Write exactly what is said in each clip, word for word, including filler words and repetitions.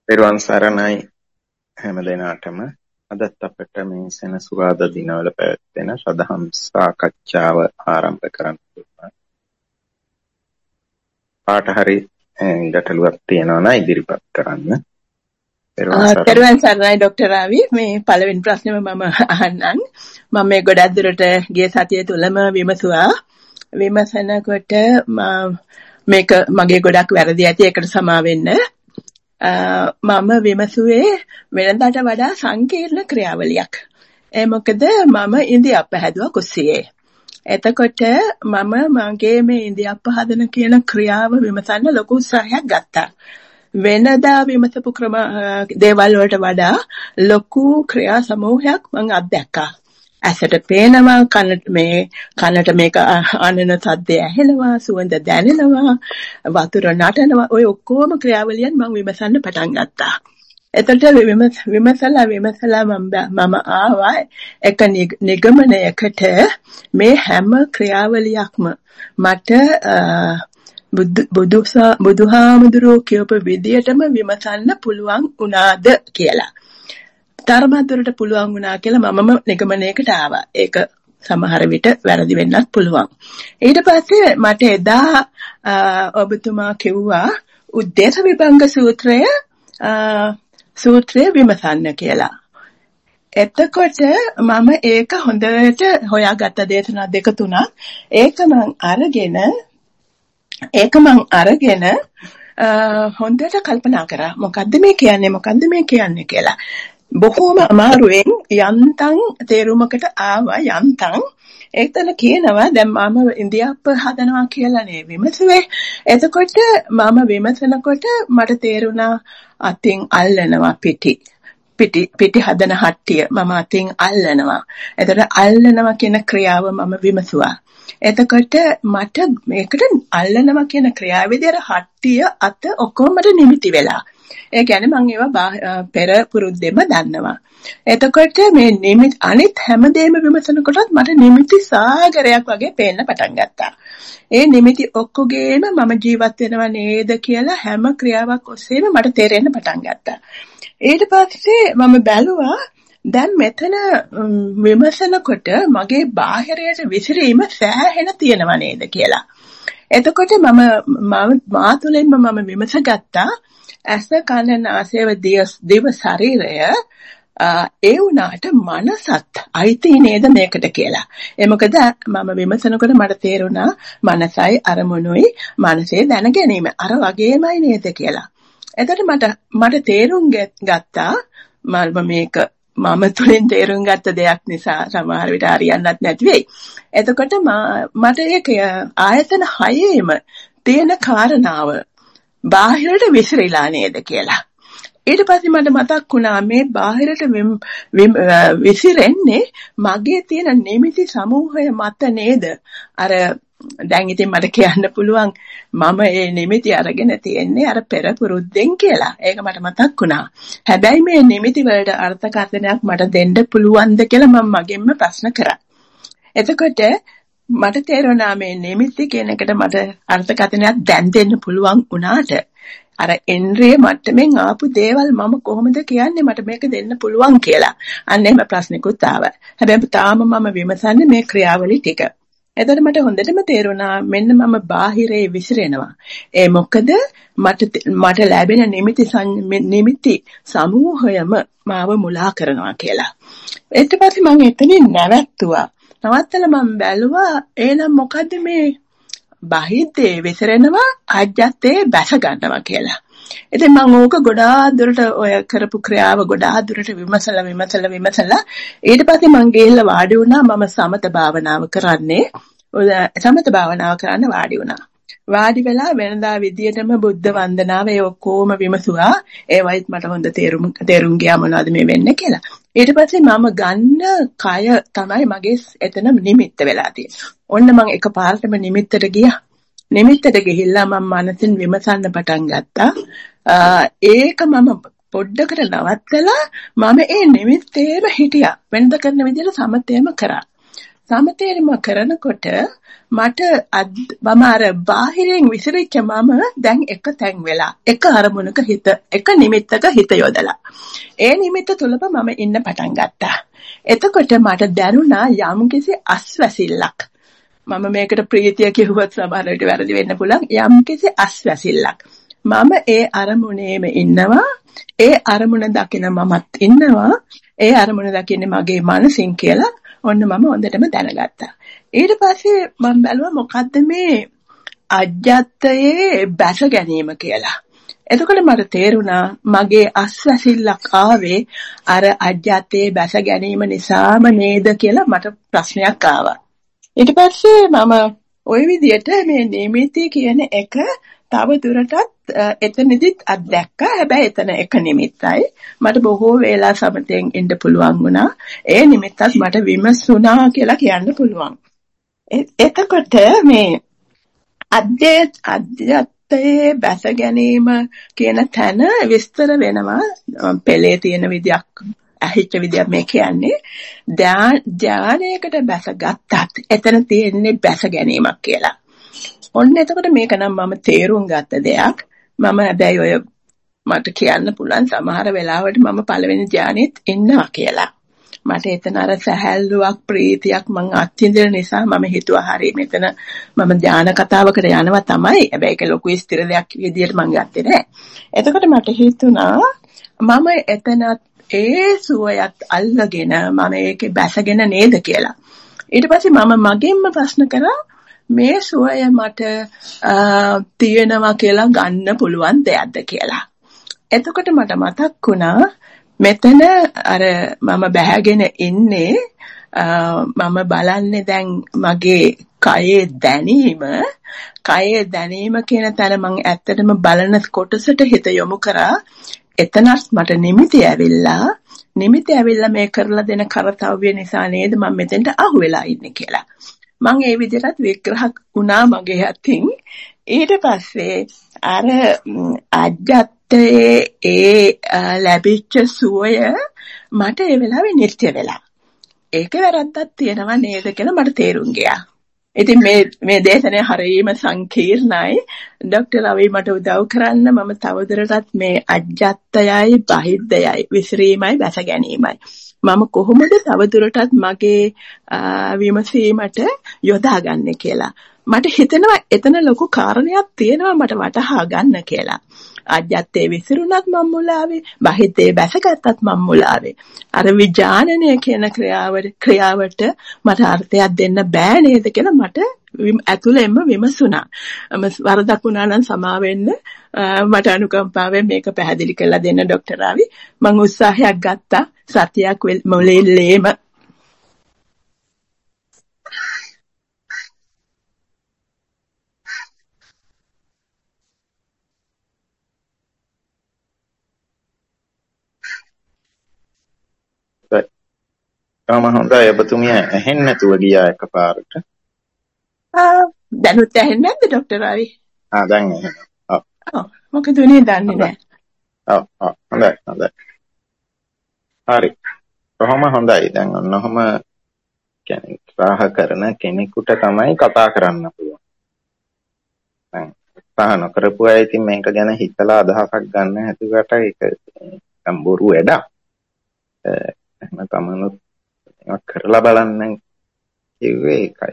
පෙරවන් සරණයි හැම දිනාටම. අදත් අපට මේ සෙනසුරාදා දිනවල පැවැත්වෙන සදහම් සාකච්ඡාව ආරම්භ කරන්න පුළුවන්. පාට හරි ගැටලුවක් තියෙනවා නම් ඉදිරිපත් කරන්න. පෙරවන් සරණයි ડોક્ટર රාවි. මේ පළවෙනි ප්‍රශ්නේම මම අහන්නම්. මම මේ ගොඩක් දුරට ගිය සතිය තුලම විමසුවා. විමසනකොට මේක මගේ ගොඩක් වැරදි ඇති. ඒකට සමා වෙන්න. මම විමසුවේ වෙනදාට වඩා සංකීර්ණ ක්‍රියාවලියක්. ඒ මොකද මම ඉන්දියාප්ප හැදුවා කුස්සියේ. එතකොට මම මගේ මේ ඉන්දියාප්ප හදන කියන ක්‍රියාව විමසන්න ලොකු උත්සාහයක් ගත්තා. වෙනදා විමසපු ක්‍රම දේවල් වලට වඩා ලොකු ක්‍රියා සමූහයක් මම අත්දැක්කා. ඇසට පේනවා, කනට මේ කනට මේක අනන සද්දය ඇහෙනවා, සුවඳ දැනෙනවා, වතුර නටනවා. ඔය ඔක්කොම ක්‍රියාවලියන් මම විමසන්න පටන් ගත්තා. එතකොට විමසලා විමසලා මම ආවා එක නිගමනයකට මේ හැම ක්‍රියාවලියක්ම මට බුදු බුදුහාමුදුරුවෝ කියපු විදියටම විමසන්න පුළුවන් වුණාද කියලා. ධර්මද්වරට පුළුවන් වුණා කියලා මමම නිගමනයකට ආවා. ඒක සමහර විට වැරදි වෙන්නත් පුළුවන්. ඊට පස්සේ මට එදා ඔබතුමා කිව්වා උද්දේශ විභංග සූත්‍රය සූත්‍රය විමසන්න කියලා. එතකොට මම ඒක හොඳට හොයාගත්ත දේශනා දෙක තුනක්. ඒක මං අරගෙන ඒක මං අරගෙන හොඳට කල්පනා කරා. මොකද්ද මේ කියන්නේ මොකද්ද මේ කියන්නේ කියලා. බොහෝම අමාරුවෙන් යන්තම් තේරුමකට ආවා යන්තම්. ඒකතන කියනවා දැන් මම ඉන්දියාප්ප හදනවා කියලා නේ විමසුවේ. එතකොට මම විමසනකොට මට තේරුණා අතින් අල්ලනවා පිටි. පිටි පිටි හදන හට්ටිය මම අතින් අල්ලනවා. එතකොට අල්ලනවා කියන ක්‍රියාව මම විමසුවා. එතකොට මට මේකට අල්ලනවා කියන ක්‍රියාවේදී අර හට්ටිය අත ඔක්කොම මට නිමිති වෙලා. ඒ කියන්නේ මම ඒවා පෙර පුරුද්දෙම දන්නවා. එතකොට මේ නිමිති අනිත් හැමදේම විමසනකොටත් මට නිමිති සාගරයක් වගේ පේන්න පටන් ගත්තා. ඒ නිමිති ඔක්කොගේම මම ජීවත් වෙනව නේද කියලා හැම ක්‍රියාවක් ඔස්සේම මට තේරෙන්න පටන් ගත්තා. ඊට පස්සේ මම බැලුවා දැන් මෙතන විමසනකොට මගේ බාහිරයට විසිරීම සෑහෙන තියෙනව නේද කියලා. එතකොට මම මා තුළින්ම මම විමසගත්තා ඇස කන නාසය දිව ශරීරය ඒ වුණාට මනසත් අයිති නේද මේකට කියලා. ඒ මොකද මම විමසනකොට මට තේරුණා මනසයි අරමුණුයි මනසේ දැන ගැනීම අර වගේමයි නේද කියලා. එතකොට මට මට තේරුම් ගත්තා මම මේක මම තුලින් තේරුම් ගත්ත දෙයක් නිසා සමහර විට හරියන්නත් නැති වෙයි. එතකොට මට ඒක ආයතන හයේම තියෙන කාරණාව බාහිරට විසිරීලා නේද කියලා. ඊට පස්සේ මට මතක් වුණා මේ බාහිරට විසිරෙන්නේ මගේ තියෙන නිමිති සමූහය මත නේද. අර දැන් ඉතින් මට කියන්න පුළුවන් මම ඒ නිමිති අරගෙන තියෙන්නේ අර පෙර පුරුද්දෙන් කියලා. ඒක මට මතක් වුණා. හැබැයි මේ නිමිති වලට අර්ථකථනයක් මට දෙන්න පුළුවන්ද කියලා මම මගෙන්ම ප්‍රශ්න කරා. එතකොට මට තේරුණා මේ නිමිති කියන එකට මට අර්ථකථනයක් දැන් දෙන්න පුළුවන් වුණාට අර ඉන්ද්‍රිය මට්ටමින් ආපු දේවල් මම කොහොමද කියන්නේ මට මේක දෙන්න පුළුවන් කියලා. අන්න එහෙම ප්‍රශ්නිකුත් ආවා. හැබැයි තාම මම විමසන්නේ මේ ක්‍රියාවලිය ටික. එතකොට මට හොඳටම තේරුණා මෙන්න මම බාහිරේ විසිරෙනවා. ඒ මොකද මට මට ලැබෙන නිමිති නිමිති සමූහයම මාව මුලා කරනවා කියලා. ඊට පස්සේ මම එතනින් නැවැත්තුවා. නවත්තලා මම බැලුවා එහෙනම් මොකද්ද මේ බාහිද්දේ විසිරෙනවා අජත්තේ බැස ගන්නවා කියලා. ඉතින් මම ඕක ගොඩාක් දුරට ඔය කරපු ක්‍රියාව ගොඩාක් දුරට විමසලා විමසලා විමසලා ඊට පස්සේ මම ගිහිල්ලා වාඩි වුණා. මම සමත භාවනාව කරන්නේ සමත භාවනාව කරන්න වාඩි වුණා. වාඩි වෙලා වෙනදා විදියටම බුද්ධ වන්දනාව ඒ ඔක්කොම විමසුවා. ඒවයිත් මට හොඳ තේරුම් තේරුම් ගියා මොනවද මේ වෙන්නේ කියලා. ඊට පස්සේ මම ගන්න කය තමයි මගේ එතන නිමිත්ත වෙලා තියෙන්නේ. ඔන්න මම එකපාරටම නිමිත්තට ගියා. නිමිත්තට ගිහිල්ලා මම මනසින් විමසන්න පටන් ගත්තා. ඒක මම පොඩ්ඩකට නවත්තලා මම ඒ නිමිත්තේම හිටියා. වෙනද කරන විදිහට සමතේම කරා. සමතේරිම කරනකොට මට මම අර බාහිරින් විසිරිච්ච මම දැන් එක තැන් වෙලා එක අරමුණක හිත එක නිමිත්තක හිත යොදලා ඒ නිමිත්ත තුලම මම ඉන්න පටන් ගත්තා. එතකොට මට දැනුණා යම්කිසි අස්වැසිල්ලක්. මම මේකට ප්‍රීතිය කිව්වත් සමහර විට වැරදි වෙන්න පුළුවන්. යම්කිසි අස්වැසිල්ලක්. මම ඒ අරමුණේම ඉන්නවා. ඒ අරමුණ දකින මමත් ඉන්නවා. ඒ අරමුණ දකින්නේ මගේ මනසින් කියලා ඔන්න මම හොඳටම දැනගත්තා. ඊට පස්සේ මම බැලුවා මොකද්ද මේ අජ්ජත්තයේ බැස ගැනීම කියලා. එතකොට මට තේරුණා මගේ අස්වැසිල්ලක් ආවේ අර අජ්ජත්තයේ බැස ගැනීම නිසාම නේද කියලා මට ප්‍රශ්නයක් ආවා. ඊට පස්සේ මම ওই විදිහට මේ නිමිති කියන එක තව දුරටත් එතනදිත් අත්දැක්කා. හැබැයි එතන එක නිමිත්තයි. මට බොහෝ වේලා සමතෙන් ඉන්න පුළුවන් වුණා. ඒ නිමිත්තත් මට විමසුණා කියලා කියන්න පුළුවන්. එතකොට මේ අධ්‍යයත් අධ්‍යත්තයේ බැස ගැනීම කියන තැන විස්තර වෙනවා. පෙළේ තියෙන විදියක් ඇහිච්ච විදියක් මේ කියන්නේ. ධානයකට බැස ගත්තත් එතන තියෙන්නේ බැස ගැනීමක් කියලා. ඔන්න එතකොට මේක නම් මම තේරුම් ගත්ත දෙයක්. මම හැබැයි ඔය මට කියන්න පුළුවන් සමහර වෙලාවට මම පළවෙනි ධානයෙත් ඉන්නවා කියලා. මට එතන අර සැහැල්ලුවක් ප්‍රීතියක් මං අත්විඳින නිසා මම හිතුවා හරි මෙතන මම ධාන කතාවකට යනවා තමයි. හැබැයි ඒක ලොකු ස්ථිර දෙයක් විදියට මං ගත්තේ නෑ. එතකොට මට හිතුණා මම එතන ඒ සුවයත් අල්ලගෙන මම ඒකේ බැසගෙන නේද කියලා. ඊට පස්සේ මම මගෙන්ම ප්‍රශ්න කරා මේ සුවය මට තියෙනවා කියලා ගන්න පුළුවන් දෙයක්ද කියලා. එතකොට මට මතක් වුණා මෙතන අර මම බැහැගෙන ඉන්නේ මම බලන්නේ දැන් මගේ කයේ දැනීම කයේ දැනීම කියන තැන මම ඇත්තටම බලන කොටසට හිත යොමු කරා. එතනත් මට නිමිති ඇවිල්ලා නිමිති ඇවිල්ලා මේ කරලා දෙන කරතව්‍ය නිසා නේද මම මෙතෙන්ට අහු වෙලා ඉන්නේ කියලා. මම ඒ විදිහට විග්‍රහ වුණා මගේ අතින්. ඊට පස්සේ අර අජත්තේ ඒ ලැබිච්ච සුවය මට ඒ වෙලාවේ නිත්‍ය වෙලා. ඒක වැරද්දක් තියෙනවා නේද කියලා මට තේරුම් ගියා. ඉතින් මේ මේ දේශනේ හරියම සංකීර්ණයි. ડોક્ટર රවි මට උදව් කරන්න මම තවදුරටත් මේ අජත්තයයි බහිද්දයයි විසිරීමයි වැස ගැනීමයි මම කොහොමද තවදුරටත් මගේ විමසීමට යොදාගන්නේ කියලා. මට හිතෙනවා එතන ලොකු කාරණයක් තියෙනවා මට වටහා ගන්න කියලා. අජත්තේ විසිරුණත් මම මුලාවේ, බහිද්දේ බැසගත්තත් මම මුලාවේ. අර විඥානනය කියන ක්‍රියාවට ක්‍රියාවට මට අර්ථයක් දෙන්න බෑ නේද කියලා මට ඇතුළෙන්ම විමසුණා. වරදක් වුණා නම් සමා වෙන්න මට අනුකම්පාවෙන් මේක පැහැදිලි කරලා දෙන්න ડોક્ટર රාවි. මම උත්සාහයක් ගත්තා සතියක් මොලේලේම. තම හොඳයි ඔබතුමිය ඇහෙන්නේ නැතුව ගියා එකපාරට. ආ දැනුත් ඇහෙන්නේ නැද්ද ડોક્ટર රාවි? ආ දැන් ඇහෙනවා. ඔව්. ඔව් මොකද උනේ දන්නේ නැහැ. ඔව් ඔව් හොඳයි හොඳයි. හරි. කොහොම හොඳයි. දැන් ඔන්නෝම කියන්නේ උත්සාහ කරන කෙනෙකුට තමයි කතා කරන්න පුළුවන්. දැන් උත්සාහ නොකරපු අය ඉතින් මේක ගැන හිතලා අදහසක් ගන්න හැදුවට ඒක සම්බුරු වැඩක්. එහෙම තමනුත් ඒක කරලා බලන්න කිව්වේ ඒකයි.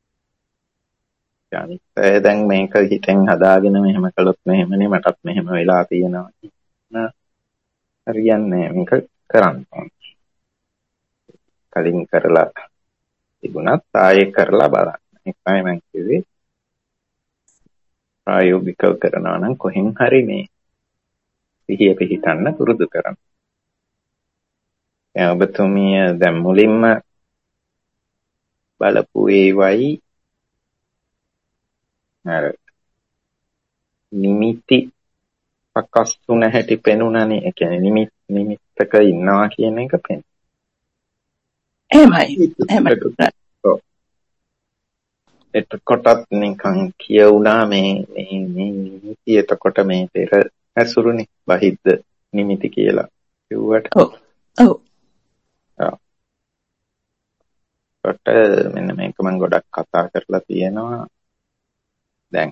يعني දැන් මේක හිතෙන් හදාගෙන මෙහෙම කළොත් මෙහෙමනේ මටත් මෙහෙම වෙලා තියෙනවා. හරියන්නේ මේක කරන්න ඕනේ. කලින් කරලා තිබුණත් ආයෙ කරලා බලන්න. ඒකයි මම කිව්වේ. ප්‍රායෝගිකව කරනවා නම් කොහෙන් හරි මේ සිහිය පිහිටන්න පුරුදු කරන්න. දැන් ඔබතුමිය දැන් මුලින්ම බලපු ඒවයි අර නිමිති පකස් තුන හැටි පෙනුනනේ. ඒ කියන්නේ නිමිත් නිමිත්තක ඉන්නවා කියන එක පෙන. එහෙමයි. එහෙමයි. ඔව්. එතකොටත් නිකන් කියුණා මේ මේ මේ නිමිති එතකොට මේ පෙර ඇසුරුනේ බහිද්ද නිමිති කියලා කිව්වට. ඔව්. ඔව්. ඔව්. එතකොට මෙන්න මේක මම ගොඩක් කතා කරලා තියෙනවා. දැන්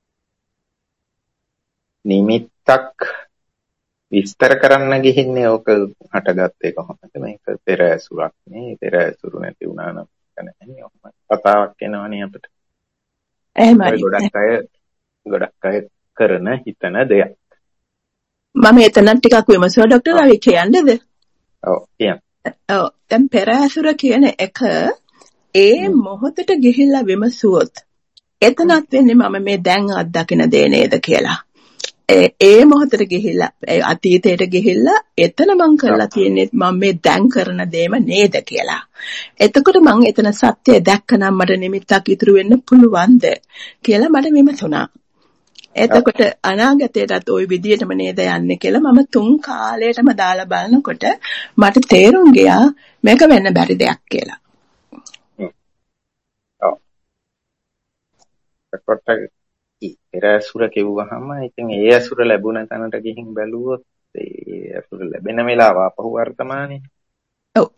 නිමිත්තක් විස්තර කරන්න ගිහින්නේ ඕක හටගත්තේ කොහොමද? මේක පෙර ඇසුරක් නේ. පෙර ඇසුරු නැති වුණා නම් නැහැ. ඔහොම කතාවක් එනවනේ අපිට. එහෙමයි. ගොඩක් අය ගොඩක් අය කරන හිතන දෙයක්. මම එතන ටිකක් විමසුවා ડોක්ටර් රවි කියන්නේද? ඔව් කියන්න. ඔව් දැන් පෙර ඇසුර කියන එක ඒ මොහොතට ගිහිල්ලා විමසුවොත් එතනත් වෙන්නේ මම මේ දැන් අත්දකින දේ නේද කියලා. ඒ ඒ මොහොතට ගිහිල්ලා ඒ අතීතයට ගිහිල්ලා එතන මං කරලා තියෙන්නේ මම මේ දැන් කරන දේම නේද කියලා. එතකොට මං එතන සත්‍යය දැක්කනම් මට නිමිත්තක් ඉතුරු වෙන්න පුළුවන්ද කියලා මට විමසුණා. එතකොට අනාගතයටත් ওই විදියටම නේද යන්නේ කියලා මම තුන් කාලයටම දාලා බලනකොට මට තේරුම් ගියා මේක වෙන්න බැරි දෙයක් කියලා. ඔව්. එතකොට පෙර ඇසුර කිව්වහම ඉතින් ඒ ඇසුර ලැබුණ තැනට ගිහින් බැලුවොත් ඒ ඇසුර ලැබෙන වෙලාව අපහු වර්තමානයේ. ඔව්.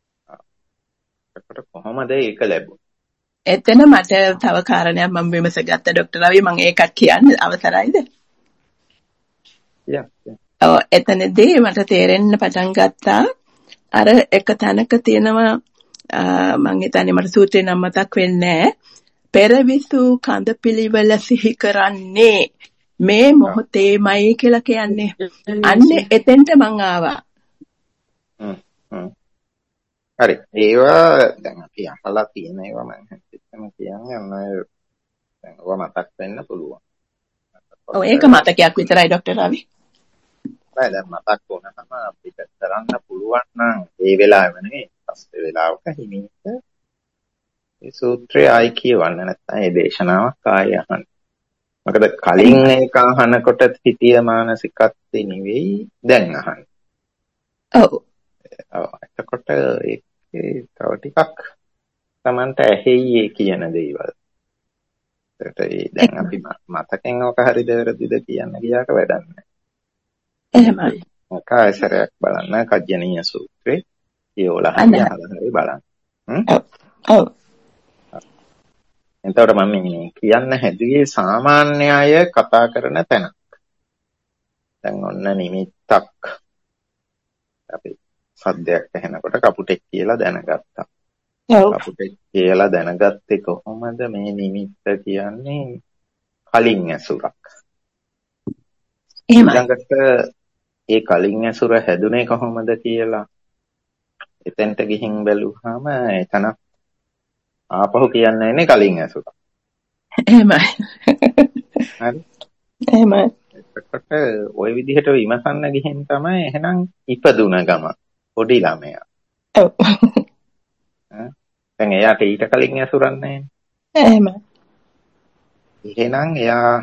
එතකොට කොහොමද ඒක ලැබුණේ? එතන මට තව කාරණයක් මම විමසගත්ත ડોක්ටර් රවි මම ඒකත් කියන්න අවසරයිද? යා. ඔව් එතනදී මට තේරෙන්න පටන් ගත්තා අර එක තැනක තියෙනවා මම හිතන්නේ මට සූත්‍රේ නම් මතක් වෙන්නේ නැහැ. පෙරවිසු කඳ පිළිවෙල සිහි කරන්නේ මේ මොහොතේමයි කියලා කියන්නේ. අන්නේ එතෙන්ට මං ආවා. හ්ම් හ්ම්. හරි. ඒවා දැන් අපි අහලා තියෙන ඒවා මම හිතන්නේ කියන්නේ අන්න දැන් ඔය මතක් වෙන්න පුළුවන්. ඔව් ඒක මතකයක් විතරයි ડોක්ටර් රවි. නෑ දැන් මතක් වුණාම අපිට කරන්න පුළුවන් නම් ඒ වෙලාවෙම නෙවෙයි පස්සේ වෙලාවක හිමීට මේ සූත්‍රය ආයි කියවන්න නැත්නම් ඒ දේශනාවක් ආයි අහන්න. මොකද කලින් ඒක අහනකොට හිතිය මානසිකත්වේ නෙවෙයි දැන් අහන්න. ඔව්. ඔව් එතකොට ඒකේ තව ටිකක් Tamanට ඇහෙයි කියන දේවල්. ඒකට ඒ දැන් අපි මතකෙන් ඔක හරිද වැරදිද කියන්න ගියාට වැඩක් නැහැ. එහෙමයි. කායසරයක් බලන්න කජ්ජනීය සූත්‍රේ කියවලා හරි හරි බලන්න. ඔව්. ඔව්. එතකොට මම මේ කියන්න හැදුවේ සාමාන්‍ය අය කතා කරන තැනක්. දැන් ඔන්න නිමිත්තක් අපි සද්දයක් ඇහෙනකොට කපුටෙක් කියලා දැනගත්තා. ඔව්. කපුටෙක් කියලා දැනගත්තේ කොහොමද? මේ නිමිත්ත කියන්නේ කලින් ඇසුරක්. එහෙමයි. ඊළඟට ඒ කලින් ඇසුර හැදුනේ කොහොමද කියලා එතෙන්ට ගිහින් බැලුවාම එතන ආපහු කියන්නේ නැහැ කලින් ඇසුර. එහෙමයි. හරි. එහෙමයි. එතකොට ওই විදිහට විමසන්න ගිහින් තමයි එහෙනම් ඉපදුන ගම පොඩි ළමයා. ඔව්. දැන් එයාට ඊට කලින් ඇසුරක් නැහැ. එහෙමයි. එහෙනම් එයා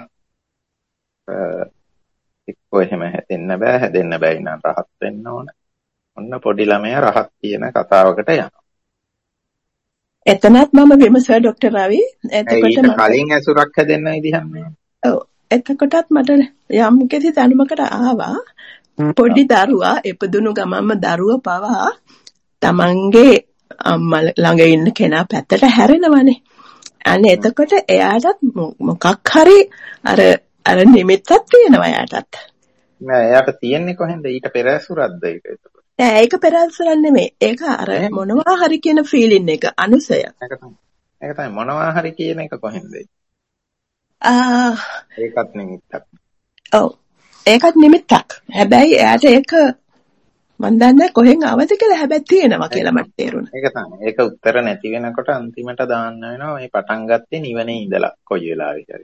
එක්ක එහෙම හැදෙන්න බෑ හැදෙන්න බෑ නම් රහත් වෙන්න ඕන. ඔන්න පොඩි ළමයා රහත් කියන කතාවකට යනවා. එතනත් මම විමසුවා ડોක්ටර් රවි. එතකොට මම කලින් ඇසුරක් හැදෙන්න විදිහක් නෑ. ඔව්. එතකොටත් මට යම් කිසි දැනුමකට ආවා පොඩි දරුවා ඉපදුණු ගමන්ම දරුවා පවා තමන්ගේ අම්මා ළඟ ඉන්න කෙනා පැත්තට හැරෙනවනේ. අනේ එතකොට එයාටත් මොකක් හරි අර අර නිමිත්තක් තියෙනවා එයාටත්. නෑ එයාට තියෙන්නේ කොහෙන්ද? ඊට පෙර ඇසුරක්ද ඒක එතකොට? නෑ ඒක පෙර ඇසුරක් නෙමෙයි. ඒක අර මොනවා හරි කියන ෆීලින් එක අනුසය. ඒක තමයි. ඒක තමයි මොනවා හරි කියන එක කොහෙන්ද? ආ ඒකත් නිමිත්තක්. ඔව්. ඒකත් නිමිත්තක්. හැබැයි එයාට ඒක මන් දන්නේ කොහෙන් ආවද කියලා හැබැයි තියෙනවා කියලා මට තේරුණා. ඒක තමයි. ඒක උත්තර නැති වෙනකොට අන්තිමට දාන්න වෙනවා මේ පටන් ගත්තේ නිවනේ ඉඳලා කොයි වෙලාවෙ හරි.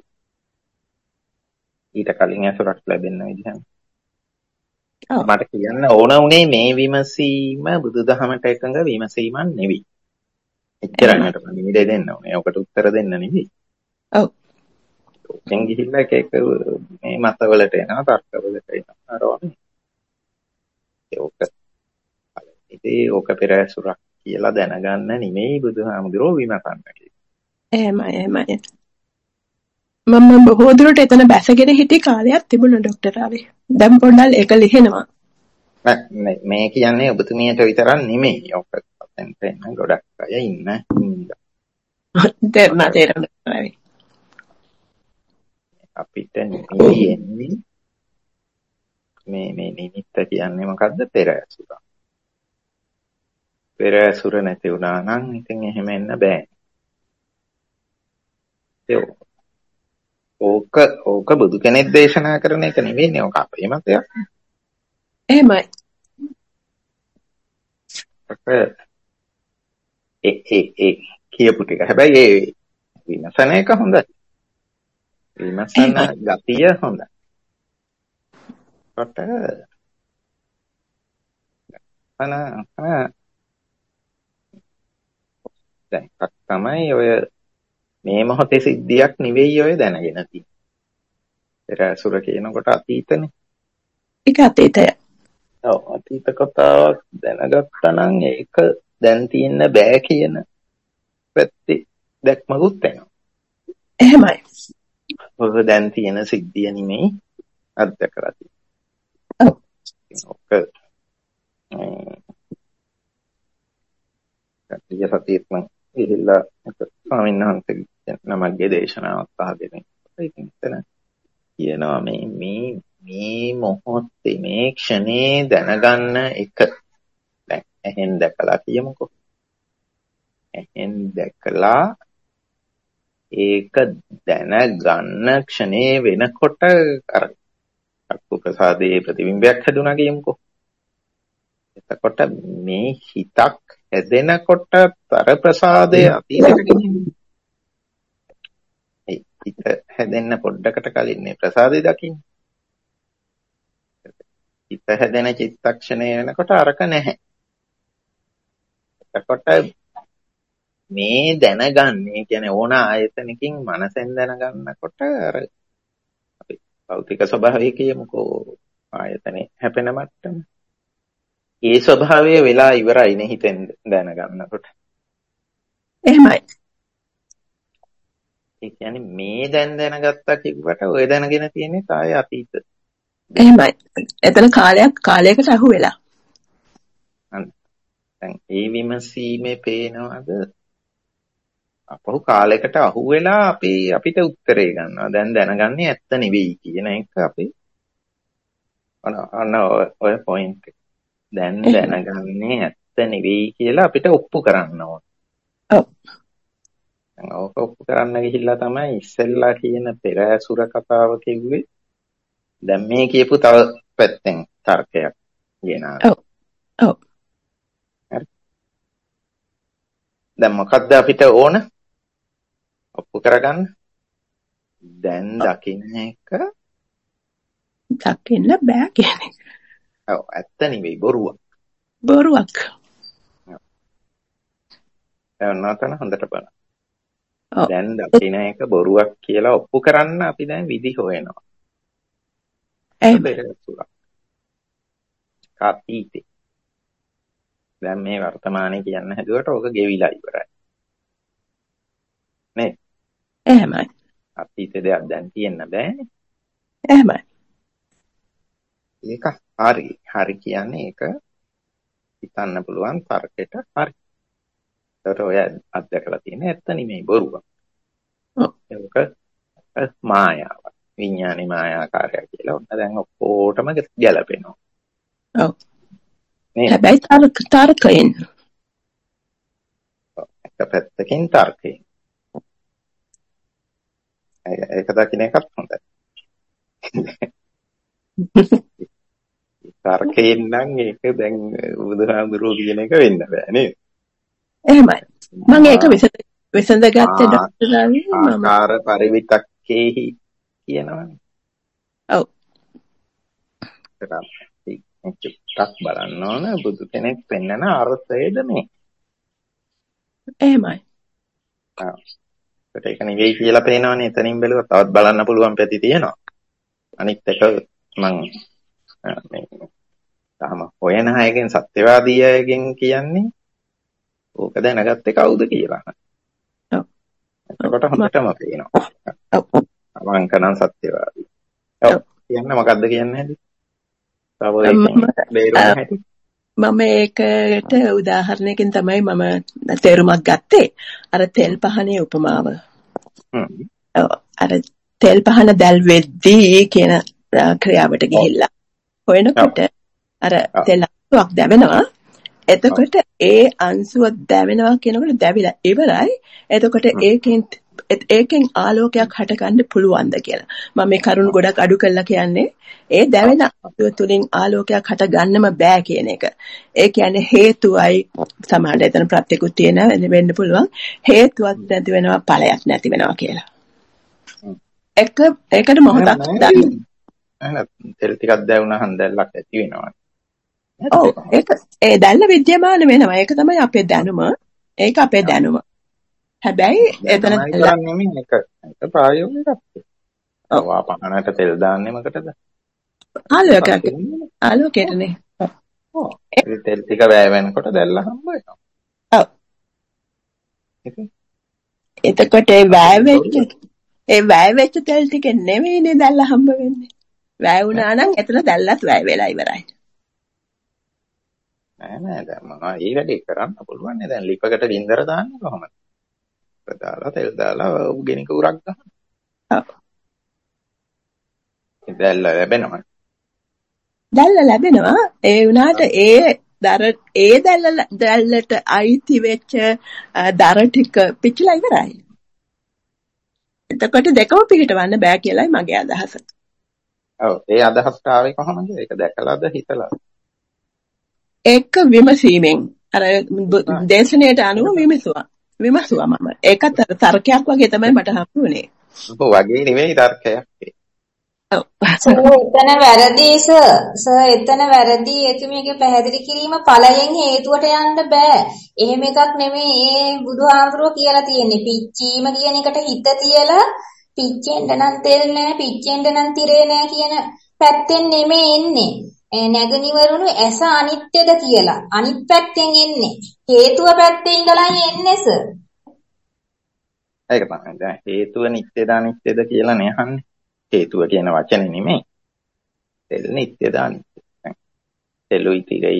ඊට කලින් ඇසුරක් ලැබෙන්න විදිහක්. මට කියන්න ඕන උනේ මේ විමසීම බුදුදහමට එකඟ විමසීමක් නෙවෙයි. එච්චරයි මට නිමිද දෙන්න ඕනේ. ඔකට උත්තර දෙන්න නෙවෙයි. ඔව්. ඔකෙන් ගිහිල්ලා එක එක මේ මතවලට එනවා තර්කවලට එනවා අරවනේ. ඒක ඉතින් ඕක පෙර ඇසුරක් කියලා දැනගන්න නෙමෙයි බුදුහාමුදුරුවෝ විමසන්න කිව්වේ. එහෙමයි එහෙමයි. මම බොහෝ දුරට එතන බැසගෙන හිටි කාලයක් තිබුණා ડોක්ටර් රවි. දැන් පොඩ්ඩක් ඒක ලිහිනවා. නෑ මේ කියන්නේ ඔබතුමියට විතරක් නෙමෙයි. ඔක දැන් තේන්න ගොඩක් කය ඉන්න හින්දා. තේරුණා තේරුණා. අපිට නිදි මේ මේ නිමිත්ත කියන්නේ මොකද්ද? පෙර ඇසුර. පෙර ඇසුර නැති වුණා නම් ඉතින් එහෙම එන්න බෑ. ඕක ඕක බුදු කෙනෙක් දේශනා කරන එක නෙවෙයිනේ. ඕක අපේ මතයක්. එහෙමයි. ඒ ඒ ඒ කියපු ටික. හැබැයි ඒ විමසන එක හොඳයි. විමසන ගතිය හොඳයි. කොට අන අන දැන් තමයි ඔය මේ මොහොතේ සිද්ධියක් නෙවෙයි ඔය දැනගෙන තියෙන්නේ. පෙර ඇසුර කියනකොට අතීතනේ. ඒක අතීතය. ඔව් අතීත කතාවක් දැනගත්තා නම් ඒක දැන් තියෙන්න බෑ කියන පැත්තේ දැක්මකුත් වෙනවා. එහෙමයි. ඔක දැන් තියෙන සිද්ධිය නෙමෙයි අත්දකලා තියෙන්නේ. ඔව්. ඔක ඒ සතියෙත් මම ගිහිල්ලා ස්වාමීන් වහන්සේ නමගේ දේශනාවක් අහගෙන ඉතින් එතන කියනවා මේ මේ මේ මොහොතේ මේ ක්ෂණේ දැනගන්න එක දැන් එහෙන් දැකලා කියමුකෝ. එහෙන් දැකලා ඒක දැනගන්න ක්ෂණේ වෙනකොට අර චක්කු ප්‍රසාදයේ ප්‍රතිබිම්බයක් හැදුනා කියමුකෝ. එතකොට මේ හිතක් හැදෙනකොට තර ප්‍රසාදයේ අතීතයට ගෙනියන්නේ. ඒ හිත හැදෙන්න පොඩ්ඩකට කලින් මේ ප්‍රසාදේ දකින්න. හිත හැදෙන චිත්තක්ෂණය වෙනකොට අරක නැහැ. එතකොට මේ දැනගන්නේ කියන්නේ ඕන ආයතනකින් මනසෙන් දැනගන්නකොට අර අපි භෞතික ස්වභාවය කියමුකෝ ආයතනේ හැපෙන මට්ටම. ඒ ස්වභාවය වෙලා ඉවරයිනේ හිතෙන් දැනගන්නකොට. එහෙමයි. ඒ කියන්නේ මේ දැන් දැනගත්තා කිව්වට ඔය දැනගෙන තියෙන්නේ තාය අතීත. එහෙමයි. එතන කාලයක් කාලයකට අහු වෙලා. දැන් ඒ විමසීමේ පේනවද අපහු කාලයකට අහු වෙලා අපි අපිට උත්තරේ ගන්නවා. දැන් දැනගන්නේ ඇත්ත නෙවෙයි කියන එක අපි අන්න ඔය පොයින්ට් එක. දැන් දැනගන්නේ ඇත්ත නෙවෙයි කියලා අපිට ඔප්පු කරන්න ඕන. ඔව්. දැන් ඕක ඔප්පු කරන්න ගිහිල්ලා තමයි ඉස්සෙල්ලා කියන පෙර ඇසුර කතාව කිව්වේ. දැන් මේ කියපු තව පැත්තෙන් තර්කයක් ගෙනාවා. ඔව්. ඔව්. හරි. දැන් මොකද්ද අපිට ඕන? ඔප්පු කරගන්න. දැන් දකින්න එක දකින්න බෑ කියන්නේ. ඔව් ඇත්ත නෙවෙයි බොරුවක්. බොරුවක්. දැන් නතන හොඳට බලන්න. දැන් දකින්න එක බොරුවක් කියලා ඔප්පු කරන්න අපි දැන් විදි හොයනවා. ඒ බෙරසුරක්. කාපීති. දැන් මේ වර්තමානයේ කියන්න හැදුවට ඕක ගෙවිලා ඉවරයි. නේ? එහෙමයි. අතීතේ දෙයක් දැන් තියෙන්න බෑනේ. එහෙමයි. ඒක හරි. හරි කියන්නේ ඒක හිතන්න පුළුවන් තර්කයට හරි. ඒකට ඔය අත්දැකලා තියෙන ඇත්ත නෙමෙයි බොරුවක්. ඔව්. ඒක මායාවක්. විඥානේ මායාකාරය කියලා ඔන්න දැන් ඔක්කොටම ගැලපෙනවා. ඔව්. හැබැයි තර්ක තර්කයෙන්. එක පැත්තකින් තර්කයෙන්. ඒක දකින්න එකත් හොඳයි. තර්කයෙන් නම් ඒක දැන් බුදුහාමුදුරුවෝ කියන එක වෙන්න බෑ නේද? එහෙමයි. මම ඒක විසඳ විසඳගත්තේ ඩොක්ටර්ලාගේ මම ආකාර පරිවිතක්කේහි කියනවනේ. ඔව්. චුට්ටක් බලන්න ඕන බුදු කෙනෙක් පෙන්නන අර්ථයද මේ. එහෙමයි. ආ. ඒක නෙවෙයි කියලා පේනවනේ එතනින් බැලුවා තවත් බලන්න පුළුවන් පැති තියෙනවා. අනිත් එක මම මේ තාම හොයන අයගෙන් සත්‍යවාදී අයගෙන් කියන්නේ ඕක දැනගත්තේ කවුද කියලා. ඔව්. එතකොට හොඳටම පේනවා. ඔව්. අවංකනම් සත්‍යවාදී. ඔව්. කියන්න මොකද්ද කියන්නේ? තව එකකින් බේරුම් හැටි. මම ඒකට උදාහරණයකින් තමයි මම තේරුමක් ගත්තේ. අර තෙල් පහනේ උපමාව. අර තෙල් පහන දැල් වෙද්දී කියන ක්‍රියාවට ගිහිල්ලා හොයනකොට අර තෙල් අංශුවක් දැවෙනවා. එතකොට ඒ අංශුව දැවෙනවා කියනකොට දැවිලා ඉවරයි. එතකොට ඒකෙන් ඒකෙන් ආලෝකයක් හටගන්න පුළුවන්ද කියලා. මම මේ කරුණු ගොඩක් අඩු කළා කියන්නේ ඒ දැවෙන අංශුව තුලින් ආලෝකයක් හටගන්නම බෑ කියන එක. ඒ කියන්නේ හේතුවයි සමාන එතන ප්‍රත්‍යකුත් තියෙන වෙන්න පුළුවන්. හේතුවක් නැති වෙනවා ඵලයක් නැති වෙනවා කියලා. එක ඒකට මොහොතක් දාන්න. තෙල් ටිකක් දැවුනහම දැල්ලක් ඇති වෙනවා. ඔව් ඒක ඒ දැල්ල විද්‍යමාන වෙනවා. ඒක තමයි අපේ දැනුම. ඒක අපේ දැනුම. හැබැයි එතන නෙමෙයි එක එක ප්‍රායෝගිකක්. ඔව් ආපහනට තෙල් දාන්නේ මොකටද? ආලෝකයට. ආලෝකයටනේ. ඔව්. ඒ තෙල් ටික වැය වෙනකොට දැල්ල හම්බ වෙනවා. ඔව්. එතකොට ඒ වැය වෙච්ච ඒ වැය වෙච්ච තෙල් ටික නෙමෙයිනේ දැල්ල හම්බ වෙන්නේ. වැය වුණා නම් එතන දැල්ලත් වැය වෙලා ඉවරයි. නෑ නෑ දැන් මම මේ වැඩේ කරන්න පුළුවන් නේ. දැන් ලිපකට ගින්දර දාන්නේ කොහොමද? දාලා තෙල් දාලා උගෙනික උරක් ගන්න. ඔව්. දැල්ල ලැබෙනවා. දැල්ල ලැබෙනවා. ඒ වුණාට ඒ දර ඒ දැල්ල දැල්ලට අයිති වෙච්ච දර ටික පිච්චිලා ඉවරයි. එතකොට දෙකම පිළිටවන්න බෑ කියලායි මගේ අදහස. ඔව් ඒ අදහසට ආවේ කොහොමද? ඒක දැකලාද හිතලාද? ඒක විමසීමෙන් අර දේශනයට අනුව විමසුවා. විමසුවා මම. ඒකත් අර තර්කයක් වගේ තමයි මට හම්බුනේ. ඔව් වගේ නෙවෙයි තර්කයක්. ඔව්. සර් එතන වැරදි සර්. සර් එතන වැරදි. එතුමියගේ පැහැදිලි කිරීම ඵලයෙන් හේතුවට යන්න බෑ. එහෙම එකක් නෙමෙයි ඒ බුදුහාමුදුරුවෝ කියලා තියෙන්නේ. පිච්චීම කියන එකට හිත තියලා පිච්චෙන්න නම් තෙල් නෑ, පිච්චෙන්න නම් තිරේ නෑ කියන පැත්තෙන් නෙමෙයි එන්නේ. නැගනිවරුණු ඇස අනිත්‍යද කියලා. අනිත් පැත්තෙන් එන්නේ. හේතුව පැත්තේ ඉඳලා එන්නේ සර්. ඒක තමයි. දැන් හේතුව නිත්‍යද අනිත්‍යද කියලා නේ අහන්නේ. හේතුව කියන වචනේ නෙමෙයි. තෙල් නිත්‍යද අනිත්‍යද. තෙලුයි තිරයි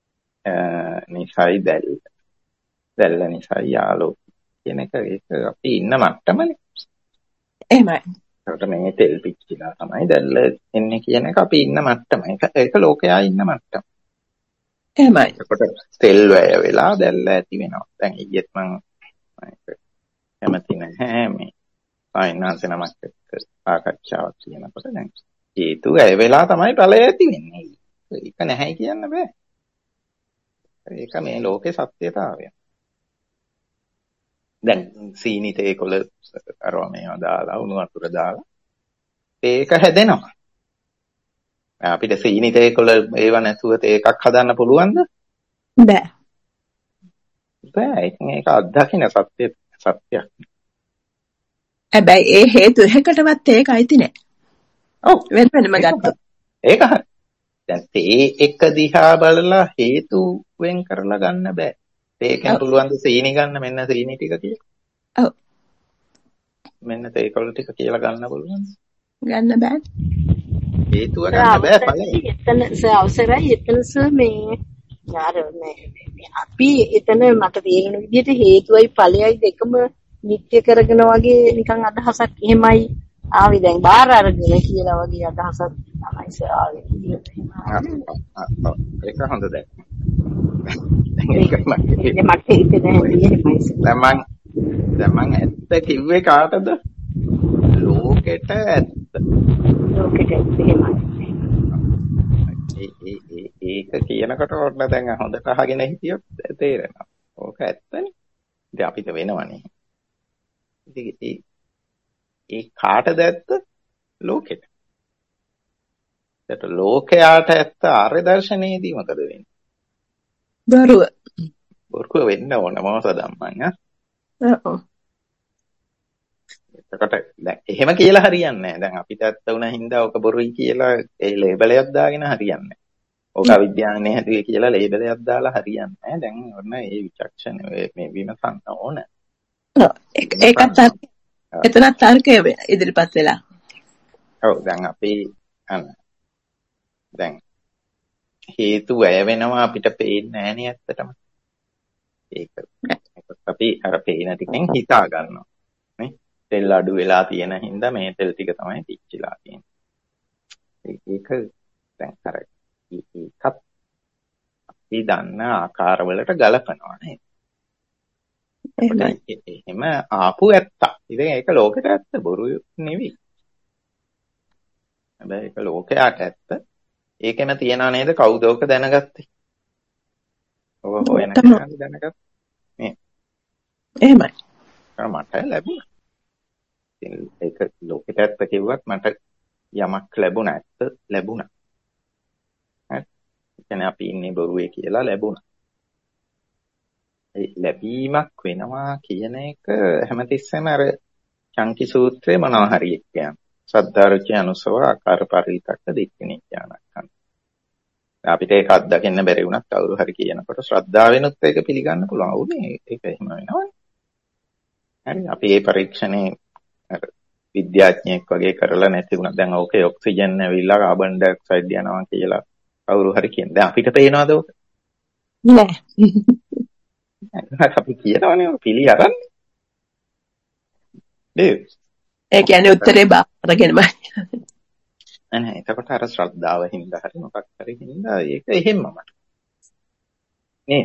නිසයි දැල්. දැල්ල නිසයි ආලෝක කියන එක ඒක අපි ඉන්න මට්ටමනේ. එහෙමයි. ඒකට මේ තෙල් පිච්චිලා තමයි දැල්ල එන්නේ කියන එක අපි ඉන්න මට්ටම. ඒක ඒක ලෝකයා ඉන්න මට්ටම. එහෙමයි. ඒකට තෙල් වැය වෙලා දැල්ල ඇති වෙනවා. දැන් ඊයේත් මම කැමති නැහැ මේ සායනාංශ නමක් එක්ක සාකච්ඡාවක් කියනකොට දැන් හේතු වැය වෙලා තමයි ඵලය ඇති වෙන්නේ. ඒක නැහැ කියන්න බෑ. ඒක මේ ලෝකේ සත්‍යතාවය. දැන් සීනි තේකොළ අරවා මේවා දාලා උණු වතුර දාලා ඒක හැදෙනවා. අපිට සීනි තේකොළ ඒව නැතුව තේ එකක් හදන්න පුළුවන්ද? බෑ. බෑ. ඒක අත්දකින්න සත්‍ය සත්‍යයක්. හැබැයි ඒ හේතු එකකටවත් ඒක අයිති නෑ. ඔව් වෙන වෙනම ගත්තොත්. ඒක හරි. දැන් තේ එක දිහා බලලා හේතු වෙන් කරලා ගන්න බෑ. තේකෙන් පුළුවන් ද සීනි ගන්න මෙන්න සීනි ටික කියලා. ඔව්. මෙන්න තේකොළ ටික කියලා ගන්න පුළුවන්. ගන්න බෑ. හේතුව ගන්න බෑ ඵලෙ. එතන අවසරයි එතන මේ යාර මේ අපි එතන මට තේරෙන විදිහට හේතුවයි ඵලයයි දෙකම නිත්‍ය කරගෙන වගේ නිකන් අදහසක් එහෙමයි ආවේ දැන් බාහිර අරගෙන කියලා වගේ අදහසක් තමයි සර් ආවේ. ඒක හොඳ දැන්. ඒක මට හිතෙන්නේ දැන් මං දැන් මං ඇත්ත කිව්වේ කාටද? ලෝකෙට ඇත්ත. ලෝකෙට එහෙමයි. ඒක කියනකොට ඔන්න දැන් හොඳට අහගෙන හිටියොත් තේරෙනවා. ඕක ඇත්තනේ. ඉතින් අපිට වෙනවනේ. ඉතින් ඒ කාටද ඇත්ත? ලෝකෙට. ඒත් ලෝකයාට ඇත්ත ආර්ය දර්ශනයේදී මොකද වෙන්නේ? බොරුව. බොරුව වෙන්න ඕන මොනවද ධම්මං ආ? ඔව්. එතකොට දැන් එහෙම කියලා හරියන්නේ නැහැ. දැන් අපිට ඇත්ත වුණා හින්දා ඔක බොරුයි කියලා ඒ ලේබලයක් දාගෙන හරියන්නේ නැහැ. ඔක අවිද්‍යාවනේ හැදුවේ කියලා ලේබලයක් දාලා හරියන්නේ නැහැ. දැන් ඔන්න ඒ විචක්ෂණ මේ විමසන්න ඕන. ඒකත් එතනත් තර්කය ඉදිරිපත් වෙලා. ඔව් දැන් අපි අන්න දැන් හේතු වැය වෙනවා අපිට පේන්නේ නැහනේ ඇත්තටම. ඒක අපි අර පේන ටිකෙන් හිතා ගන්නවා නේ. තෙල් අඩු වෙලා තියෙන හින්දා මේ තෙල් ටික තමයි පිච්චිලා තියෙන්නේ. ඒක දැන් අර ඒකත් අපි දන්න ආකාරවලට ගලපනවා නේද? එහෙම ආපු ඇත්ත. ඉතින් ඒක ලෝකෙට ඇත්ත, බොරු නෙවෙයි. හැබැයි ඒක ලෝකයට ඇත්ත. ඒකෙම තියනා නේද කවුද ඔක දැනගත්තේ? ඔක හොයන කෙනා දැනගත්තා. නේ. එහෙමයි. මට ලැබුණා. ඉතින් ඒක ලෝකෙට ඇත්ත කිව්වත් මට යමක් ලැබුණා, ඇත්ත ලැබුණා. හරි. ඒ කියන්නේ අපි ඉන්නේ බොරුවේ කියලා ලැබුණා. ඒ ලැබීමක් වෙනවා කියන එක හැමතිස්සෙම අර චංකි සූත්‍රයේ මොනවා හරි කියන්නේ. සද්ධාරුචි අනුසව ආකාර පරිවිතක්ක දෙක්කනේ ඥානක්ඛන්. අපිට ඒක අත්දකින්න බැරි වුණත් කවුරු හරි කියනකොට ශ්‍රද්ධාවෙනුත් ඒක පිළිගන්න පුළුවන්. උනේ ඒක එහෙම වෙනවනේ. හරි අපි මේ පරීක්ෂණේ අර විද්‍යාඥයෙක් වගේ කරලා නැති වුණා. දැන් ඕකේ ඔක්සිජන් ඇවිල්ලා කාබන් ඩයොක්සයිඩ් යනවා කියලා කවුරු හරි කියන. දැන් අපිට පේනවද ඕක? නෑ. අපි කියනවනේ පිළි අරන්. නේද? ඒ කියන්නේ උත්තරේ බාරගෙනමයි. නෑ එතකොට අර ශ්‍රද්ධාව හින්දා හරි මොකක් හරි හින්දා ඒක එහෙමමයි. නේ?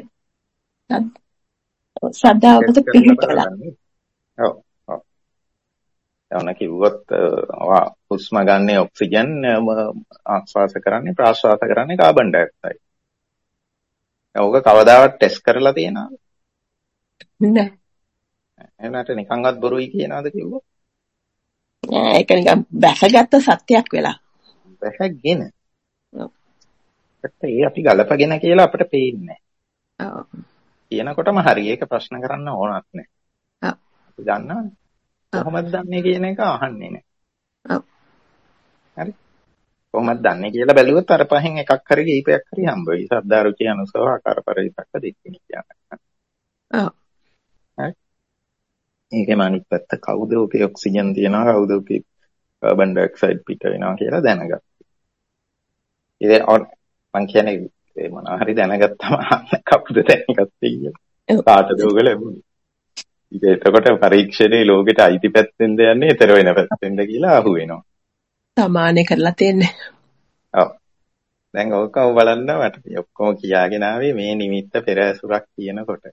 ශ්‍රද්ධාව මත පිළිපදලා. ඔව් ඔව්. එවන කිව්වොත් ඔවා හුස්ම ගන්න ඔක්සිජන් ආශ්වාස කරන්නේ ප්‍රාශ්වාස කරන්නේ කාබන් ඩයොක්සයිඩ්. ඕක කවදාවත් ටෙස්ට් කරලා තියෙනවද? නෑ. එහෙමකට නිකන්වත් බොරුයි කියනවාද කිව්වොත්? නෑ ඒක නිකන් බැසගත්ත සත්‍යයක් වෙලා. බැසගෙන. ඔව්. ඒ අපි ගලපගෙන කියලා අපිට පේන්නේ නෑ. ඔව්. කියනකොටම හරි ඒක ප්‍රශ්න කරන්න ඕනත් නෑ. ඔව්. අපි දන්නවනේ. කොහොමද දන්නේ කියන එක අහන්නේ නෑ. ඔව්. හරි. කොහොමද දන්නේ කියලා බැලුවොත් අර පහෙන් එකක් හරි කීපයක් හරි හම්බ වෙයි. සද්ධාරුචි අනුසව ආකාර පරිවිතක්ක දෙකකින් කියන්නේ. ඔව්. හරි. ඒකේ අනිත් පැත්ත කවුද ඔකේ ඔක්සිජන් තියනවා කවුද ඔකේ කාබන් ඩයොක්සයිඩ් පිට වෙනවා කියලා දැනගත්තා. ඉතින් මං කියන්නේ මොනවා හරි දැනගත්තම කවුද දැනගත්තේ කියලා. කාටද ඔක ලැබුණේ? ඉතින් එතකොට පරීක්ෂණේ ලෝකෙට අයිති පැත්තෙන්ද යන්නේ ඊතර වෙන පැත්තෙන්ද කියලා අහු වෙනවා. සමානේ කරලා තියෙන්නේ. ඔව්. දැන් ඕක බලන්න මට ඔක්කොම කියාගෙන ආවේ මේ නිමිත්ත පෙර ඇසුරක් කියනකොට.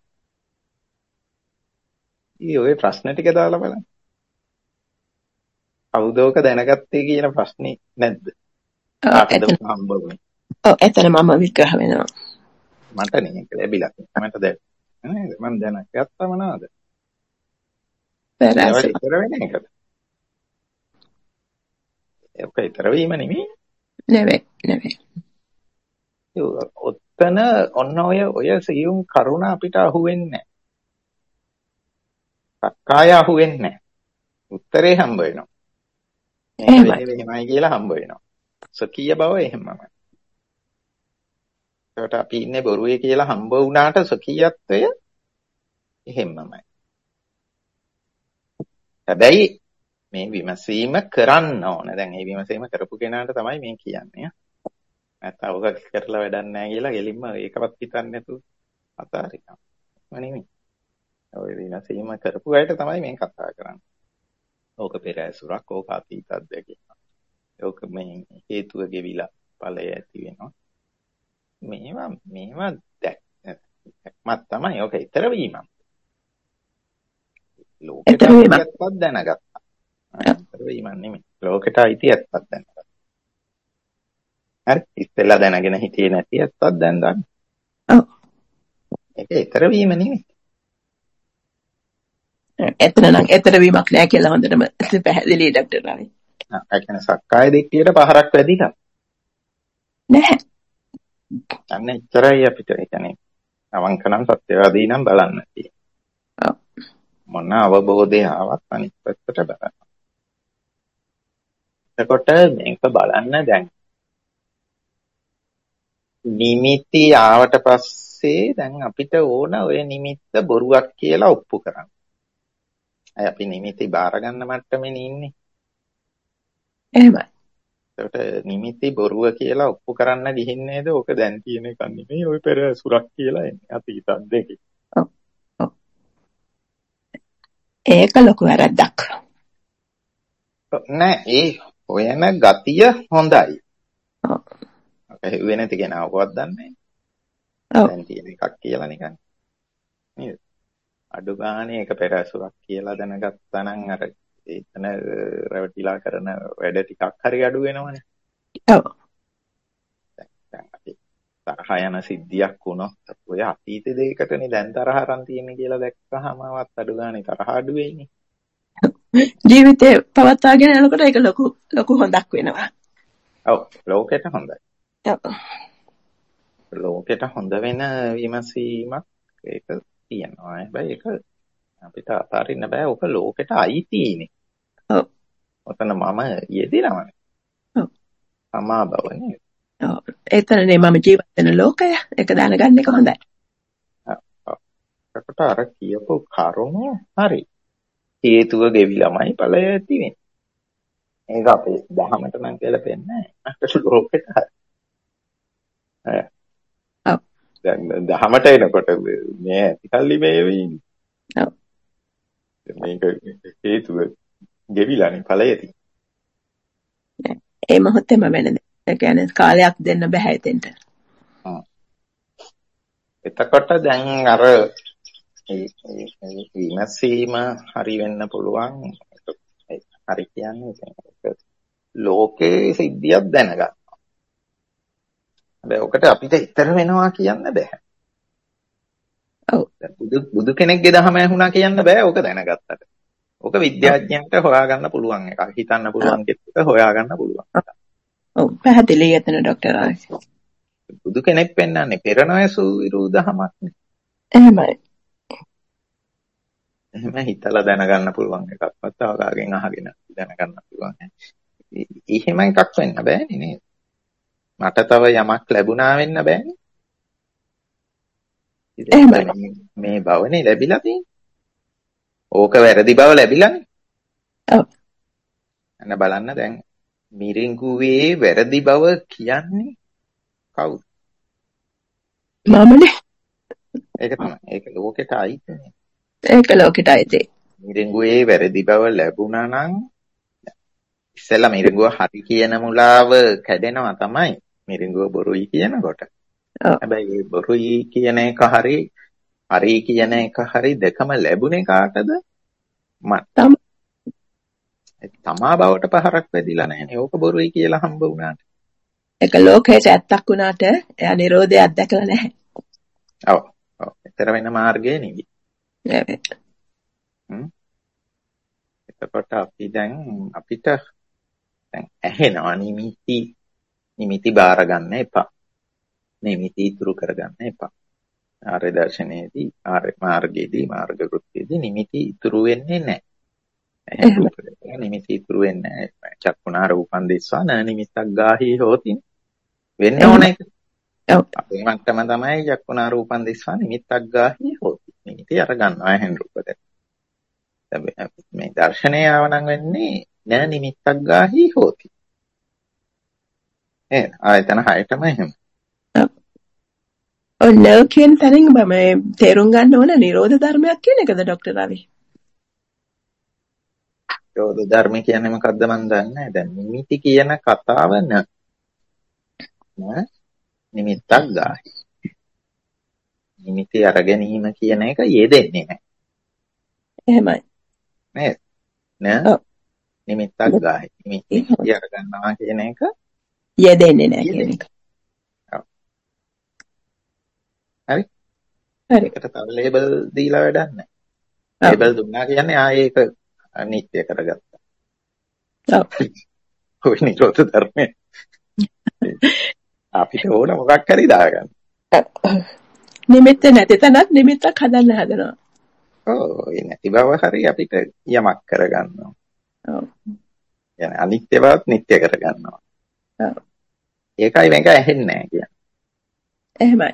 ඊ ඔය ප්‍රශ්න ටික දාලා බලන්න. කවුද ඕක දැනගත්තේ කියන ප්‍රශ්නේ නැද්ද? කාටද හම්බ වුනේ? ඔව් එතන මම විග්‍රහ වෙනවා. මට නේ ඒක ලැබිලා. මට දැන් නේද මම දැනගත්තා මොනවද? පෙර ඇසුර. ඉතර වෙන එකද? ඒක ඉතර වීම නෙමෙයි. නෙවෙයි නෙවෙයි. ඔත්තන ඔන්න ඔය ඔය සියුම් කරුණ අපිට අහුවෙන්නේ නැහැ. සක්කාය අහුවෙන්නේ නැහැ. උත්තරේ හම්බ වෙනවා. එහෙමයි එහෙමයි කියලා හම්බ වෙනවා. සකීය බව එහෙමමයි. ඒකට අපි ඉන්නේ බොරුවේ කියලා හම්බ වුණාට සකීයත්වය එහෙමමයි. හැබැයි මේ විමසීම කරන්න ඕන. දැන් මේ විමසීම කරපු කෙනාට තමයි මේ කියන්නේ. නැත්නම් ඔක කරලා වැඩක් නැහැ කියලා ගෙලින්ම ඒකවත් හිතන්නේ නැතුව අතාරිනවා. නෙමෙයි. ඔය විමසීම කරපු අයට තමයි මේ කතා කරන්නේ. ඕක පෙර ඇසුරක්, ඕක අතීත අත්දැකීමක්. ඕක මේ හේතුව ගෙවිලා ඵලය ඇති වෙනවා. මේවා මේවා දැක්මත් තමයි ඕක ඊතර වීමක්. ලෝකෙට ඇත්තක් දැනගත්තා. ඊතර වීමක් නෙමෙයි. ලෝකෙට අයිති ඇත්තක් දැනගත්තා. හරි ඉස්සෙල්ලා දැනගෙන හිටියේ නැති ඇත්තක් දැන් දන්න. ඔව්. ඒක ඊතර වීම නෙමෙයි. එතන නම් ඊතර වීමක් නෑ කියලා හොඳටම පැහැදිලි ડોක්ටර් රවි. ආ ඒ කියන්නේ සක්කාය දිට්ඨියට පහරක් වැදිලා. නැහැ. අන්න එච්චරයි අපිට ඒ කියන්නේ අවංකනම් සත්‍යවාදී නම් බලන්න තියෙන්නේ. ඔව්. මොන අවබෝධය ආවත් අනිත් පැත්තට බලන්න. එතකොට මේක බලන්න දැන් නිමිති ආවට පස්සේ දැන් අපිට ඕන ඔය නිමිත්ත බොරුවක් කියලා ඔප්පු කරන්න. අය අපි නිමිති බාර ගන්න මට්ටමේ ඉන්නේ. එහෙමයි. එතකොට නිමිති බොරුව කියලා ඔප්පු කරන්න ගිහින් නේද? ඕක දැන් කියන එක නෙමෙයි ওই පෙර සුරක් කියලා එන්නේ. අතීතත් දෙකේ. ඔව්. ඔව්. ඒක ලොකු වැරද්දක්. නෑ ඒ හොයන ගතිය හොඳයි. ඔව්. අපේ වෙන නැති කෙනාවවත් දන්නේ ඔව්. දැන් තියෙන එකක් කියලා නිකන්. නේද? අඩු ගානේ ඒක පෙර සුරක් කියලා දැනගත්තා නම් අර එතන රැවටිලා කරන වැඩ ටිකක් හරි අඩු වෙනවනේ. ඔව්. දැන් අපි තරහ යන සිද්ධියක් වුණොත් ඔය අතීත දෙයකටනේ දැන් තරහ අරන් තියෙන්නේ කියලා දැක්කහමවත් අඩු ගානේ තරහ අඩු වෙන්නේ. ජීවිතේ පවත්වාගෙන යනකොට ඒක ලොකු ලොකු හොඳක් වෙනවා. ඔව් ලෝකෙට හොඳයි. ඔව්. ලෝකෙට හොඳ වෙන විමසීමක් ඒක තියෙනවා. හැබැයි ඒක අපිට අතාරින්න බෑ. ඔක ලෝකෙට අයිතිනේ. ඔව්. ඔතන මම යෙදිනවනේ. ඔව්. සමා බවනේ. ඔව්. ඒතරනේ මම ජීවත් වෙන ලෝකය. ඒක දැනගන්න එක හොඳයි. ඔව්. ඒකට අර කියපු කරුණු හරි. හේතුව ගෙවිලමයි ඵලය ඇති වෙන්නේ. ඒක අපේ දහමට නම් කියලා පෙන්නන්නේ. අපේ ලෝකෙට හරි. ඔව්. දැන් දහමට එනකොට මේ ඇතිකල්ලි මේ වෙන්නේ. ඔව්. මේක හේතුව ගෙවිලානේ ඵලය තියෙන්නේ. ඒ මොහොතේම වෙන දේ. ඒ කියන්නේ කාලයක් දෙන්න බෑ එතෙන්ට. එතකොට දැන් අර විමසීම හරි වෙන්න පුළුවන්. හරි කියන්නේ ලෝකේ සිද්ධියක් දැනගන්න. හැබැයි ඔකට අපිට ඉතර වෙනවා කියන්න බෑ. ඔව්. බුදු බුදු කෙනෙක්ගේ දහම ඇහුණා කියන්න බෑ ඕක දැනගත්තට. ඕක විද්‍යාඥයන්ට හොයාගන්න පුළුවන් එකක්. හිතන්න පුළුවන් කෙනෙක් හොයාගන්න පුළුවන්. ඔව් පැහැදිලි එතන ડોක්ටර් ආයි. බුදු කෙනෙක් පෙන්නන්නේ පෙරණයසු විරුදහමක් නේ. එහෙමයි. එහෙම හිතලා දැනගන්න පුළුවන් එකක්. වතාවකගෙන් අහගෙන දැනගන්න පුළුවන්. එහෙම එකක් වෙන්න බෑනේ නේද? මට තව යමක් ලැබුණා වෙන්න බෑනේ. මේ බවනේ ලැබිලා තියෙන්නේ. ඕක වැරදි බව ලැබිලානේ. ඔව්. අන්න බලන්න දැන් මිරිඟුවේ වැරදි බව කියන්නේ කවුද? මමනේ. ඒක තමයි. ඒක ලෝකෙට අයිතිනේ. ඒක ලෝකෙට අයිති. මිරිඟුවේ වැරදි බව ලැබුණා නම් ඉස්සෙල්ලා මිරිඟුව හරි කියන මුලාව කැඩෙනවා තමයි. මිරිඟුව බොරුයි කියනකොට. හැබැයි ඒ බොරුයි කියන එක හරි හරි කියන එක හරි දෙකම ලැබුණේ කාටද? මට. තමා බවට පහරක් වැදිලා නැහැනේ. ඕක බොරුයි කියලා හම්බ වුණාට. ඒක ලෝකයේ ඇත්තක් වුණාට එයා නිරෝධයක් දැකලා නැහැ. ඔව්. ඔව්. ඊතර වෙන මාර්ගය නෙවි. හ්ම්. එතකොට අපි දැන් අපිට දැන් ඇහෙනවා නිමිති නිමිති බාර ගන්න එපා. නිමිති ඉතුරු කරගන්න එපා. ආර්ය දර්ශනයේදී ආර්ය මාර්ගයේදී මාර්ග කෘත්‍යයේදී නිමිති ඉතුරු වෙන්නේ නැහැ. එහෙම නිමිති ඉතුරු වෙන්නේ නැහැ. චක්කුණා රූපං දිස්වා න නිමිත්තක් ගාහි හෝති. වෙන්න ඕන එක. ඔව්. අපේ මට්ටම තමයි චක්කුණා රූපං දිස්වා නිමිත්තක් ගාහි හෝති. නිමිති අර ගන්නවා ඇහෙන් රූපද. මේ දර්ශනය ආවනම් වෙන්නේ න නිමිත්තක් ගාහි හෝති. ඒ ආයතන හයටම එහෙම. ඔව් නෝ කියන තැනින් මම තේරුම් ගන්න ඕන නිරෝධ ධර්මයක් කියන එකද ડોක්ටර් රවි? නිරෝධ ධර්ම කියන්නේ මොකද්ද මන් දන්නේ නැහැ. දැන් නිමිති කියන කතාව න නිමිත්තක් ගාහි. නිමිති අරගැනීම කියන එක යෙදෙන්නේ නැහැ. එහෙමයි. නේද? න නිමිත්තක් ගාහි. නිමිති අරගන්නවා කියන එක යෙදෙන්නේ නැහැ කියන එක. හරි? හරි. ඒකට තව ලේබල් දීලා වැඩක් නැහැ. ලේබල් දුන්නා කියන්නේ ආයේ ඒක අනිත්‍ය කරගත්තා. ඔව්. ඔය නිරෝධ ධර්මයේ අපිට ඕන මොකක් හරි දාගන්න. නිමිත්ත නැති තැනත් නිමිත්තක් හදන්න හදනවා. ඔව් ඒ නැති බව හරි අපිට යමක් කරගන්නවා. ඔව්. يعني අනිත්‍ය බවත් නිට්ටය කරගන්නවා. ඔව්. ඒකයි මේක ඇහෙන්නේ නැහැ කියන්නේ. එහෙමයි.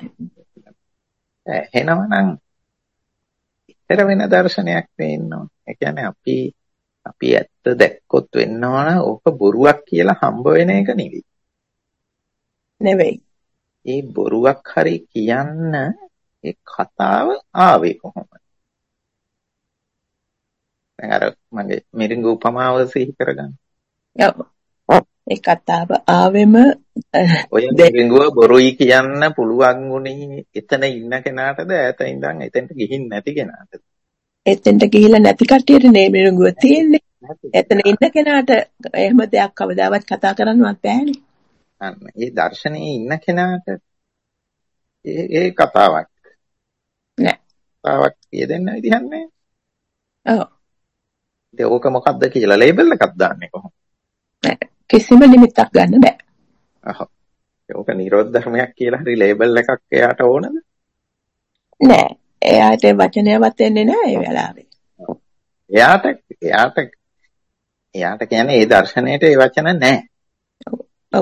එහෙනම් නම් ඉතර වෙන දර්ශනයක් වෙන්නවා. ඒ කියන්නේ අපි අපි ඇත්ත දැක්කොත් වෙන්නවන ඕක බොරුවක් කියලා හම්බ වෙන එක නෙවෙයි. නෙවෙයි. ඒ බොරුවක් හරි කියන්න ඒ කතාව ආවේ කොහොමද? දැන් අර මගේ මිරිඟු උපමාව සිහි කරගන්න. ඔව්. ඒ කතාව ආවෙම ඔය මිරිඟුව බොරුයි කියන්න පුළුවන් උනේ එතන ඉන්න කෙනාටද ඈත ඉඳන් එතෙන්ට ගිහින් නැති කෙනාටද? එතෙන්ට ගිහිල්ලා නැති කට්ටියට නේ මිරිඟුව තියෙන්නේ. එතන ඉන්න කෙනාට එහෙම දෙයක් කවදාවත් කතා කරන්නවත් බෑනේ. අන්න ඒ දර්ශනයේ ඉන්න කෙනාට ඒ ඒ කතාවක් නෑ. කතාවක් කියදෙන්න විදිහක් නෑ. ඔව්. ඒක ඕක මොකද්ද කියලා ලේබල් එකක් දාන්නේ කොහොමද? කිසිම නිමිත්තක් ගන්න බෑ. අහ්. ඒක නිරෝධ ධර්මයක් කියලා හරි ලේබල් එකක් එයාට ඕනද? නෑ. එයාට වචනයවත් එන්නේ නෑ ඒ වෙලාවේ. එයාට එයාට එයාට කියන්නේ ඒ දර්ශනයේට ඒ වචන නෑ. ඔව්.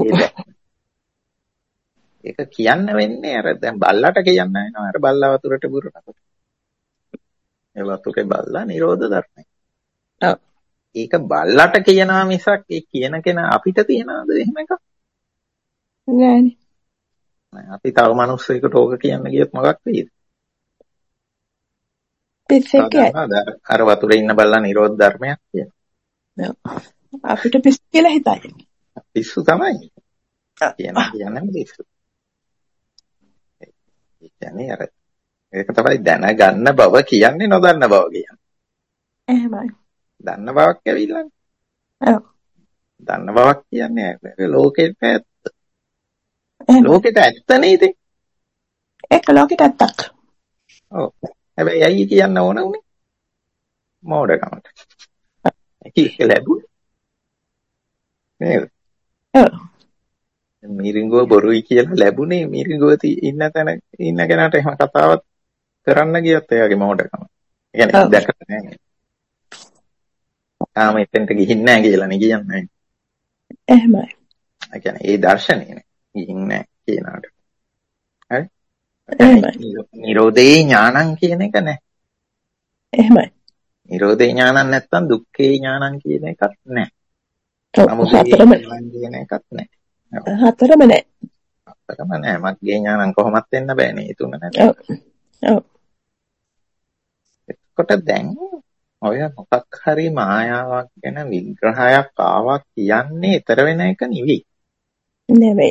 ඒක කියන්න වෙන්නේ අර දැන් බල්ලට කියන්න වෙනවා අර බල්ලා වතුරට බුරනකොට. ඒ වතුරේ බල්ලා නිරෝධ ධර්මයි. ඔව්. ඒක බල්ලට කියනවා මිසක් ඒ කියන කෙනා අපිට තියනවාද එහෙම එකක්? නෑනේ. අපි තව මිනිස්සෙකුට ඕක කියන්න ගියොත් මොකක් වෙයිද? පිස්සෙක් අර වතුරේ ඉන්න බල්ලා නිරෝධ ධර්මයක් කියන. අපිට පිස්සු කියලා හිතයි. පිස්සු තමයි. කියන කියන්නේ පිස්සු. ඒ කියන්නේ අර ඒක තමයි දැනගන්න බව කියන්නේ නොදන්න බව කියන්නේ. එහෙමයි. දන්න බවක් ඇවිල්ලානේ. ඔව්. දන්න බවක් කියන්නේ ලෝකෙට ඇත්ත. ලෝකෙට ඇත්ත නේද? ඒක ලෝකෙට ඇත්තක්. ඔව්. හැබැයි ඇයි කියන්න ඕන උනේ? මෝඩකමට. ඒක ලැබුණේ. නේද? ඔව්. මිරිඟුව බොරුයි කියලා ලැබුණේ මිරිඟුව ඉන්න තැන ඉන්න කෙනාට එහෙම කතාවක් කරන්න ගියත් එයාගේ මෝඩකම. ඒ කියන්නේ දැකලා නැහැ. තාම එතෙන්ට ගිහින් නැහැ කියලා නේ කියන්නේ. එහෙමයි. ඒ කියන්නේ ඒ දර්ශනේ ගිහින් නැහැ කියනකට. හරි? නිරෝධේ ඥානං කියන එක නැහැ. එහෙමයි. නිරෝධේ ඥානං නැත්තම් දුක්ඛේ ඥානං කියන එකක් නැහැ. හතරම කියන එකක් නැහැ. හතරම නැහැ. හතරම නැහැ. මග්ගේ ඥානං කොහොමත් වෙන්න බෑනේ. ඒ තුන නැහැ. ඔව්. ඔව්. එතකොට දැන් ඔය මොකක් හරි මායාවක් ගැන විග්‍රහයක් ආවා කියන්නේ ඊතර වෙන එක නෙවෙයි. නෙවෙයි.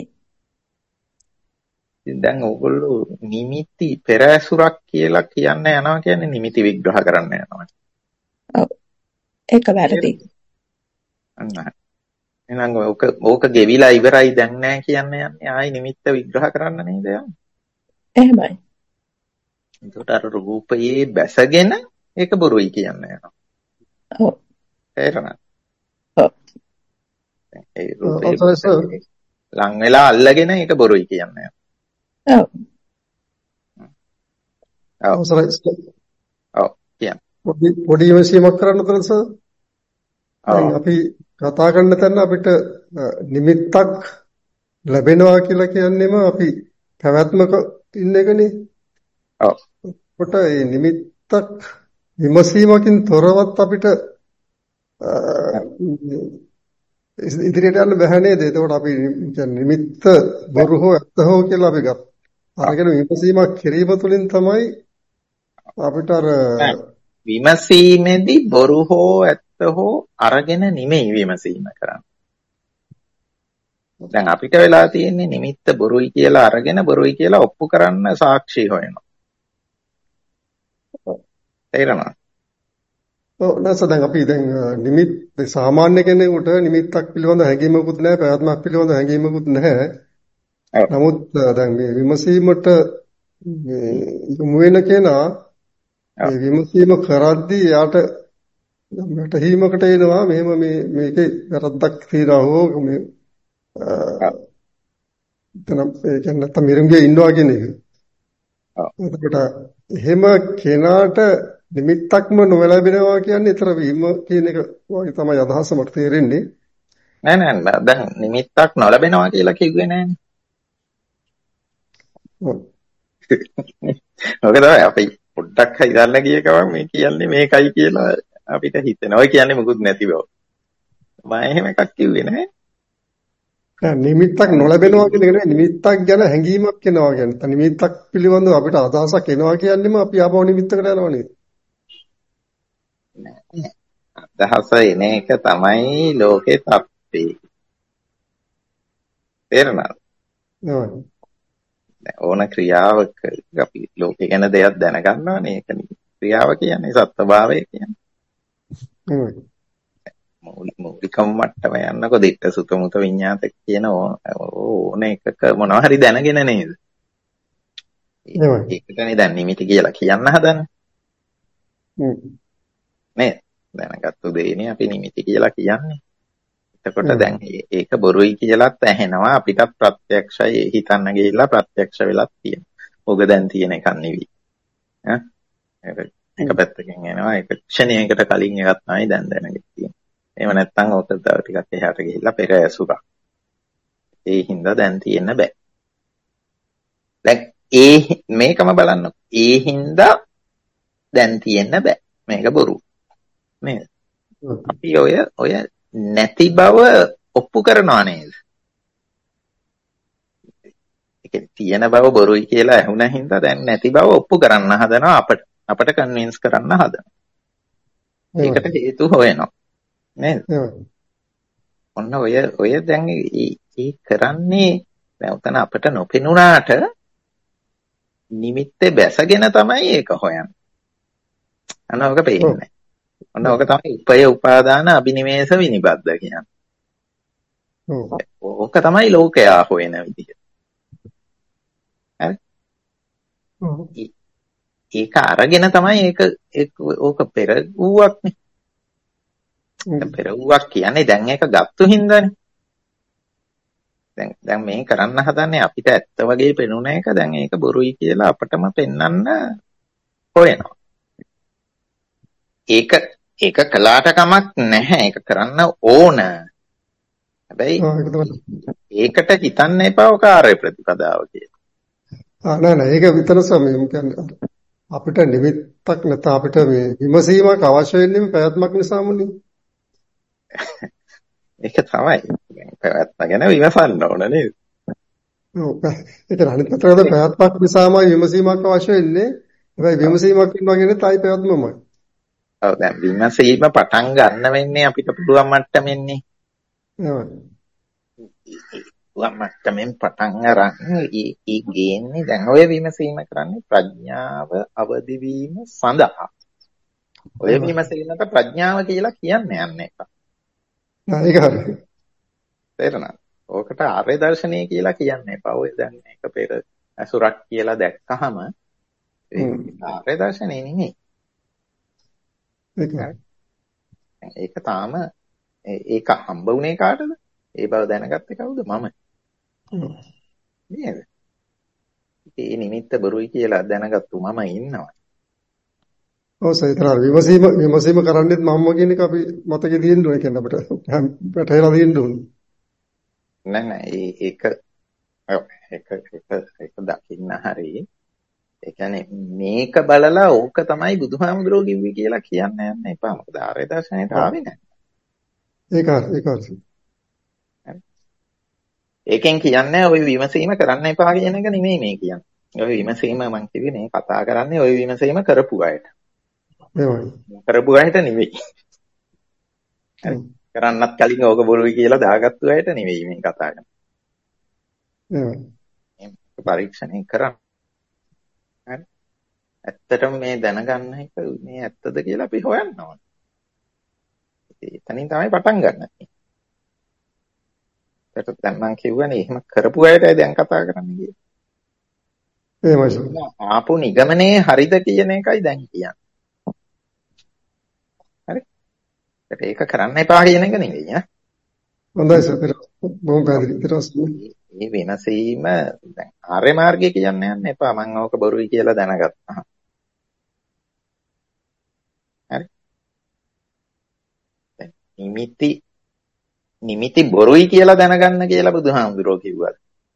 දැන් ඕගොල්ලෝ නිමිති පෙරැසුරක් කියලා කියන්න යනවා කියන්නේ නිමිති විග්‍රහ කරන්න යනවා. ඔව්. ඒක වැරදි. අන්න. එහෙනම් ඕක ඕක ගෙවිලා ඉවරයි දැන් නෑ කියන්න යන්නේ ආයි නිමිත්ත විග්‍රහ කරන්න නේද යන්නේ? එහෙමයි. ඒකට අර රූපයේ බැසගෙන ඒක බොරුයි කියන්න යනවා. ඔව්. තේරෙනවද? ඔව්. ඒ රූපේ ලං වෙලා අල්ලගෙන ඒක බොරුයි කියන්න යනවා. ඔව්. ඔව්. ඔව්. කියන්න. පොඩි පොඩි විශ්ීමක් කරන්න තරස. අපි කතා කරන තැන අපිට නිමිත්තක් ලැබෙනවා කියලා කියන්නේම අපි පැවැත්මක ඉන්න එකනේ. ඔව්. කොට මේ නිමිත්තක් විමසීමකින් තොරවත් අපිට ඉදිරියට යන්න බැහැ නේද? එතකොට අපි කියන්නේ නිමිත්ත බොරු හෝ ඇත්ත හෝ කියලා අපි ගත්තා. අරගෙන විමසීමක් කිරීම තුළින් තමයි අපිට අර විමසීමේදී බොරු හෝ ඇත්ත හෝ අරගෙන නෙමෙයි විමසීම කරන්නේ. දැන් අපිට වෙලා තියෙන්නේ නිමිත්ත බොරුයි කියලා අරගෙන බොරුයි කියලා ඔප්පු කරන්න සාක්ෂි හොයනවා. තේරෙනවද? ඔව් නැස දැන් අපි දැන් නිමිත් සාමාන්‍ය කෙනෙකුට නිමිත්තක් පිළිබඳ හැඟීමකුත් නැහැ, පැවැත්මක් පිළිබඳ හැඟීමකුත් නැහැ. නමුත් දැන් මේ විමසීමට යොමු වෙන කෙනා මේ විමසීම කරද්දී යාට වැටහීමකට එනවා මෙහෙම මේ මේකේ වැරද්දක් තියනවා හෝ මේ එතන ඒ කියන්නේ නැත්නම් මිරිඟුවේ ඉන්නවා කියන එක. එතකොට එහෙම කෙනාට නිමිත්තක්ම නොලැබෙනවා කියන්නේ ඊතර වීම කියන එක වගේ තමයි අදහස මට තේරෙන්නේ. නෑ නෑ දැන් නිමිත්තක් නොලැබෙනවා කියලා කිව්වේ නෑනේ. ඔව්. ඔක තමයි අපි පොඩ්ඩක් හිතන්න ගිය ගමන් මේ කියන්නේ මේකයි කියලා අපිට හිතෙනවා. ඔය කියන්නේ මොකුත් නැති බව. මම එහෙම එකක් කිව්වේ නෑ. දැන් නිමිත්තක් නොලැබෙනවා කියන එක නෙවෙයි නිමිත්තක් ගැන හැඟීමක් එනවා කියන්නේ. නිමිත්තක් පිළිබඳව අපිට අදහසක් එනවා කියන්නේම අපි ආපහු නිමිත්තකට යනවා නේද? නෑ. අදහස එන එක තමයි ලෝකේ තත්ත්වේ. තේරුණාද? ඕන ක්‍රියාවක අපි ලෝකේ ගැන දෙයක් දැනගන්නවනේ. ඒක ක්‍රියාව කියන්නේ සත්‍යභාවය කියන්නේ. මූලිකම මට්ටම යන්නකො දිට්ඨ සුත මුත විඤ්ඤාත කියන ඕන එකක මොනවා හරි දැනගෙන නේද? ඒකටනේ දැන් නිමිති කියලා කියන්න හදන්නේ. නේද? දැනගත්තු දෙයනේ අපි නිමිති කියලා කියන්නේ. එතකොට දැන් ඒක බොරුයි කියලාත් ඇහෙනවා අපිට ප්‍රත්‍යක්ෂයි හිතන්න ගිහිල්ලා ප්‍රත්‍යක්ෂ වෙලක් තියෙනවා. ඕක දැන් තියෙන එකක් නෙවෙයි. ඈ ඒක පැත්තකින් එනවා ඒක ක්ෂණයකට කලින් එකක් තමයි දැන් දැනගෙන තියෙන්නේ. එහෙම නැත්නම් ඕක තව ටිකක් එහාට ගිහිල්ලා පෙර ඇසුරක්. ඒ හින්දා දැන් තියෙන්න බෑ. දැන් ඒ මේකම බලන්න. ඒ හින්දා දැන් තියෙන්න බෑ. මේක බොරු. නේද? අපි ඔය ඔය නැති බව ඔප්පු කරනවා නේද? ඒක තියෙන බව බොරුයි කියලා ඇහුණා හින්දා දැන් නැති බව ඔප්පු කරන්න හදනවා අපට. අපට කන්වින්ස් කරන්න හදනවා. ඒකට හේතු හොයනවා. නේද? ඔන්න ඔය ඔය දැන් ඒ කරන්නේ දැන් උතන අපට නොපෙනුනාට නිමිත්තේ බැසගෙන තමයි ඒක හොයන්නේ. අන්න ඔක පේන්නේ. ඔන්න ඔක තමයි උපය උපාදාන අබිනිවේෂ විනිබද්ද කියන්නේ. ඕක තමයි ලෝකයා හොයන විදිහ. හරි? ඒක අරගෙන තමයි ඒක ඕක පෙරගුවක් නේ. පෙරවුවක් කියන්නේ දැන් ඒක ගත්තු හින්දානේ. දැන් දැන් මේ කරන්න හදන්නේ අපිට ඇත්ත වගේ පෙනුන එක දැන් ඒක බොරුයි කියලා අපටම පෙන්වන්න හොයනවා. ඒක ඒක කළාට කමක් නැහැ. ඒක කරන්න ඕන. හැබැයි ඒකට හිතන්න එපා ඔක ආර්ය ප්‍රතිපදාව කියලා. ආ නෑ නෑ ඒක විතර සමය කියන්නේ අපිට නිමිත්තක් නැත අපිට මේ විමසීමක් අවශ්‍ය වෙන්නේ පැවැත්මක් නිසාමනේ. ඒක තමයි. පැවැත්ම ගැන විමසන්න ඕන නේද? ඔව්. ඒක අනිත් පැත්තට පැවැත්මක් නිසාමයි විමසීමක් අවශ්‍ය වෙන්නේ. හැබැයි විමසීමක් වෙනවා කියන්නේ තයි පැවැත්මමයි. ඔව් දැන් විමසීම පටන් ගන්න වෙන්නේ අපිට පුළුවන් මට්ටමින්නේ. ඔව්. පුළුවන් මට්ටමින් පටන් අරන් ඒ ගේන්නේ දැන් ඔය විමසීම කරන්නේ ප්‍රඥාව අවදි වීම සඳහා. ඔය විමසීමට ප්‍රඥාව කියලා කියන්නේ යන්නේ එක. ඒක හරි. තේරෙනවද? ඕකට ආර්ය දර්ශනය කියලා කියන්නේ එපා. ඔය දැන් මේක පෙර අසුරක් කියලා දැක්කහම ඒක ආර්ය දර්ශනේ නෙමෙයි. ඒක තාම ඒක හම්බ වුණේ කාටද? ඒ බව දැනගත්තේ කවුද? මම. නේද? ඒ නිමිත්ත බොරුයි කියලා දැනගත්තු මම ඉන්නවා. ඔව් සයිතර විමසීම විමසීම කරන්නේත් මම්ම කියන එක අපි මතකේ තියෙන්න ඕනේ කියන්නේ අපිට පැටහෙලා තියෙන්න ඕනේ. නෑ නෑ ඒක ඒක ඒක දකින්න හරි. ඒ කියන්නේ මේක බලලා ඕක තමයි බුදුහාමුදුරුවෝ කිව්වේ කියලා කියන්න යන්න එපා. මොකද ආර්ය දර්ශනයට ආවේ නෑ. ඒක ඒක හරි. ඒකෙන් කියන්නේ ওই විමසීම කරන්න එපා කියන එක නෙමෙයි මේ කියන්නේ. ওই විමසීම මම කිව්වේ මේ කතා කරන්නේ ওই විමසීම කරපු අයට. කරපු අයට නෙවෙයි. කරන්නත් කලින් ඕක බොරුයි කියලා දාගත්තු අයට නෙවෙයි මේ කතා කරන්නේ. මේ පරීක්ෂණය කරන්න. හරි. ඇත්තටම මේ දැනගන්න එක මේ ඇත්තද කියලා අපි හොයන්න ඕනේ. එතනින් තමයි පටන් ගන්න. ඒකට දැන් මම කියවනේ එහෙම කරපු අයටයි දැන් කතා කරන්නේ කියලා. එහෙමයි. ආපු නිගමනේ හරිද කියන එකයි දැන් කියන්නේ. හරි. ඒක කරන්න එපා කියන එක නෙවෙයි ඈ. හොඳයි සර්. බොහොම පැහැදිලි. ඊට පස්සේ මේ වෙනසීම දැන් ආර්ය මාර්ගය කියන්න යන්න එපා. මම ඕක බොරුයි කියලා දැනගත්තා. හරි. දැන් නිමිති නිමිති බොරුයි කියලා දැනගන්න කියලා බුදුහාමුදුරුවෝ කිව්වා.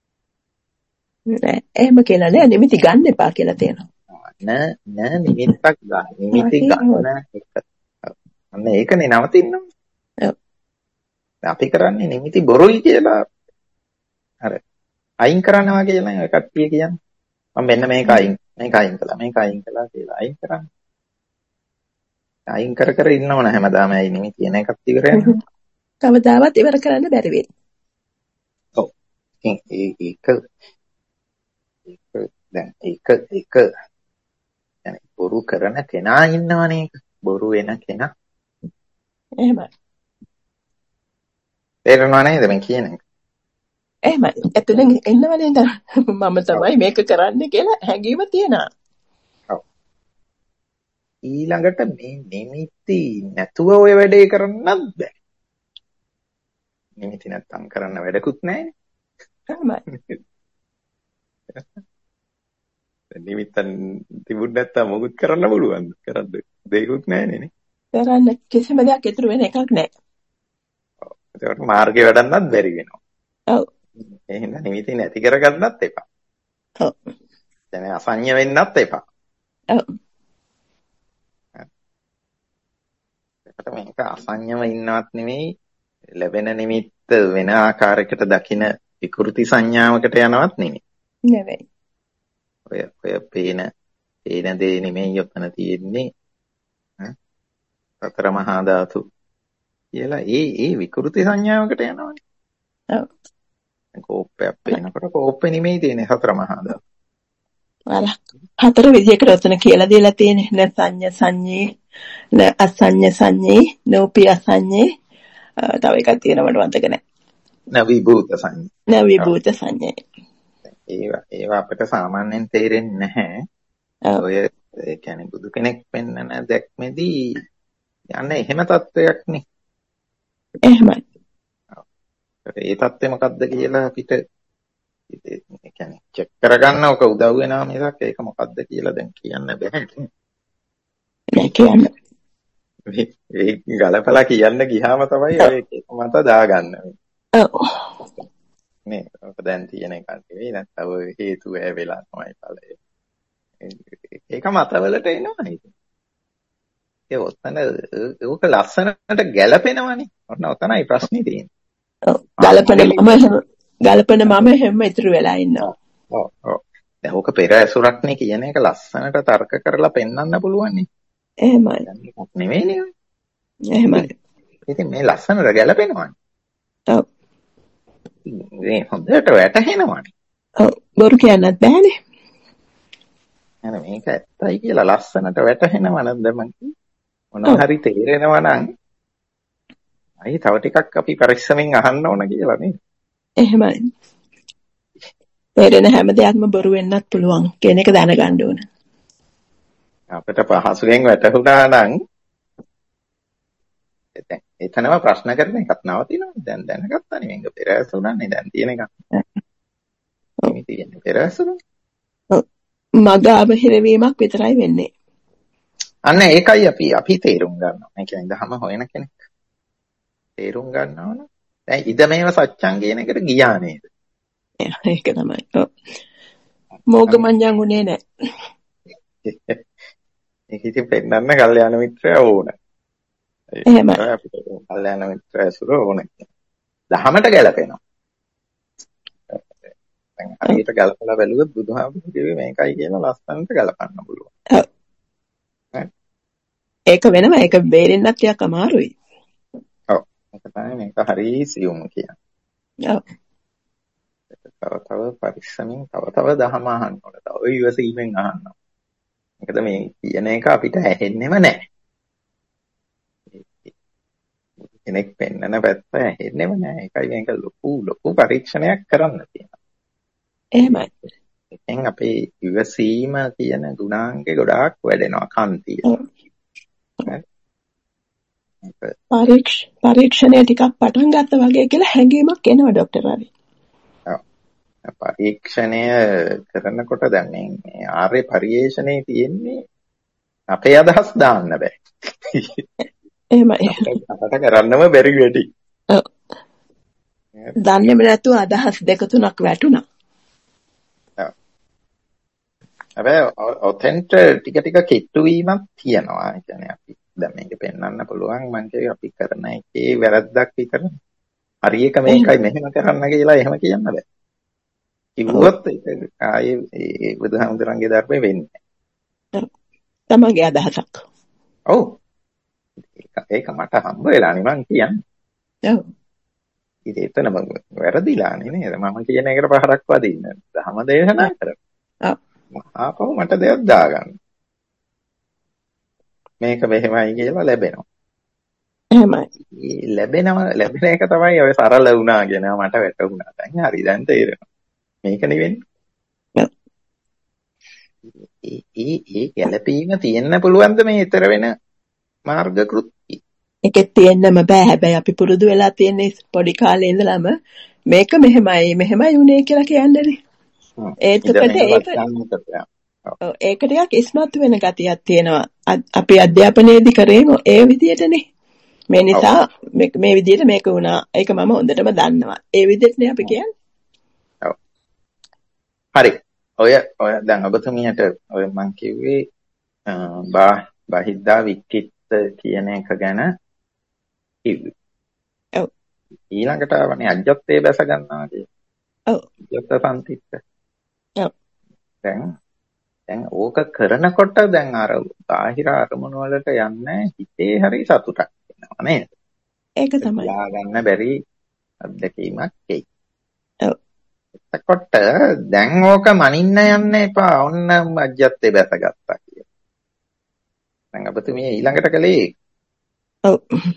නෑ එහෙම කියලා නෑ නිමිති ගන්න එපා කියලා තියෙනවා. නෑ නෑ නිමිත්තක් ගන්න. නිමිති ගන්න එක. අන්න ඒකනේ නවතින්න ඕනේ. ඔව්. අපි කරන්නේ නිමිති බොරුයි කියලා අර අයින් කරනවා කියලා ඔය කට්ටිය කියන්නේ. මම මෙන්න මේක අයින් මේක අයින් කළා මේක අයින් කළා කියලා අයින් කරන්නේ. අයින් කර කර ඉන්නව නෑ හැමදාම ඇයි නිමිති එන එකක් ඉවර යනවා. කවදාවත් ඉවර කරන්න බැරි වෙයි. ඔව්. ඒක ඒක දැන් ඒක ඒක يعني බොරු කරන කෙනා ඉන්නවනේ ඒක. බොරු වෙන කෙනා. එහෙමයි. තේරෙනව නේද මම කියන එක? එහෙමයි. ඇතුලෙන් එන්නවනේ නේද? මම තමයි මේක කරන්නේ කියලා හැඟීම තියෙනවා. ඔව්. ඊළඟට මේ නිමිති නැතුව ඔය වැඩේ කරන්නත් බෑ. නිමිති නැත්තම් කරන්න වැඩකුත් නැහැනේ. එහෙමයි. නිමිත්තන් තිබුණ නැත්තම් මොකුත් කරන්න පුළුවන්. කරන්න දෙයක්වත් නැහැනේ නේ. කරන්න කිසිම දෙයක් ඉතුරු වෙන එකක් නැහැ. ඔව්. ඒකට මාර්ගේ වැඩන්නත් බැරි වෙනවා. ඔව්. එහෙනම් නිමිති නැති කරගන්නත් එපා. ඔව්. දැන් අසඤ්ඤ වෙන්නත් එපා. ඔව්. ඒකට මේක අසඤ්ඤව ඉන්නවත් නෙමෙයි ලැබෙන නිමිත්ත වෙන ආකාරයකට දකින විකෘති සංඥාවකට යනවත් නෙමෙයි. නෙවෙයි. ඔය ඔය පේන පේන දේ නෙමෙයි ඔතන තියෙන්නේ. සතර මහා ධාතු කියලා ඒ ඒ විකෘති සංඥාවකට යනවනේ. ඔව්. කෝප්පයක් පේනකොට කෝප්පේ නෙමෙයි තියෙන්නේ සතර මහා ධාතු. අර හතර විදිහකට ඔතන කියලා දීලා තියෙන්නේ න සංඤ සංඤේ න අසඤ්ඤ සංඤේ නෝපි අසඤ්ඤේ තව එකක් තියෙනවා මට මතක නැහැ. නවිභූත සංඥා. නවිභූත සංඤේ. ඒවා ඒවා අපිට සාමාන්‍යයෙන් තේරෙන්නේ නැහැ. ඔය ඒ කියන්නේ බුදු කෙනෙක් පෙන්වන දැක්මේදී යන්නේ එහෙම තත්වයක් නේ. එහෙමයි. ඒ තත්ත්වය මොකක්ද කියලා අපිට ඒ කියන්නේ චෙක් කරගන්න ඔක උදව් වෙනවා මිසක් ඒක මොකක්ද කියලා දැන් කියන්න බෑ. නෑ කියන්න. ඒ ගලපලා කියන්න ගියාම තමයි ඔය මත දාගන්නේ. ඔව්. නේ ඔක දැන් තියෙන එකක් නෙවෙයි නැත්නම් ඔය හේතු ඈ වෙලා තමයි ඵලය. ඒක මතවලට එනවා නේද? ඒ ඔතන ඕක ලස්සනට ගැලපෙනවනේ. ඔන්න ඔතනයි ප්‍රශ්නේ තියෙන්නේ. ඔව්. ගලපන මම එහෙම ගලපන මම එහෙම ඉතුරු වෙලා ඉන්නවා. ඔව් ඔව්. දැන් ඕක පෙර ඇසුරක්නේ කියන එක ලස්සනට තර්ක කරලා පෙන්වන්න පුළුවන් නේ. එහෙමයි. නෙවෙයිනේ. එහෙමයි. ඉතින් මේ ලස්සනට ගැලපෙනවනේ. ඔව්. මේ හොඳට වැටහෙනවනේ. ඔව්. බොරු කියන්නත් බෑනේ. අර මේක ඇත්තයි කියලා ලස්සනට වැටහෙනවා නේද මං මොනවා හරි තේරෙනවා නම් අයි තව ටිකක් අපි පරිස්සමෙන් අහන්න ඕන කියලා නේද? එහෙමයි. තේරෙන හැම දෙයක්ම බොරු වෙන්නත් පුළුවන් කියන එක දැනගන්න ඕන. අපිට පහසුවෙන් වැටහුණා නම් දැන් එතනම ප්‍රශ්න කරන එකක් නවතිනවා. දැන් දැනගත්තානේ මේක පෙරහැසුණානේ දැන් තියෙන එකක්. මේ තියෙන්නේ පෙරහැසුණා. ඔව්. මග අවහිරවීමක් විතරයි වෙන්නේ. අන්න ඒකයි අපි අපි තේරුම් ගන්නවා. ඒ කියන්නේ දහම හොයන කෙනෙක්. තේරුම් ගන්නවනේ. දැන් ඉදමේව සත්‍යං කියන එකට ගියා නේද? ඒක තමයි. ඔව්. මොග්ගමඤ්ඤං උනේ නැහැ. ඒක ඉතින් පෙන්නන්න කල්යාණ මිත්‍රය ඕන. එහෙමයි. අපිට කල්යාණ මිත්‍රය ඇසුර ඕන. දහමට ගැලපෙනවා. දැන් හරියට ගලපලා බැලුවොත් බුදුහාමුදුරුවෝ කිව්වේ මේකයි කියලා ලස්සනට ගලපන්න පුළුවන්. ඔව්. ඒක වෙනම ඒක බේරෙන්නත් ටිකක් අමාරුයි. ඔව්. ඒක තමයි මේක හරිය සියුම් කියන්නේ. ඔව්. තව තව පරිස්සමින් තව තව දහම අහන්න ඕන. තව ඉවසීමෙන් අහන්න. මොකද මේ කියන එක අපිට ඇහෙන්නෙම නැහැ. කෙනෙක් පෙන්නන පැත්ත ඇහෙන්නෙම නැහැ. ඒකයි මේක ලොකු ලොකු පරීක්ෂණයක් කරන්න තියෙනවා. එහෙමයි. එකෙන් අපේ ඉවසීම කියන ගුණාංගේ ගොඩාක් වැඩෙනවා කන්තිය. පරීක්ෂ පරීක්ෂණය ටිකක් පටන් ගත්තා වගේ කියලා හැඟීමක් එනවා ડોක්ටර් රවි. ඔව්. පරීක්ෂණය කරනකොට දැන් මේ ආර්ය පරිේශණයේ තියෙන්නේ අපේ අදහස් දාන්න බෑ. එහෙමයි. අපට කරන්නම බැරි වෙටි. ඔව්. දන්නේම නැතුව අදහස් දෙක තුනක් වැටුණා. හැබැයි ඔතෙන්ට ටික ටික කිට්ටු වීමක් තියෙනවා. ඒ කියන්නේ අපි දැන් මේක පෙන්වන්න පුළුවන් මං කිය අපි කරන එකේ වැරද්දක් විතර. හරි එක මේකයි මෙහෙම කරන්න කියලා එහෙම කියන්න බෑ. කිව්වොත් ඒක ආයේ ඒ බුදුහාමුදුරන්ගේ ධර්මයේ වෙන්නේ නැහැ. තමන්ගේ අදහසක්. ඔව්. ඒක මට හම්බ වෙලානේ මං කියන්නේ. ඔව්. ඉතින් එතන වැරදිලානේ නේද? මම කියන එකට පහරක් වදින්න. ධම දේශනා කරා. ඔව්. ආපහු මට දෙයක් දාගන්න. මේක මෙහෙමයි කියලා ලැබෙනවා. එහෙමයි. ලැබෙනවා ලැබෙන එක තමයි ඔය සරල වුණා කියනවා මට වැටුණා. දැන් හරි දැන් තේරෙනවා. මේක නෙවෙන්නේ. ඒ ඒ ඒ ගැළපීම තියෙන්න පුළුවන්ද මේ ඊතර වෙන මාර්ග කෘත්‍ය? ඒකෙත් තියෙන්නම බෑ. හැබැයි අපි පුරුදු වෙලා තියෙන්නේ පොඩි කාලේ ඉඳලම මේක මෙහෙමයි මෙහෙමයි උනේ කියලා කියන්නේ. ඒකට ඒක ඒක ටිකක් ඉස්මතු වෙන ගතියක් තියෙනවා. අපි අධ්‍යාපනයේදී කරේ ඒ විදිහටනේ. මේ නිසා මේ විදිහට මේක වුණා. ඒක මම හොඳටම දන්නවා. ඒ විදිහටනේ අපි කියන්නේ. ඔව්. හරි. ඔය ඔය දැන් ඔබතුමියට ඔය මං කිව්වේ බා බහිද්දා වික්කිත් කියන එක ගැන කිව්වේ. ඔව්. ඊළඟට ආවනේ අජ්ජත්තේ බැස ගන්නවා කියන්නේ. ඔව්. අජ්ජත්ත සම්තිත්ත. ඔව්. දැන් දැන් ඕක කරනකොට දැන් අර බාහිර අරමුණු වලට යන්නේ හිතේ හරි සතුටක් වෙනවා නේද? ඒක තමයි. ලා ගන්න බැරි අත්දැකීමක් එයි. ඔව්. එතකොට දැන් ඕක මනින්න යන්න එපා. ඔන්න අජ්ජත්තේ බැසගත්තා කියලා. දැන් ඔබතුමිය ඊළඟට කළේ ඔව්.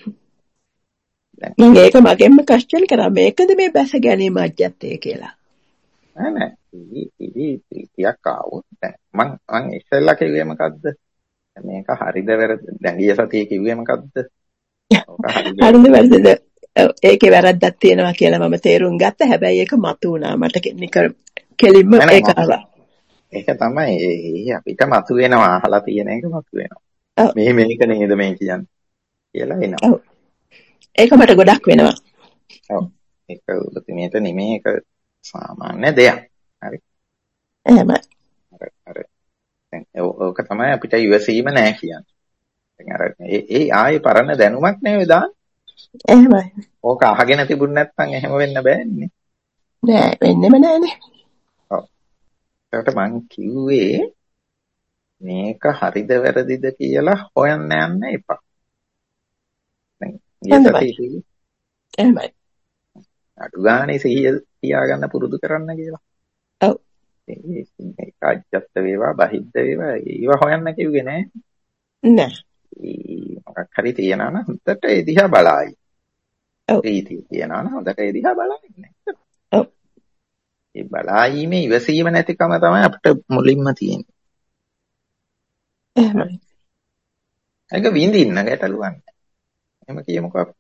මම ඒක මගෙන්ම කස්ටල් කරා. මේකද මේ බැස ගැනීම අජ්ජත්තේ කියලා. නෑ නෑ. ඉවි ඉතියක් ආවොත් දැන් මං මං ඉස්සෙල්ලා කිව්වේ මොකද්ද? මේක හරිද වැරදිද? දැන් ගිය සතියේ කිව්වේ මොකද්ද? හරිද වැරදිද? ඒකේ වැරද්දක් තියෙනවා කියලා මම තේරුම් ගත්තා. හැබැයි ඒක මතු වුණා මට කෙලින්ම ඒක ආවා. ඒක තමයි ඒ අපිට මතු වෙනවා අහලා තියෙන එක මතු වෙනවා. මේ මේක නේද මේ කියන්නේ කියලා එනවා. ඔව්. ඒක මට ගොඩක් වෙනවා. ඔව්. ඒක ඔබතුමියට නෙමෙයි ඒක සාමාන්‍ය දෙයක්. හරි. එහෙමයි. අර අර දැන් ඕක තමයි අපිට ඉවසීම නැහැ කියන්නේ. දැන් අර ඒ ඒ ආයේ පරණ දැනුමක් නෙවෙයි දාන්න. එහෙමයි. ඕක අහගෙන තිබුණ නැත්නම් එහෙම වෙන්න බෑනේ. නෑ වෙන්නෙම නෑනේ. ඔව්. ඒකට මං කිව්වේ මේක හරිද වැරදිද කියලා හොයන්න යන්න එපා. දැන් ඊටදී එහෙමයි. අඩු ගානේ සිහිය තියාගන්න පුරුදු කරන්න කියලා. ඔව්. ඒක අජ්ජත් වේවා බහිද්ද වේවා ඒව හොයන්න කිව්වේ නෑ. නෑ. මොකක් හරි තියනවා නම් හොඳට ඒ දිහා බලائي. ඔව්. ප්‍රීතිය තියනවා නම් හොඳට ඒ දිහා බලائي. ඔව්. ඒ බලائීමේ ඉවසීම නැතිකම තමයි අපිට මුලින්ම තියෙන්නේ. එහෙමයි. ඒක විඳින්න ගැටලුවක් නැහැ. එහෙම කියමුකෝ අපි.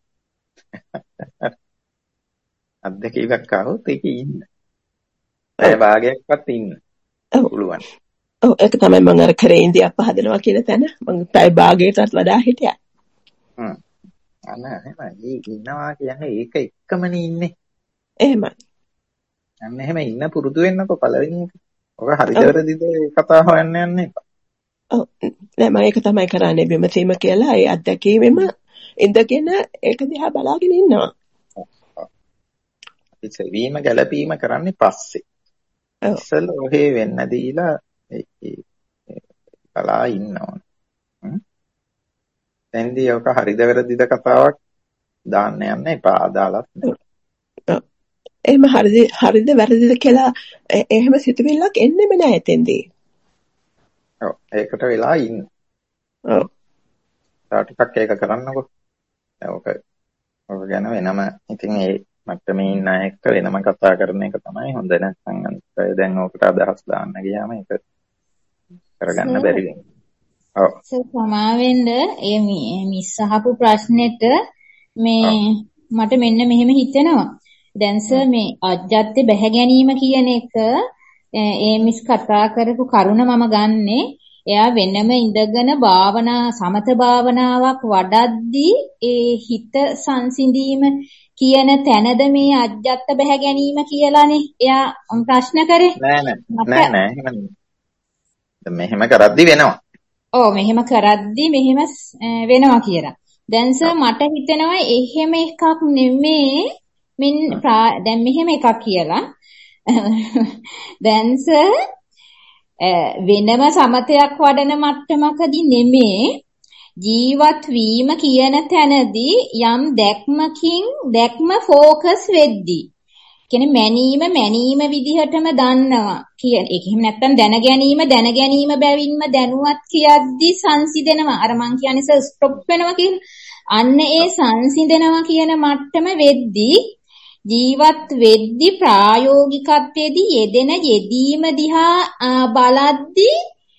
අත්දැකීමක් ආවොත් ඒකේ ඉන්න. ඒ භාගයක්වත් ඉන්න. පුළුවන්. ඔව් ඒක තමයි මම අර කරේ ඉන්දියා පහදනවා කියන තැන මම පැය භාගයකටත් වඩා හිටියා. හ්ම්. අන්න එහෙමයි. ඉන්නවා කියන්නේ ඒක එක්කමනේ ඉන්නේ. එහෙමයි. අන්න එහෙම ඉන්න පුරුදු වෙන්නකො පළවෙනි එක. ඔක හරිද වැරදිද කතා හොයන්න යන්න එපා. ඔව් නෑ මම ඒක තමයි කරන්නේ විමසීම කියලා ඒ අත්දැකීමෙම ඉඳගෙන ඒක දිහා බලාගෙන ඉන්නවා. අපි සෙවීම ගැළපීම කරන්නේ පස්සේ. ඔව්. ඉස්සෙල්ල ඔහේ වෙන්න දීලා බලා ඉන්න ඕන. හ්ම්. දැන්දී ඔක හරිද වැරදිද කතාවක් දාන්න යන්න එපා අදාළත් නෑ. ඔව්. එහෙම හරිද හරිද වැරදිද කියලා එහෙම සිතුවිල්ලක් එන්නෙම නෑ එතෙන්දී. ඔව් ඒකට වෙලා ඉන්න. ඔව්. තා ටිකක් ඒක කරන්නකෝ. ඔක ඔක ගැන වෙනම ඉතින් ඒ මට්ටමේ ඉන්න එක්ක වෙනම කතා කරන එක තමයි හොඳ නැත්නම් අනිත් දැන් ඔකට අදහස් දාන්න ගියාම ඒක කරගන්න බැරි වෙනවා. ඔව්. සර් සමාවෙන්න ඒ මිස් අහපු ප්‍රශ්නෙට මේ මට මෙන්න මෙහෙම හිතෙනවා. දැන් සර් මේ අජ්ජත්තේ බැහැ ගැනීම කියන එක ඒ මිස් කතා කරපු කරුණ මම ගන්නෙ එයා වෙනම ඉඳගෙන භාවනා සමත භාවනාවක් වඩද්දී ඒ හිත සංසිඳීම කියන තැනද මේ අජ්ජත්ත බැහැ ගැනීම කියලානේ එයා ප්‍රශ්න කරේ නෑ නෑ නෑ නෑ එහෙම මෙහෙම කරද්දි වෙනවා. ඔව් මෙහෙම කරද්දි මෙහෙම වෙනවා කියලා. දැන් සර් මට හිතෙනවා එහෙම එකක් නෙමේ මින් දැන් මෙහෙම එකක් කියලා. දැන් සර් වෙනම සමතයක් වඩන මට්ටමකදී නෙමේ ජීවත් වීම කියන තැනදී යම් දැක්මකින් දැක්ම ફોකස් වෙද්දී කියන්නේ මැනීම මැනීම විදිහටම දන්නවා කියන ඒක. එහෙම නැත්නම් දැන ගැනීම දැන ගැනීම බැවින්ම දැනුවත් කියද්දි සංසිඳෙනවා. අර මං කියන්නේ සර් ස්ටොප් වෙනවා කියන. අන්න ඒ සංසිඳෙනවා කියන මට්ටම වෙද්දී ජීවත් වෙද්දී ප්‍රායෝගිකත්වයේදී යෙදෙන යෙදීම දිහා බලද්දී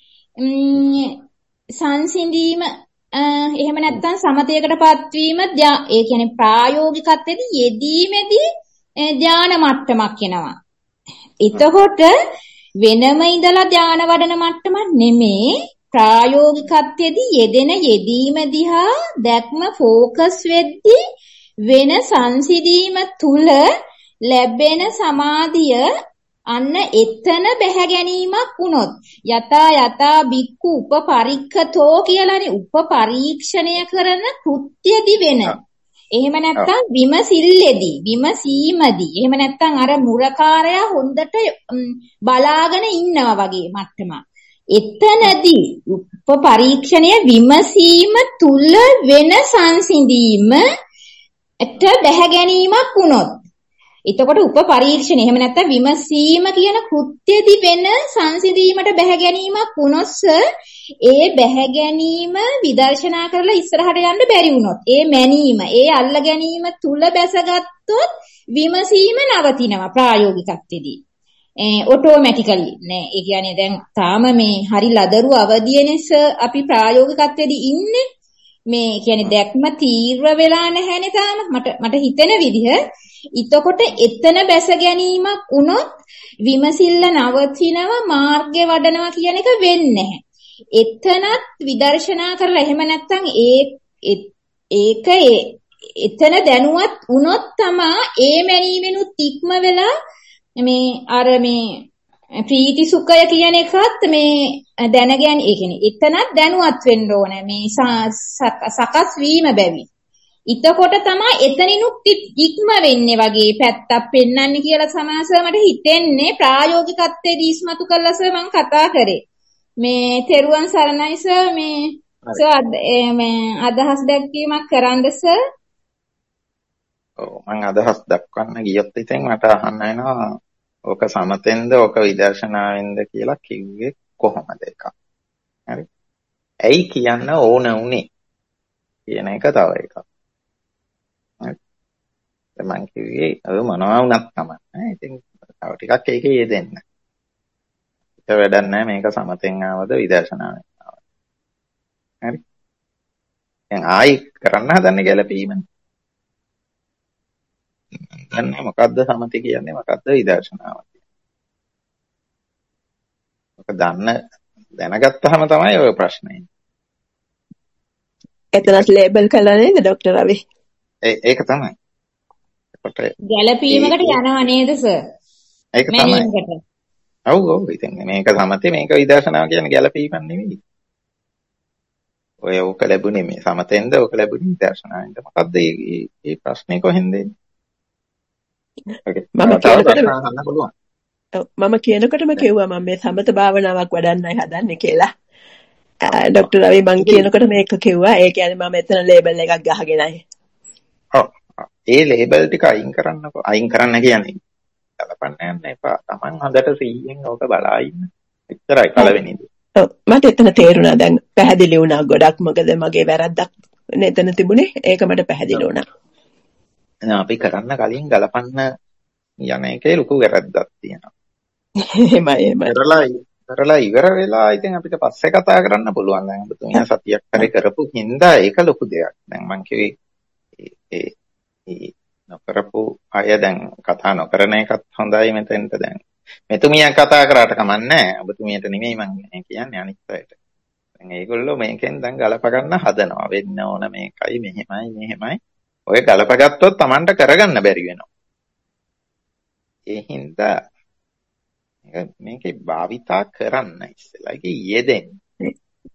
සංසිඳීම එහෙම නැත්නම් සමතයකටපත් වීම ඒ කියන්නේ ප්‍රායෝගිකත්වයේදී යෙදීමේදී ධාන මට්ටමක් එනවා. එතකොට වෙනම ඉඳලා ධාන වඩන මට්ටමක් නෙමේ ප්‍රායෝගිකත්වයේදී යෙදෙන යෙදීම දිහා දැක්ම ફોකස් වෙද්දී වෙන සංසිඳීම තුල ලැබෙන සමාධිය අන්න එතන බැහැ ගැනීමක් වුණොත් යතා යතා බික්කු උපපරික්ඛතෝ කියලානේ උපපරීක්ෂණය කරන කෘත්‍යදි වෙන. එහෙම නැත්නම් විමසිල්ලේදී විමසීමදී එහෙම නැත්නම් අර මුරකාරයා හොඳට බලාගෙන ඉන්නවා වගේ මට්ටමක්. එතනදී උපපරීක්ෂණය විමසීම තුල වෙන සංසිඳීම එට බැහැ ගැනීමක් වුණොත් එතකොට උපපරීක්ෂණ එහෙම නැත්නම් විමසීම කියන කෘත්‍යදි වෙන සංසිඳීමට බැහැ ගැනීමක් වුණොත් ඒ බැහැ ගැනීම විදර්ශනා කරලා ඉස්සරහට යන්න බැරි වුණොත් ඒ මැනීම ඒ අල්ල ගැනීම තුල බැසගත්තොත් විමසීම නවතිනවා ප්‍රායෝගිකත්වයේදී ඒ ඔටෝමැටිකලි නේ. ඒ කියන්නේ දැන් තාම මේ හරි ලදරු අවදියේනස අපි ප්‍රායෝගිකත්වයේදී ඉන්නේ. මේ කියන්නේ දැක්ම තීව්‍ර වෙලා නැහැනේ තාම මට මට හිතෙන විදිහ. ඊතකොට එතන බැස ගැනීමක් වුණොත් විමසිල්ල නවතිනවා මාර්ගය වඩනවා කියන එක වෙන්නේ නැහැ. එතනත් විදර්ශනා කරලා එහෙම නැත්නම් ඒ ඒක එතන දැනුවත් වුණොත් තමයි ඒ මැනීමෙනුත් ඉක්ම වෙලා මේ අර මේ ප්‍රීති සුඛය කියන එකත් මේ දැනගැනීම ඒ කියන්නේ එතනත් දැනුවත් වෙන්න ඕනේ මේ සකස් වීම බැවි. ඊතකොට තමයි එතනිනුත් ඉක්ම වෙන්නේ වගේ පැත්තක් පෙන්වන්නේ කියලා සමාසව මට හිතෙන්නේ ප්‍රායෝගිකත්වයේ දීස්මතු කළා සර් මම කතා කරේ. මේ තෙරුවන් සරණයි සර් මේ සර් මේ අදහස් දැක්වීමක් කරන්න සර්. ඔව් මම අදහස් දක්වන්න ගියොත් ඉතින් මට අහන්න වෙනවා ඕක සමතෙන්ද ඕක විදර්ශනාවෙන්ද කියලා කිව්වේ කොහොමද එක. හරි. ඇයි කියන්න ඕන උනේ කියන එක තව එකක්. හරි. මම කිව්වේ අර මොනවා වුණත් තමයි. ඉතින් තව ටිකක් ඒකේ යෙදෙන්න. ඒක වැඩක් නැහැ මේක සමතෙන් ආවද විදර්ශනාවෙන් ආවද. හරි. දැන් ආයි කරන්න හදන්නේ ගැලපීමනේ. දන්නේ මොකද්ද සමතය කියන්නේ මොකද්ද විදර්ශනාව කියන්නේ. ඔක දන්න දැනගත්තාම තමයි ඔය ප්‍රශ්නේ. එතනත් ලේබල් කළා නේද ડોක්ටර් රවි? ඒ ඒක තමයි. ඒකට ගැලපීමකට යනවා නේද සර්? ඒක තමයි. ඔව් ඔව් ඉතින් මේක සමතේ මේක විදර්ශනාව කියන්නේ ගැලපීමක් නෙවෙයි. ඔය ඕක ලැබුණේ මේ සමතෙන්ද ඕක ලැබුණේ විදර්ශනාවෙන්ද මොකද්ද මේ ප්‍රශ්නේ කොහෙන්ද එන්නේ? මම කියනකොටම මම කියනකොටම කිව්වා මම මේ සමත භාවනාවක් වඩන්නයි හදන්නේ කියලා. ડોක්ටර් රවි මම කියනකොට මේක කිව්වා. ඒ කියන්නේ මම එතන ලේබල් එකක් ගහගෙනයි. ඔව්. ඒ ලේබල් ටික අයින් කරන්නකො. අයින් කරන්න කියන්නේ කලපන්න යන්න එපා. Taman හොඳට සීයෙන් ඕක බලා ඉන්න. එච්චරයි පළවෙනිදී. ඔව් මට එතන තේරුණා දැන් පැහැදිලි වුණා ගොඩක්. මොකද මගේ වැරද්දක් එතන තිබුණේ. ඒක මට පැහැදිලි වුණා. අපි කරන්න කලින් ගලපන්න යන එකේ ලොකු වැරද්දක් තියෙනවා. එහෙමයි එහෙමයි. කරලා කරලා ඉවර වෙලා ඉතින් අපිට පස්සේ කතා කරන්න පුළුවන්. දැන් ඔබතුමිය සතියක් හරි කරපු හින්දා ඒක ලොකු දෙයක්. දැන් මං කිව්වේ ඒ ඒ නොකරපු අය දැන් කතා නොකරන එකත් හොඳයි මෙතෙන්ට දැන්. මෙතුමිය කතා කරාට කමන්නේ. ඔබතුමියට නෙමෙයි මං කියන්නේ අනිත් අයට. දැන් ඒගොල්ලෝ මේකෙන් දැන් ගලප ගන්න හදනවා. වෙන්න ඕන මේකයි මෙහෙමයි මෙහෙමයි. ඔය ගලපගත්තොත් Tamanට කරගන්න බැරි වෙනවා. ඒ හින්දා මේකේ භාවිතා කරන්න ඉස්සෙල්ලා ඒක යෙදෙන්න.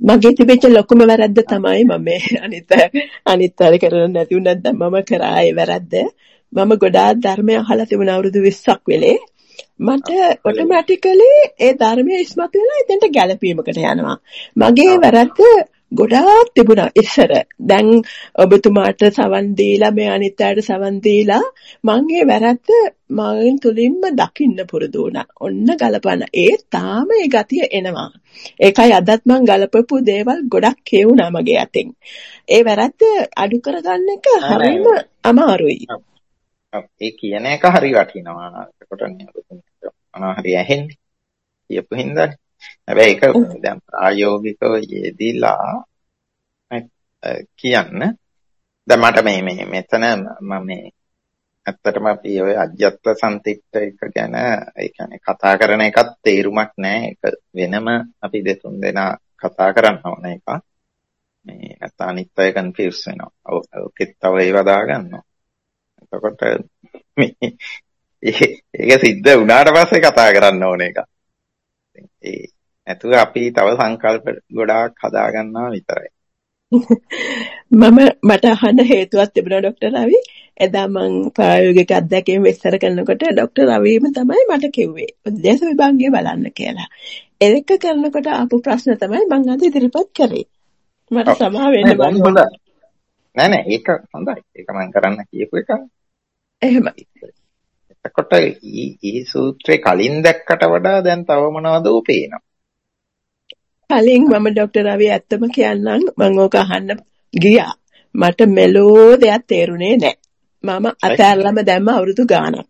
මගේ තිබෙච්ච ලොකුම වැරද්ද තමයි මම අනිත් අනිත් අය කරන්නේ නැති වුණත් මම කරා ඒ වැරද්ද. මම ගොඩාක් ධර්මය අහලා තිබුණා අවුරුදු විස්සක් වෙලේ. මට ඔටෝමැටිකලි ඒ ධර්මයේ ඉස්මතු වෙලා එතනට ගැළපීමකට යනවා. මගේ වැරද්ද ගොඩාක් තිබුණා ඉස්සර. දැන් ඔබතුමාට සවන් දීලා මේ අනිත් අයට සවන් දීලා මම ඒ වැරද්ද මගෙන් තුලින්ම දකින්න පුරුදු වුණා. ඔන්න ගලපන. ඒ තාම ඒ ගතිය එනවා. ඒකයි අදත් මම ගලපපු දේවල් ගොඩක් කියුණා මගේ අතින්. ඒ වැරද්ද අඩු කරගන්න එක හරිම අමාරුයි. ඒ කියන එක හරි වටිනවා. ඒකට මොනවා හරි ඇහෙන්නේ. කියපු හින්දානේ. හැබැයි ඒක දැන් ප්‍රායෝගිකව යෙදিলা කියන්න. දැන් මට මේ මේ මෙතන මම මේ ඇත්තටම අපි ඔය අජ්ජත් සම්තිත්ත එක ගැන ඒ කියන්නේ කතා කරන එකත් තේරුමක් නැහැ. ඒක වෙනම අපි දෙතුන් දෙනා කතා කරන්න ඕන එක. මේ නැත්නම් අනිත් අය කන්ෆියුස් වෙනවා. ඔකෙත් තව ඒවා දාගන්නවා. එතකොට මේ ඒක සිද්ධ වුණාට පස්සේ කතා කරන්න ඕන එක. ඒ නැතුව අපි තව සංකල්ප ගොඩාක් හදා ගන්නවා විතරයි. මම මට අහන්න හේතුවක් තිබුණා ડોક્ટર රවි. එදා මම ප්‍රායෝගික අත්දැකීම් විස්තර කරනකොට ડોક્ટર රවිම තමයි මට කිව්වේ උද්දේශ විභාගය බලන්න කියලා. ඒක කරනකොට ආපු ප්‍රශ්න තමයි මම අද ඉදිරිපත් කරේ. මට සමා වෙන්න බෑ. නෑ නෑ ඒක හොඳයි. ඒක මම කරන්න කියපු එක. එහෙමයි. එතකොට ඊ සූත්‍රේ කලින් දැක්කට වඩා දැන් තව මොනවද පේනවා. කලින් මම ડોક્ટર රවි ඇත්තම කියන්නම් මම ඕක අහන්න ගියා. මට මෙලෝ දෙයක් තේරුනේ නැහැ. මම අතහැරලම දැම්ම අවුරුදු ගාණක්.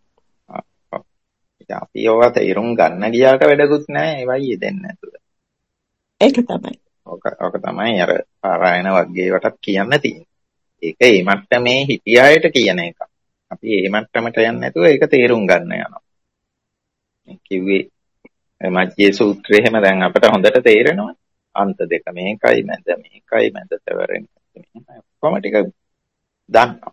අපි ඕවා තේරුම් ගන්න ගියාට වැඩකුත් නැහැ. ඒවයි දෙන්නේ නැතුව. ඒක තමයි. ඕක ඕක තමයි අර පාරායන වර්ගයේ වටත් කියන්න තියෙන්නේ. ඒක ඒ මට්ටමේ හිටියායට කියන එක. අපි ඒ මට්ටමට යන්නේ නැතුව ඒක තේරුම් ගන්න යනවා. මේ කිව්වේ මජ්ජේ සූත්‍රය එහෙම දැන් අපිට හොඳට තේරෙනවා. අන්ත දෙක මේකයි මැද මේකයි මැද තවරෙන්නේ. කොහොම ටික දන්නවා.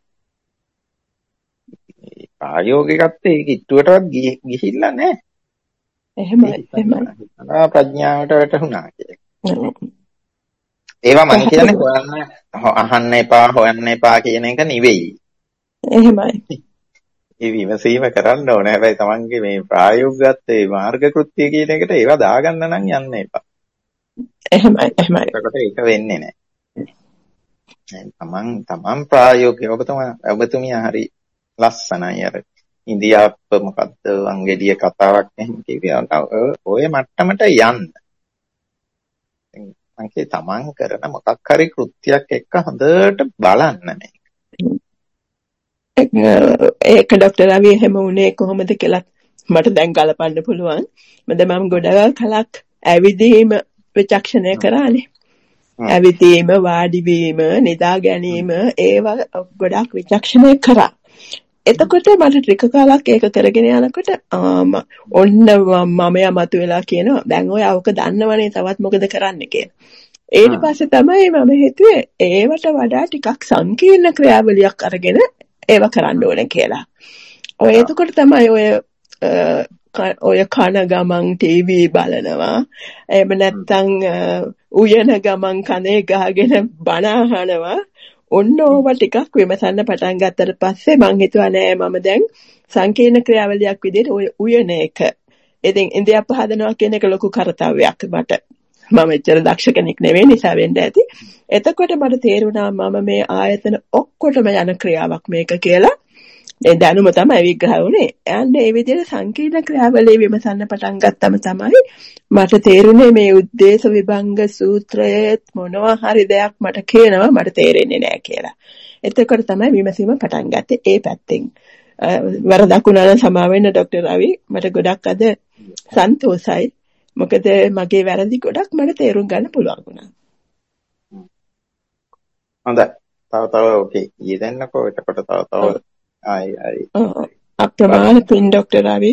මේ ප්‍රායෝගිකත්වයේ ඒක ඉක්තුවටවත් ගිහිල්ලා නැහැ. එහෙමයි එහෙමයි. ප්‍රඥාවට වැටුණා කියලා. ඒවා මම කියන්නේ හොයන්න අහන්න එපා හොයන්න එපා කියන එක නෙවෙයි. එහෙමයි. ඒ විමසීම කරන්න ඕනේ. හැබැයි තමන්ගේ මේ ප්‍රායෝගිකත්වයේ මාර්ග කෘත්‍ය කියන එකට ඒවා දාගන්න නම් යන්න එපා. එහෙමයි එහෙමයි. ඒකට ඒක වෙන්නේ නැහැ. තමන් තමන් ප්‍රායෝගික ඔබතුමා ඔබතුමිය හරි ලස්සනයි අර ඉන්දියාප්ප මොකද්ද වංගෙඩිය කතාවක් එහෙම කියනවා. ඔය මට්ටමට යන්න. මංකේ තමන් කරන මොකක් හරි කෘත්‍යයක් එක්ක හොඳට බලන්න මේක. ඒක ડોક્ટર රවි එහෙම උනේ කොහොමද කියලා මට දැන් ගලපන්න පුළුවන්. මම මම ගොඩාක් කලක් ඇවිදීම විචක්ෂණය කරානේ. ඇවිදීම වාඩි වීම නිදා ගැනීම ඒවා ගොඩාක් විචක්ෂණය කරා. එතකොට මට ටික කාලක් ඒක කරගෙන යනකොට ඔන්න මම යමතු වෙලා කියනවා දැන් ඔය අවක දන්නවනේ තවත් මොකද කරන්න කියලා. ඊට පස්සේ තමයි මම හිතුවේ ඒවට වඩා ටිකක් සංකීර්ණ ක්‍රියාවලියක් අරගෙන ඒව කරන්න ඕනේ කියලා. ඔය එතකොට තමයි ඔය ඔය කන ගමන් ටීවී බලනවා. එහෙම නැත්නම් උයන ගමන් කනේ ගහගෙන බණ අහනවා. ඔන්න ඕව ටිකක් විමසන්න පටන් ගත්තට පස්සේ මං හිතුවා නෑ මම දැන් සංකීර්ණ ක්‍රියාවලියක් විදිහට ඔය උයන එක. ඉතින් ඉන්දියාප්ප හදනවා කියන එක ලොකු කාර්යයක් මට. මම එච්චර දක්ෂ කෙනෙක් නෙවෙයි නිසා වෙන්න ඇති. එතකොට මට තේරුණා මම මේ ආයතන ඔක්කොටම යන ක්‍රියාවක් මේක කියලා. ඒ දැනුම තමයි විග්‍රහ වුණේ. යන්නේ මේ විදිහට සංකීර්ණ ක්‍රියාවලිය විමසන්න පටන් ගත්තම තමයි මට තේරුනේ මේ උද්දේශ විභංග සූත්‍රයේ මොනවා හරි දෙයක් මට කියනවා මට තේරෙන්නේ නැහැ කියලා. එතකොට තමයි විමසීම පටන් ගත්තේ ඒ පැත්තෙන්. වරදක් වුණා නම් සමා වෙන්න ડોક્ટર රවි මට ගොඩක් අද සන්තෝසයි. මොකද මගේ වැරදි ගොඩක් මට තේරුම් ගන්න පුළුවන් වුණා. හොඳයි. තව තව ඔකේ ඊදෙන්නකෝ එතකොට තව තව ආයි ආයි අප්‍රමාණ පින් ડોક્ટર රවි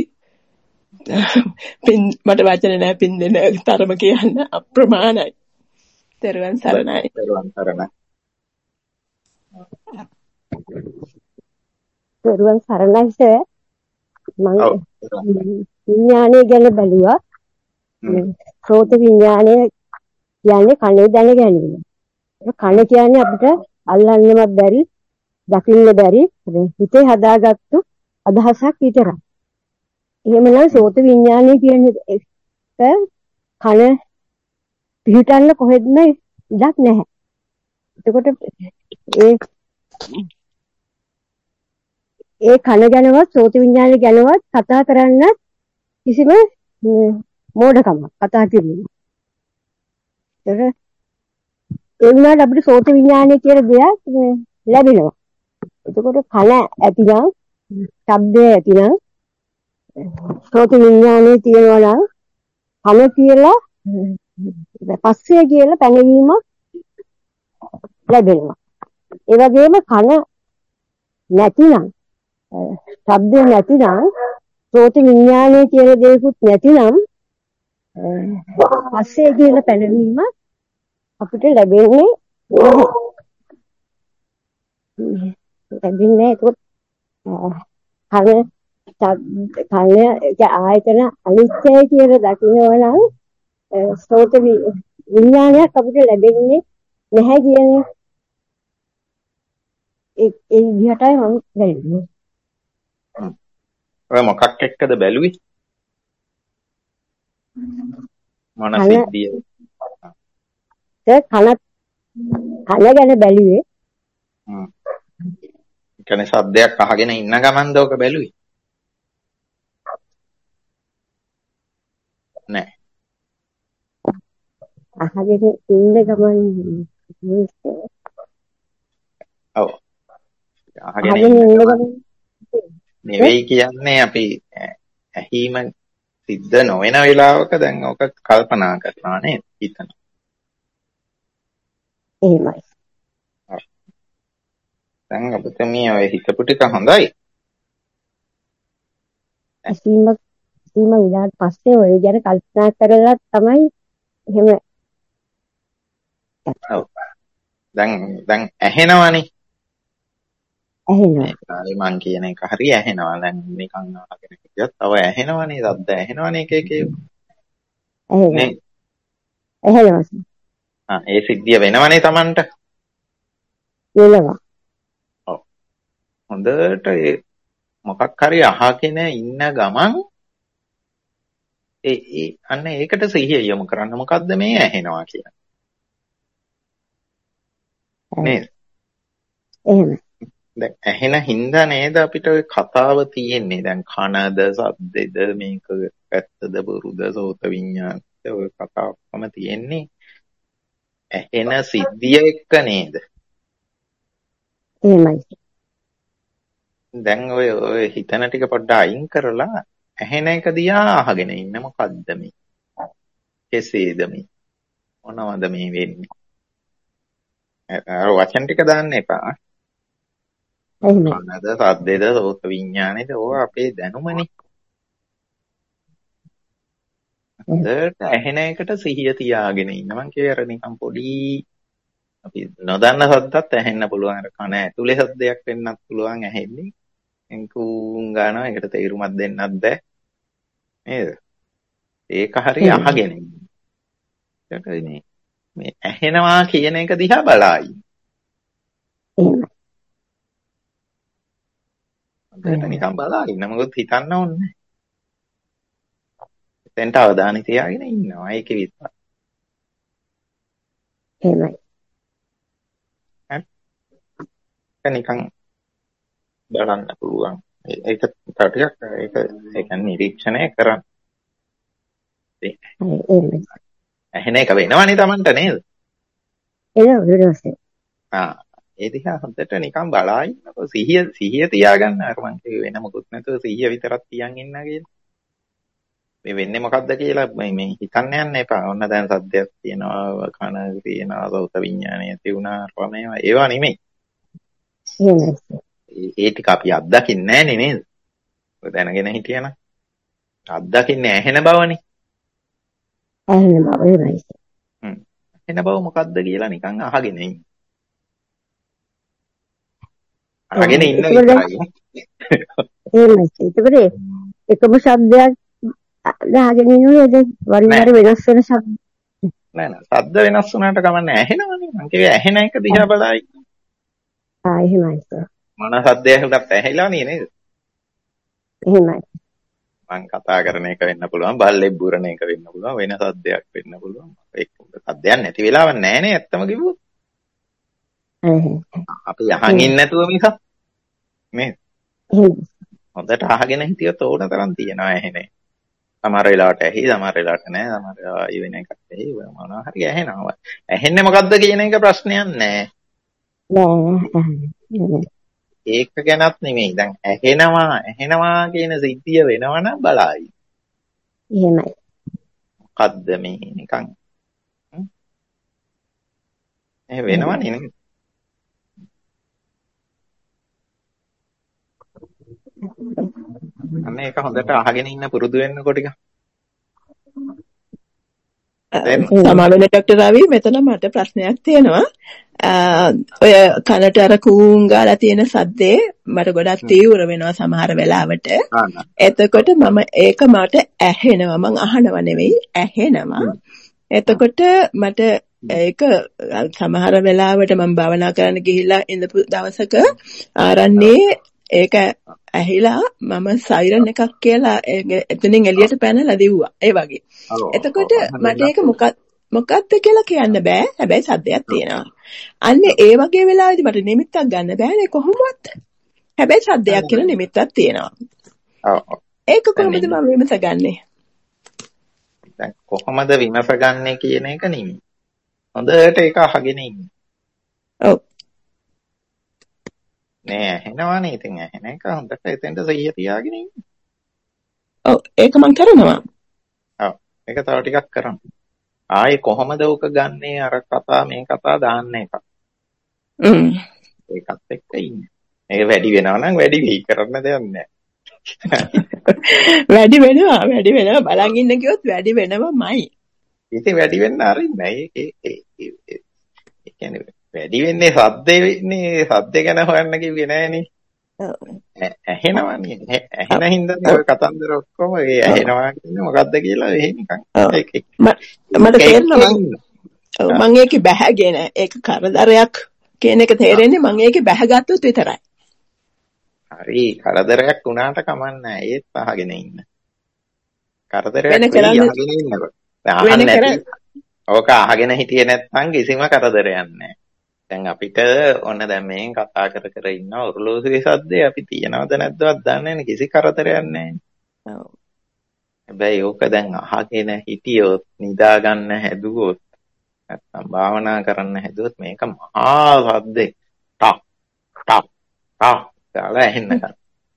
පින් මට වචන නැහැ පින් දෙන තරම කියන්න අප්‍රමාණයි. තෙරුවන් සරණයි. තෙරුවන් සරණයි. තෙරුවන් සරණයි සර්. මම විඥානය ගැන බැලුවා. ප්‍රෝත විඥානය කියන්නේ කනේ දැන ගැනීම. කන කියන්නේ අපිට අල්ලන්නවත් බැරි, දකින්න බැරි හිතේ හදාගත්තු අදහසක් විතරයි. එහෙමනම් සෝත විඥානය කියන්නේ එක කන පිහිටන්න කොහෙත්ම ඉඩක් නැහැ. එතකොට ඒ ඒ කන ගැනවත් සෝත විඥානය ගැනවත් කතා කරන්න කිසිම මෝඩකමක් කතා කිරීම. ඒක ඒ වුණාට අපිට සෝත විඥානය කියලා දෙයක් ලැබෙනවා. එතකොට කන ඇතිනම්, ශබ්දය ඇතිනම්, සෝත විඥානය තියෙනවා නම් කන කියලා පස්සේ කියලා පැනවීමක් ලැබෙනවා. ඒ වගේම කන නැතිනම්, ශබ්දය නැතිනම්, සෝත විඥානය කියලා දෙයක්වත් නැතිනම් පස්සේ කියලා පැනවීමක් අපිට ලැබෙන්නේ ලැබෙන්නේ ඒක කන කන ආයතන අනිත්‍යයි කියලා දකිනවා නම් සෝත විඥානයක් අපිට ලැබෙන්නේ නැහැ කියන්නේ ඒ ඒ විදිහටයි මම බැලුවේ. ඔය මොකක් එක්කද බැලුවේ? මොන සිද්ධිය? ඒ කන කන ගැන බැලුවේ. හ්ම්. ඒ කියන්නේ සද්දයක් අහගෙන ඉන්න ගමන්ද ඔක බැලුවේ? නෑ. අහගෙන ඉන්න ගමන් ඔව්. අහගෙන ඉන්න ගමන් නෙවෙයි කියන්නේ අපි ඇහිම සිද්ධ නොවන වෙලාවක දැන් ඔක කල්පනා කරනවා නේද? හිතනවා. එහෙමයි. දැන් අපිට මේ ඔය හිතපු ටික හොඳයි. ඇසීම ඇසීම විනාඩි පස්සේ ඔය ගැන කල්පනා කරලා තමයි එහෙම. ඔව්. දැන් දැන් ඇහෙනවනේ. ඇහෙනවා. ඒ මං කියන එක හරි ඇහෙනවා. දැන් නිකන් අහගෙන හිටියත් තව ඇහෙනවනේ. ශබ්ද ඇහෙනවනේ එක එක ඒවා. ඇහෙනවා. ඇහෙනවා. ආ ඒ සිද්ධිය වෙනවනේ Tamanට. වෙනවා. ඔව්. හොඳට ඒ මොකක් හරි අහගෙන ඉන්න ගමන් ඒ ඒ අන්න ඒකට සිහිය යොමු කරන්න. මොකද්ද මේ ඇහෙනවා කියන්නේ? නේද? එහෙම. දැන් ඇහෙන හින්දා නේද අපිට ඔය කතාව තියෙන්නේ. දැන් කනද, ශබ්දෙද, මේක ඇත්තද, බොරුද, සෝත විඤ්ඤාණද ඔය කතාවම තියෙන්නේ. ඇහෙන සිද්ධිය එක්ක නේද? එහෙමයි. දැන් ඔය ඔය හිතන ටික පොඩ්ඩක් අයින් කරලා ඇහෙන එක දිහා අහගෙන ඉන්න. මොකද්ද මේ? කෙසේද මේ? මොනවද මේ වෙන්නේ? අර වචන ටික දාන්න එපා. එහෙමයි. කනද, සද්දේද, සෝත විඤ්ඤාණයද ඕවා අපේ දැනුමනේ. හොඳට ඇහෙන එකට සිහිය තියාගෙන ඉන්න. මං කියවේ අර නිකන් පොඩි අපි නොදන්න සද්දත් ඇහෙන්න පුළුවන්. අර කන ඇතුලේ සද්දයක් වෙන්නත් පුළුවන් ඇහෙන්නේ. එන්කුන් ගන්නවා ඒකට තේරුමක් දෙන්නත් බෑ. නේද? ඒක හරිය අහගෙන ඉන්න. ඒක මේ මේ ඇහෙනවා කියන එක දිහා බලයි. හොඳට නිකන් බලා ඉන්න. මොකද හිතන්න ඕනේ. එතෙන්ට අවධානය තියාගෙන ඉන්නවා. ඒකේ විතර. එහෙමයි. නිකන් බලන්න පුළුවන්. ඒක ටිකක් ඒක ඒ කියන්නේ නිරීක්ෂණය කරන්න. ඇහෙන එක වෙනවනේ Tamanට නේද? ඒක වෙනවද? ආ ඒ දිහා හොඳට නිකන් බලා ඉන්නකො සිහිය සිහිය තියාගන්න. අර මං කිව්වේ වෙන මොකුත් නැතුව සිහිය විතරක් තියන් ඉන්න කියලා. මේ වෙන්නේ මොකද්ද කියලා මේ මේ හිතන්න යන්න එපා. ඔන්න දැන් සද්දයක් තියෙනවා, කන තියෙනවා, සෝත විඤ්ඤාණය තියුණා, රමේවා ඒවා නෙමෙයි. ඒ ටික අපි අත්දකින්නේ නැහනේ නේද? ඔය දැනගෙන හිටියනම් අත්දකින්නේ ඇහෙන බවනේ. ඇහෙන බව එහෙමයි. හ්ම්. ඇහෙන බව මොකද්ද කියලා නිකන් අහගෙන ඉන්න. අහගෙන ඉන්න විතරයි. එහෙමයි. ඒකනේ එකම ශබ්දයක් අහගෙන ඉන්නේ වරින් වර වෙනස් වෙන ශබ්ද. නෑ නෑ සද්ද වෙනස් වුණාට කමන්නේ ඇහෙනවනේ. මං කිව්වේ ඇහෙන එක දිහා බලයි. ආ එහෙමයි සර්. මොන සද්දයකටත් ඇහිලානේ නේද? එහෙමයි. මං කතා කරන එක වෙන්න පුළුවන්, බල්ලෙක් බුරන එක වෙන්න පුළුවන්, වෙන සද්දයක් වෙන්න පුළුවන්. ඒක සද්දයක් නැති වෙලාවක් නෑනේ ඇත්තම කිව්වොත්. අපි යහන් ඉන්නේ නැතුව මිසක් නේද? හොඳට අහගෙන හිටියොත් ඕන තරම් තියනවා ඇහෙනේ. සමහර වෙලාවට ඇහි, සමහර වෙලාවට නෑ, සමහර වෙලාවට වෙන එකක් ඇහි, මොනවා හරි ඇහෙනවා. ඇහෙන්නේ මොකද්ද කියන එක ප්‍රශ්නයක් නෑ. නෑ. ඒක ගැනත් නෙමෙයි. දැන් ඇහෙනවා, ඇහෙනවා කියන සිද්ධිය වෙනවනම් බලයි. එහෙමයි. මොකද්ද මේ නිකන් ඒ වෙනවනේ නේද? අන්න ඒක හොඳට අහගෙන ඉන්න පුරුදු වෙන්නකො ටික. සමාවෙන්න ડોක්ටර් රවි මෙතන මට ප්‍රශ්නයක් තියෙනවා. ඔය කනට අර කූන් ගාලා තියෙන සද්දේ මට ගොඩක් තීව්‍ර වෙනවා සමහර වෙලාවට. එතකොට මම ඒක මට ඇහෙනවා. මං අහනවා නෙවෙයි ඇහෙනවා. එතකොට මට ඒක සමහර වෙලාවට මම භාවනා කරන්න ගිහිල්ලා ඉඳපු දවසක ආරන්නේ ඒක ඇහිලා මම සයිරන් එකක් කියලා එතනින් එළියට පැනලා දිව්වා. ඒ වගේ. එතකොට මට ඒක මොකක් මොකක්ද කියලා කියන්න බෑ. හැබැයි සද්දයක් තියෙනවා. අන්න ඒ වගේ වෙලාවෙදි මට නිමිත්තක් ගන්න බෑනේ කොහොමවත්. හැබැයි සද්දයක් කියලා නිමිත්තක් තියෙනවා. ඔව්. ඒක කොහොමද මම විමසගන්නේ? දැන් කොහොමද විමසගන්නේ කියන එක නෙමෙයි. හොඳට ඒක අහගෙන ඉන්න. ඔව්. නෑ ඇහෙනවනේ. ඉතින් ඇහෙන එක හොඳට එතෙන්ට සිහිය තියාගෙන ඉන්න. ඔව් ඒක මම කරනවා. ඔව්. ඒක තව ටිකක් කරන්න. ආයේ කොහොමද උක ගන්නේ අර කතා මේ කතා දාන්න එක. හ්ම්. ඒකත් එක්ක ඉන්න. ඒක වැඩි වෙනවා නම් වැඩි වෙයි කරන්න දෙයක් නෑ. වැඩි වෙනවා වැඩි වෙනවා බලන් ඉන්න කිව්වොත් වැඩි වෙනවමයි. ඉතින් වැඩි වෙන්න අරින්නේ. ඒ ඒ ඒ කියන්නේ වැඩි වෙන්නේ සද්දේ වෙන්නේ සද්ද ගැන හොයන්න කිව්වේ නෑනේ. ඔව්. ඇහෙනවනේ. ඇහෙන හින්දා ඔය කතන්දර ඔක්කොම ඒ ඇහෙනවා කියන්නේ මොකද්ද කියලා එහෙ නිකන් ඒක මට තේරෙනවා මම මම ඒකේ බැහැගෙන ඒක කරදරයක් කියන එක තේරෙන්නේ මම ඒකේ බැහැගත්තොත් විතරයි. හරි කරදරයක් වුණාට කමන්නේ ඒත් අහගෙන ඉන්න. කරදරයක් වෙන වෙයි කරන්න අහගෙන ඉන්නකොට. දැන් අහන්න නැති. ඕක අහගෙන හිටියේ නැත්නම් කිසිම කරදරයක් නැහැ. දැන් අපිට ඔන්න දැන් මේ කතා කර කර ඉන්න ඔරලෝසුවේ සද්දේ අපි තියනවද නැද්දවත් දන්නේ නැහැ. කිසි කරදරයක් නැහැ. ඔව්. හැබැයි ඕක දැන් අහගෙන හිටියොත් නිදා ගන්න හැදුවොත් නැත්නම් භාවනා කරන්න හැදුවොත් මේක මහා සද්දේ. ටක් ටක් ටක් ගාලා ඇහෙන්න ගන්න.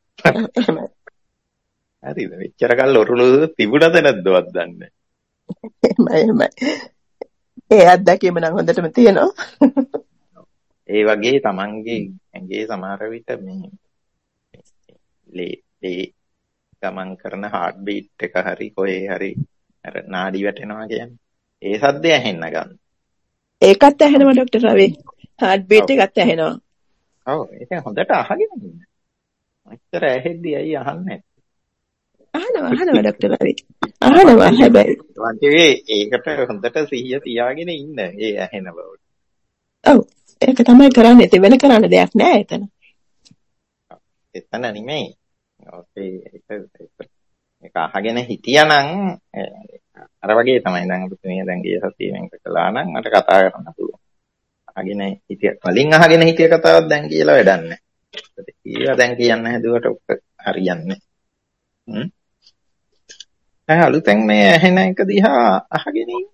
හරිද? මෙච්චර කල් ඔරලෝසුව තිබුණද නැද්දවත් දන්නේ නැහැ. ඒ අත්දැකීම නම් හොඳටම තියෙනවා. ඒ වගේ තමන්ගේ ඇඟේ සමහර විට මේ ලේ ලේ ගමන් කරන හાર્ට් බීට් එක හරි කොහේ හරි අර නාඩි වැටෙනවා කියන්නේ ඒ සද්දය ඇහෙන්න ගන්න. ඒකත් ඇහෙනවා ડોක්ටර් රවි. හાર્ට් බීට් එකත් ඇහෙනවා. ඔව් ඒක හොඳට අහගෙන ඉන්න. මෙච්චර ඇහෙද්දි ඇයි අහන්නේ? අහනවා අහනවා ડોක්ටර් රවි. අහනවා හැබැයි මං කිව්වේ ඒකට හොඳට සිහිය තියාගෙන ඉන්න ඒ ඇහෙන බවට. ඔව් ඒක තමයි කරන්නේ. ඉතින් වෙන කරන්න දෙයක් නෑ එතන. එතන නෙමෙයි. ඔතේ ඒක ඒක අහගෙන හිටියානම් අර වගේ තමයි දැන් අපිට මේ දැන් ගිය සතියේ මේක කළා නම් මට කතා කරන්න පුළුවන්. අහගෙන හිටිය කලින් අහගෙන හිටිය කතාවක් දැන් කියලා වැඩක් නැහැ. ඒවා දැන් කියන්න හැදුවට ඔක්ක හරියන්නේ නැහැ. හ්ම්. අලුතෙන් මේ ඇහෙන එක දිහා අහගෙන ඉන්න.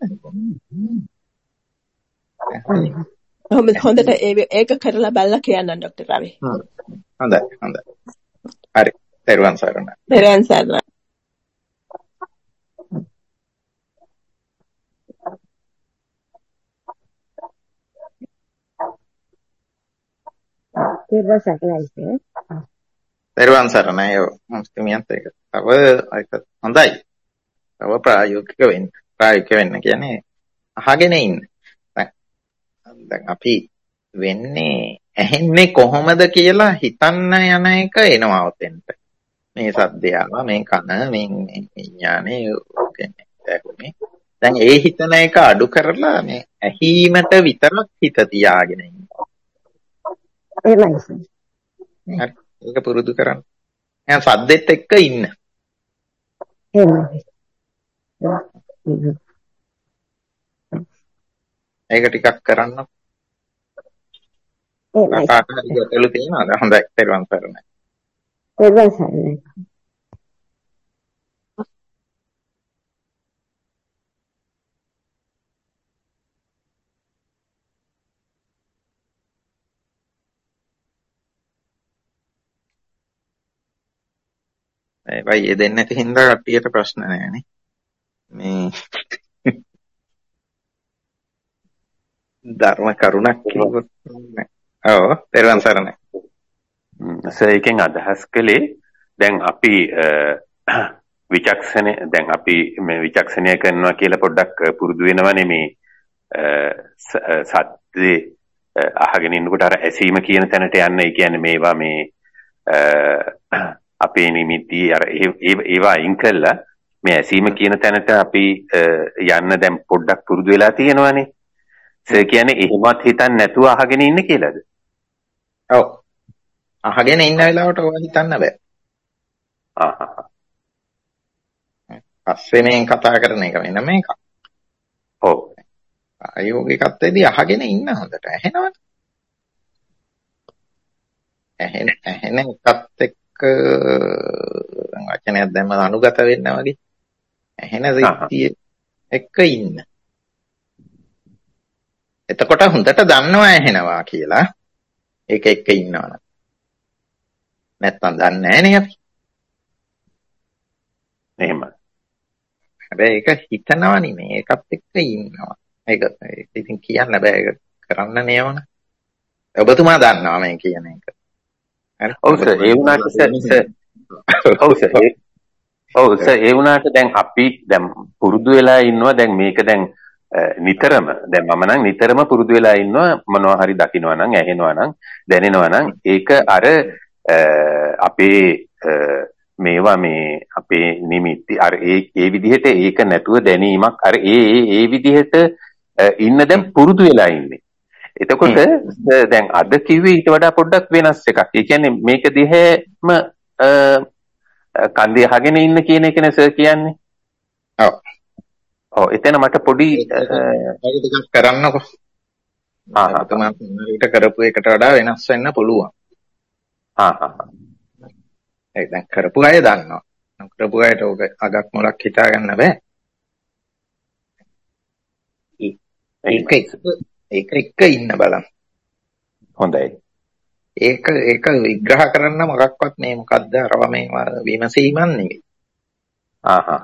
හොඳට ඒක කරලා බලලා කියන්න ડોක්ටර් රවි. හොඳයි හොඳයි. හරි. තෙරුවන් සරණයි. තෙරුවන් සරණයි. තෙරුවන් සරණයි. තෙරුවන් සරණයි. ඔව්. මුස්ලිමියන්ට ඒක. තව ඒක හොඳයි. තව ප්‍රායෝගික වෙන්න. ප්‍රායෝගික වෙන්න කියන්නේ අහගෙන ඉන්න. දැන් අපි වෙන්නේ ඇහෙන්නේ කොහොමද කියලා හිතන්න යන එක එනවා ඔතෙන්ට. මේ සද්දය ආවා මේ කන මේ විඥානේ කියන්නේ ඇහුනේ. දැන් ඒ හිතන එක අඩු කරලා මේ ඇහිීමට විතරක් හිත තියාගෙන ඉන්න. එහෙමයි සර්. හරි. ඒක පුරුදු කරන්න. දැන් සද්දෙත් එක්ක ඉන්න. එහෙමයි. ඒක ටිකක් කරන්න. එහෙමයි. කාට හරි ගැටලු තියෙනවද? හොඳයි. පෙරවන් සරණයි. පෙරවන් සරණයි. ඒ වයි ඒ දෙන්නේ නැති හින්දා කට්ටියට ප්‍රශ්න නැහැනේ. මේ ධර්ම කරුණක් කිව්වොත් නෑ. ඔව් පෙරවන් සරණයි. සර් එකෙන් අදහස් කළේ දැන් අපි විචක්ෂණය දැන් අපි මේ විචක්ෂණය කරනවා කියලා පොඩ්ඩක් පුරුදු වෙනවනේ මේ සද්දේ අහගෙන ඉන්නකොට අර ඇසීම කියන තැනට යන්න. ඒ කියන්නේ මේවා මේ අපේ නිමිති අර ඒවා අයින් කළා මේ ඇසීම කියන තැනට අපි යන්න දැන් පොඩ්ඩක් පුරුදු වෙලා තියෙනවනේ. සර් කියන්නේ එහෙමත් හිතන්නේ නැතුව අහගෙන ඉන්න කියලාද? ඔව්. අහගෙන ඉන්න වෙලාවට ඔය හිතන්න බෑ. ආ ආ. පස්සේ මේ කතා කරන එක වෙන මේක. ඔව්. ආයෝගිකත්වයේදී අහගෙන ඉන්න හොඳට ඇහෙනවද? ඇහෙන ඇහෙන එකත් එක්ක වචනයක් දැම්ම අනුගත වෙන්න වගේ. ඇහෙන සිද්ධිය එක්ක ඉන්න. එතකොට හොඳට දන්නවා ඇහෙනවා කියලා. ඒක එක්ක ඉන්නවනම්. නැත්තම් දන්නේ නැහනේ අපි. එහෙම. හැබැයි ඒක හිතනවා නෙමෙයි. ඒකත් එක්ක ඉන්නවා. ඒක ඉතින් කියන්න බෑ. ඒක කරන්න නෑවන. ඔබතුමා දන්නවා මේ කියන එක. හරි. ඔව් සර්. ඒ වුණාට සර් ඔව් සර්. ඔව් සර්. ඒ වුණාට දැන් අපි දැන් පුරුදු වෙලා ඉන්නවා. දැන් මේක දැන් නිතරම දැන් මම නම් නිතරම පුරුදු වෙලා ඉන්නවා මොනවා හරි දකින්නවා නම් ඇහෙනවා නම් දැනෙනවා නම් ඒක අර අපේ මේවා මේ අපේ නිමිති අර ඒ ඒ විදිහට ඒක නැතුව දැනීමක් අර ඒ ඒ ඒ විදිහට ඉන්න දැන් පුරුදු වෙලා ඉන්නේ. එතකොට දැන් අද කිව්වේ ඊට වඩා පොඩ්ඩක් වෙනස් එකක්. ඒ කියන්නේ මේක දිහාම කන්දේ අහගෙන ඉන්න කියන එක නේ සර් කියන්නේ. ඔව්. ඔව් එතන මට පොඩි ඒක ටිකක් කරන්නකෝ. ආ ආ තමයි කරපු එකට වඩා වෙනස් වෙන්න පුළුවන්. ආ ආ ඒ දැන් කරපු අය දන්නවා. කරපු අයට ඔක අගක් මොලක් හිතා ගන්න බෑ. ඒක ඒක එක ඉන්න බලන්න. හොඳයි. ඒක ඒක විග්‍රහ කරන්න මොකක්වත් මේ මොකද්ද අරව මේ විමසීමක් නෙවෙයි. ආ ආ.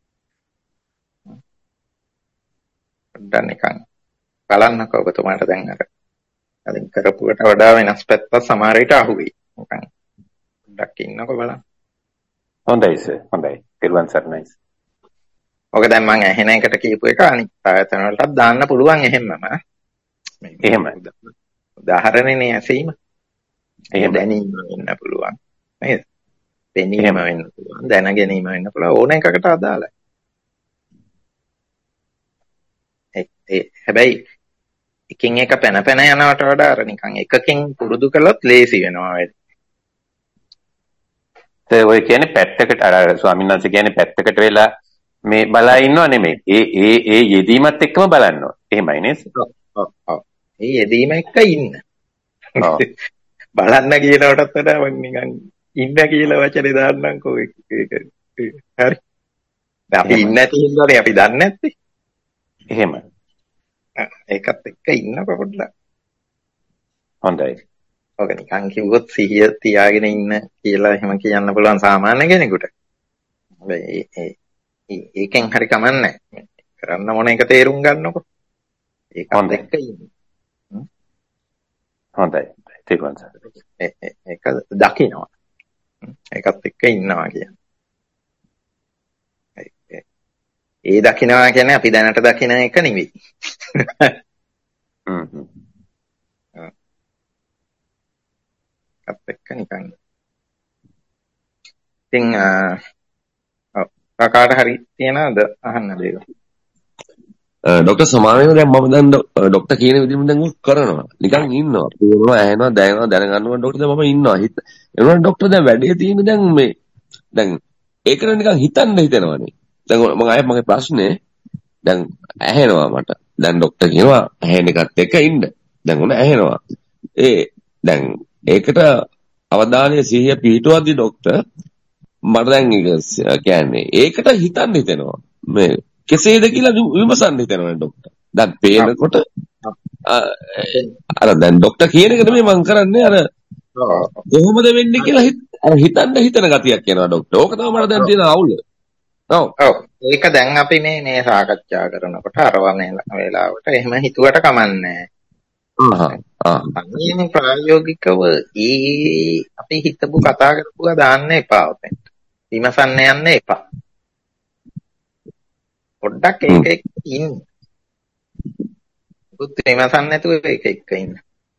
දැන් නිකන් බලන්නකෝ ඔබතුමාට දැන් අර අදින් කරපුවට වඩා වෙනස් පැත්තක් සමහර විට අහුවෙයි. නිකන් ඩක් ඉන්නකෝ බලන්න. හොඳයි සර්. හොඳයි. පිරුවන් සරණයි. ඔක දැන් මම ඇහෙන එකට කියපු එක අනිත් ආයතන වලටත් දාන්න පුළුවන් එහෙමම. එහෙම. උදාහරණෙනේ ඇසීම. එහෙම දැනීම වෙන්න පුළුවන්. නේද? පෙනීම වෙන්න පුළුවන්. දැන ගැනීම වෙන්න පුළුවන්. ඕන එකකට අදාළයි. ඒ හැබැයි එකින් එක පැන පැන යනවට වඩා අර නිකන් එකකින් පුරුදු කළොත් ලේසි වෙනවා වැඩි. ඒ ඔය කියන්නේ පැත්තකට අර ස්වාමීන් වහන්සේ කියන්නේ පැත්තකට වෙලා මේ බලා ඉන්නව නෙමෙයි. ඒ ඒ ඒ යෙදීමත් එක්කම බලනවා. එහෙමයි නේද? ඔව් ඔව්. ඒ යෙදීම එක්ක ඉන්න. බලන්න කියනකොටත් වඩා මම නිකන් ඉන්න කියලා වචනේ දාන්නම්කෝ ඒක. හරි. දැන් අපි ඉන්නේ නැති හින්දානේ අපි දන්නේ නැත්තේ. එහෙම. ඒකත් එක්ක ඉන්නකො පොඩ්ඩක්. හොඳයි. ඔක නිකන් කිව්වොත් සිහිය තියාගෙන ඉන්න කියලා එහෙම කියන්න පුළුවන් සාමාන්‍ය කෙනෙකුට. හැබැයි ඒ ඒකෙන් හරි කමන්නේ. කරන්න මොන එක තේරුම් ගන්නකො. ඒකත් එක්ක ඉන්න. හොඳයි. තේරුම් ගන්න. ඒක දකින්නවා. ඒකත් එක්ක ඉන්නවා කියන්නේ. ඒ දකින්නවා කියන්නේ අපි දැනට දකින එක නෙවෙයි. හ්ම් හ්ම්. අප් එක්ක නිකන්. ඉතින් ඔව් කාට හරි තියනවද අහන්න දේවල්? ડોક્ટર සමාවෙන්න දැන් මම දැන් ડોක්ටර් කියන විදිහම දැන් උත් කරනවා. නිකන් ඉන්නවා. පේනවා, ඇහෙනවා, දැනෙනවා, දැනගන්නවා ડોක්ටර් දැන් මම ඉන්නවා. හිත. එනවා ડોක්ටර් දැන් වැඩේ තියෙන්නේ දැන් මේ දැන් ඒකට නිකන් හිතන්න හිතෙනවනේ. දැන් මම ආයෙත් මගේ ප්‍රශ්නේ දැන් ඇහෙනවා මට. දැන් ડોක්ටර් කියනවා ඇහෙන එකත් එක්ක ඉන්න. දැන් උන ඇහෙනවා. ඒ දැන් ඒකට අවධානය සිහිය පිහිටුවද්දි ડોක්ටර් මට දැන් කියන්නේ ඒකට හිතන්න හිතෙනවා. මේ කෙසේද කියලා විමසන්න හිතෙනවා ડોක්ටර්. දැන් පේනකොට අර දැන් ડોක්ටර් කියන එක නෙමෙයි මම කරන්නේ අර කොහොමද වෙන්නේ කියලා හිතන්න හිතන ගතියක් එනවා ડોක්ටර්. ඕක තමයි මට දැන් තියෙන අවුල. ඔව්. ඔව්. ඒක දැන් අපි මේ මේ සාකච්ඡා කරනකොට අරවා මේ වෙලාවට එහෙම හිතුවට කමන්නේ නැහැ. ආ ආ. මේ ප්‍රායෝගිකව ඊ අපි හිතපු කතා කරපුවා දාන්න එපා ඔතෙන්. විමසන්න යන්න එපා. පොඩ්ඩක් ඒක එක්ක ඉන්න. පුත් විමසන්න නැතුව ඒක එක්ක ඉන්න.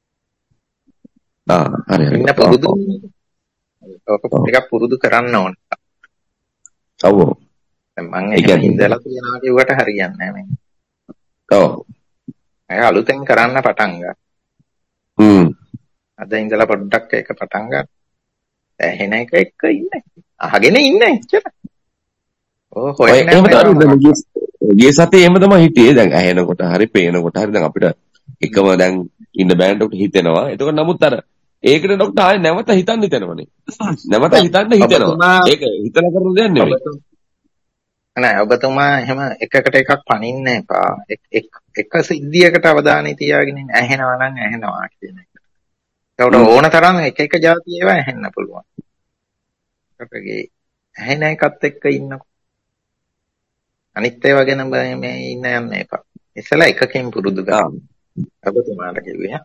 ආ හරි හරි. ඉන්න පුරුදු. ඔක ටිකක් පුරුදු කරන්න ඕන. ඔව්. දැන් මම ඒක ඉඳලා තියනවා කිව්වට හරියන්නේ නැහැ මේ. ඔව්. ඒක අලුතෙන් කරන්න පටන් ගන්න. හ්ම්. අද ඉඳලා පොඩ්ඩක් ඒක පටන් ගන්න. ඇහෙන එක එක්ක ඉන්න. අහගෙන ඉන්න එච්චර. ඔය හොයන්නේ ගිය සතියේ එහෙම තමයි හිටියේ. දැන් ඇහෙනකොට හරි පේනකොට හරි දැන් අපිට එකම දැන් ඉන්න බෑන්ඩ් හිතෙනවා. එතකොට නමුත් අර ඒකට ડોක්ටර් ආයෙ නැවත හිතන්න හිතනවනේ. නැවත හිතන්න හිතෙනවා. ඒක හිතලා කරන දෙයක් නෙමෙයි. නෑ ඔබතුමා එහෙම එකකට එකක් පනින්න එපා. එක එක සිද්ධියකට අවධානය තියාගෙන ඉන්න. ඇහෙනවා නම් ඇහෙනවා කියන එක. ඒකට ඕන තරම් එක එක જાති ඒවා ඇහෙන්න පුළුවන්. ඒකගේ ඇහෙන එකත් එක්ක ඉන්නකො. අනිත් ඒවා ගැන මේ ඉන්න යන්න එපා. ඉස්සලා එකකින් පුරුදු ගන්න. ඔබතුමාට කිව්වේ.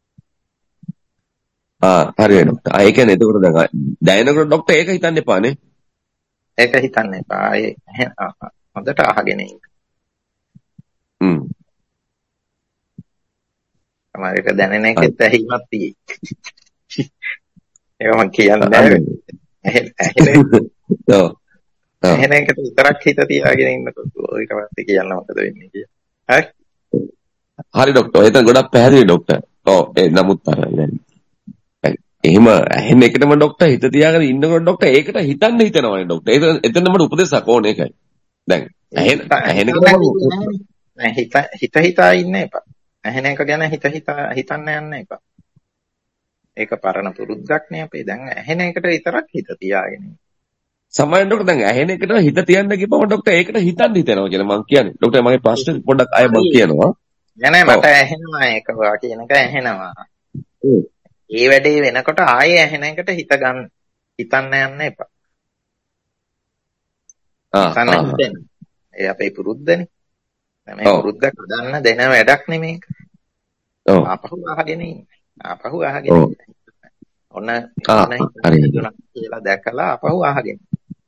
ආ හරියට ડોක්ටර්. ආ ඒ කියන්නේ එතකොට දැන් දැනෙනකොට ડોක්ටර් ඒක හිතන්න එපා නේ. ඒක හිතන්න එපා. ඒ හොඳට අහගෙන ඉන්න. හ්ම්. තමයි ඒක දැනෙන එකෙත් ඇහිමක් තියෙයි. ඒක මම කියන්නේ නැහැ. ඇහෙන ඔව්. ඇහෙන එකට විතරක් හිත තියාගෙන ඉන්නකොට ඊට පස්සේ කියන්න මොකද වෙන්නේ කියලා. හරි? හරි ડોක්ටර්. ඒක ගොඩක් පැහැදිලි ડોක්ටර්. ඔව් ඒ නමුත් අර දැන් එහෙම ඇහෙන එකටම ડોක්ටර් හිත තියාගෙන ඉන්නකොට ડોක්ටර් ඒකට හිතන්න හිතනවානේ ડોක්ටර්. ඒක එතන මට උපදේශයක් ඕනේ ඒකයි. දැන් ඇහෙන ඇහෙන එක හිත හිත හිතා ඉන්න එපා. ඇහෙන එක ගැන හිත හිතා හිතන්න යන්න එපා. ඒක පරණ පුරුද්දක් නේ අපේ. දැන් ඇහෙන එකට විතරක් හිත තියාගෙන ඉන්න. සමහරවිට ડોක්ටර් දැන් ඇහෙන එකට හිත තියන්න කිව්වම ડોක්ටර් ඒකට හිතන්න හිතනවා කියලා මම කියන්නේ. ડોක්ටර් මගේ ප්‍රශ්නේ පොඩ්ඩක් අය මම කියනවා. නෑ නෑ මට ඇහෙනවා ඒක වා කියන එක ඇහෙනවා. ඒ වැඩේ වෙනකොට ආයේ ඇහෙන එකට හිත ගන්න හිතන්න යන්න එපා. ආ හිතන්න. ඒ අපේ පුරුද්දනේ. මේ පුරුද්ද කඩන්න දෙන වැඩක් නෙමේක. ඔව්. ආපහු අහගෙන ඉන්න. ආපහු අහගෙන ඉන්න. ඔන්න ඔන්න හිතන කියලා දැකලා ආපහු අහගෙන.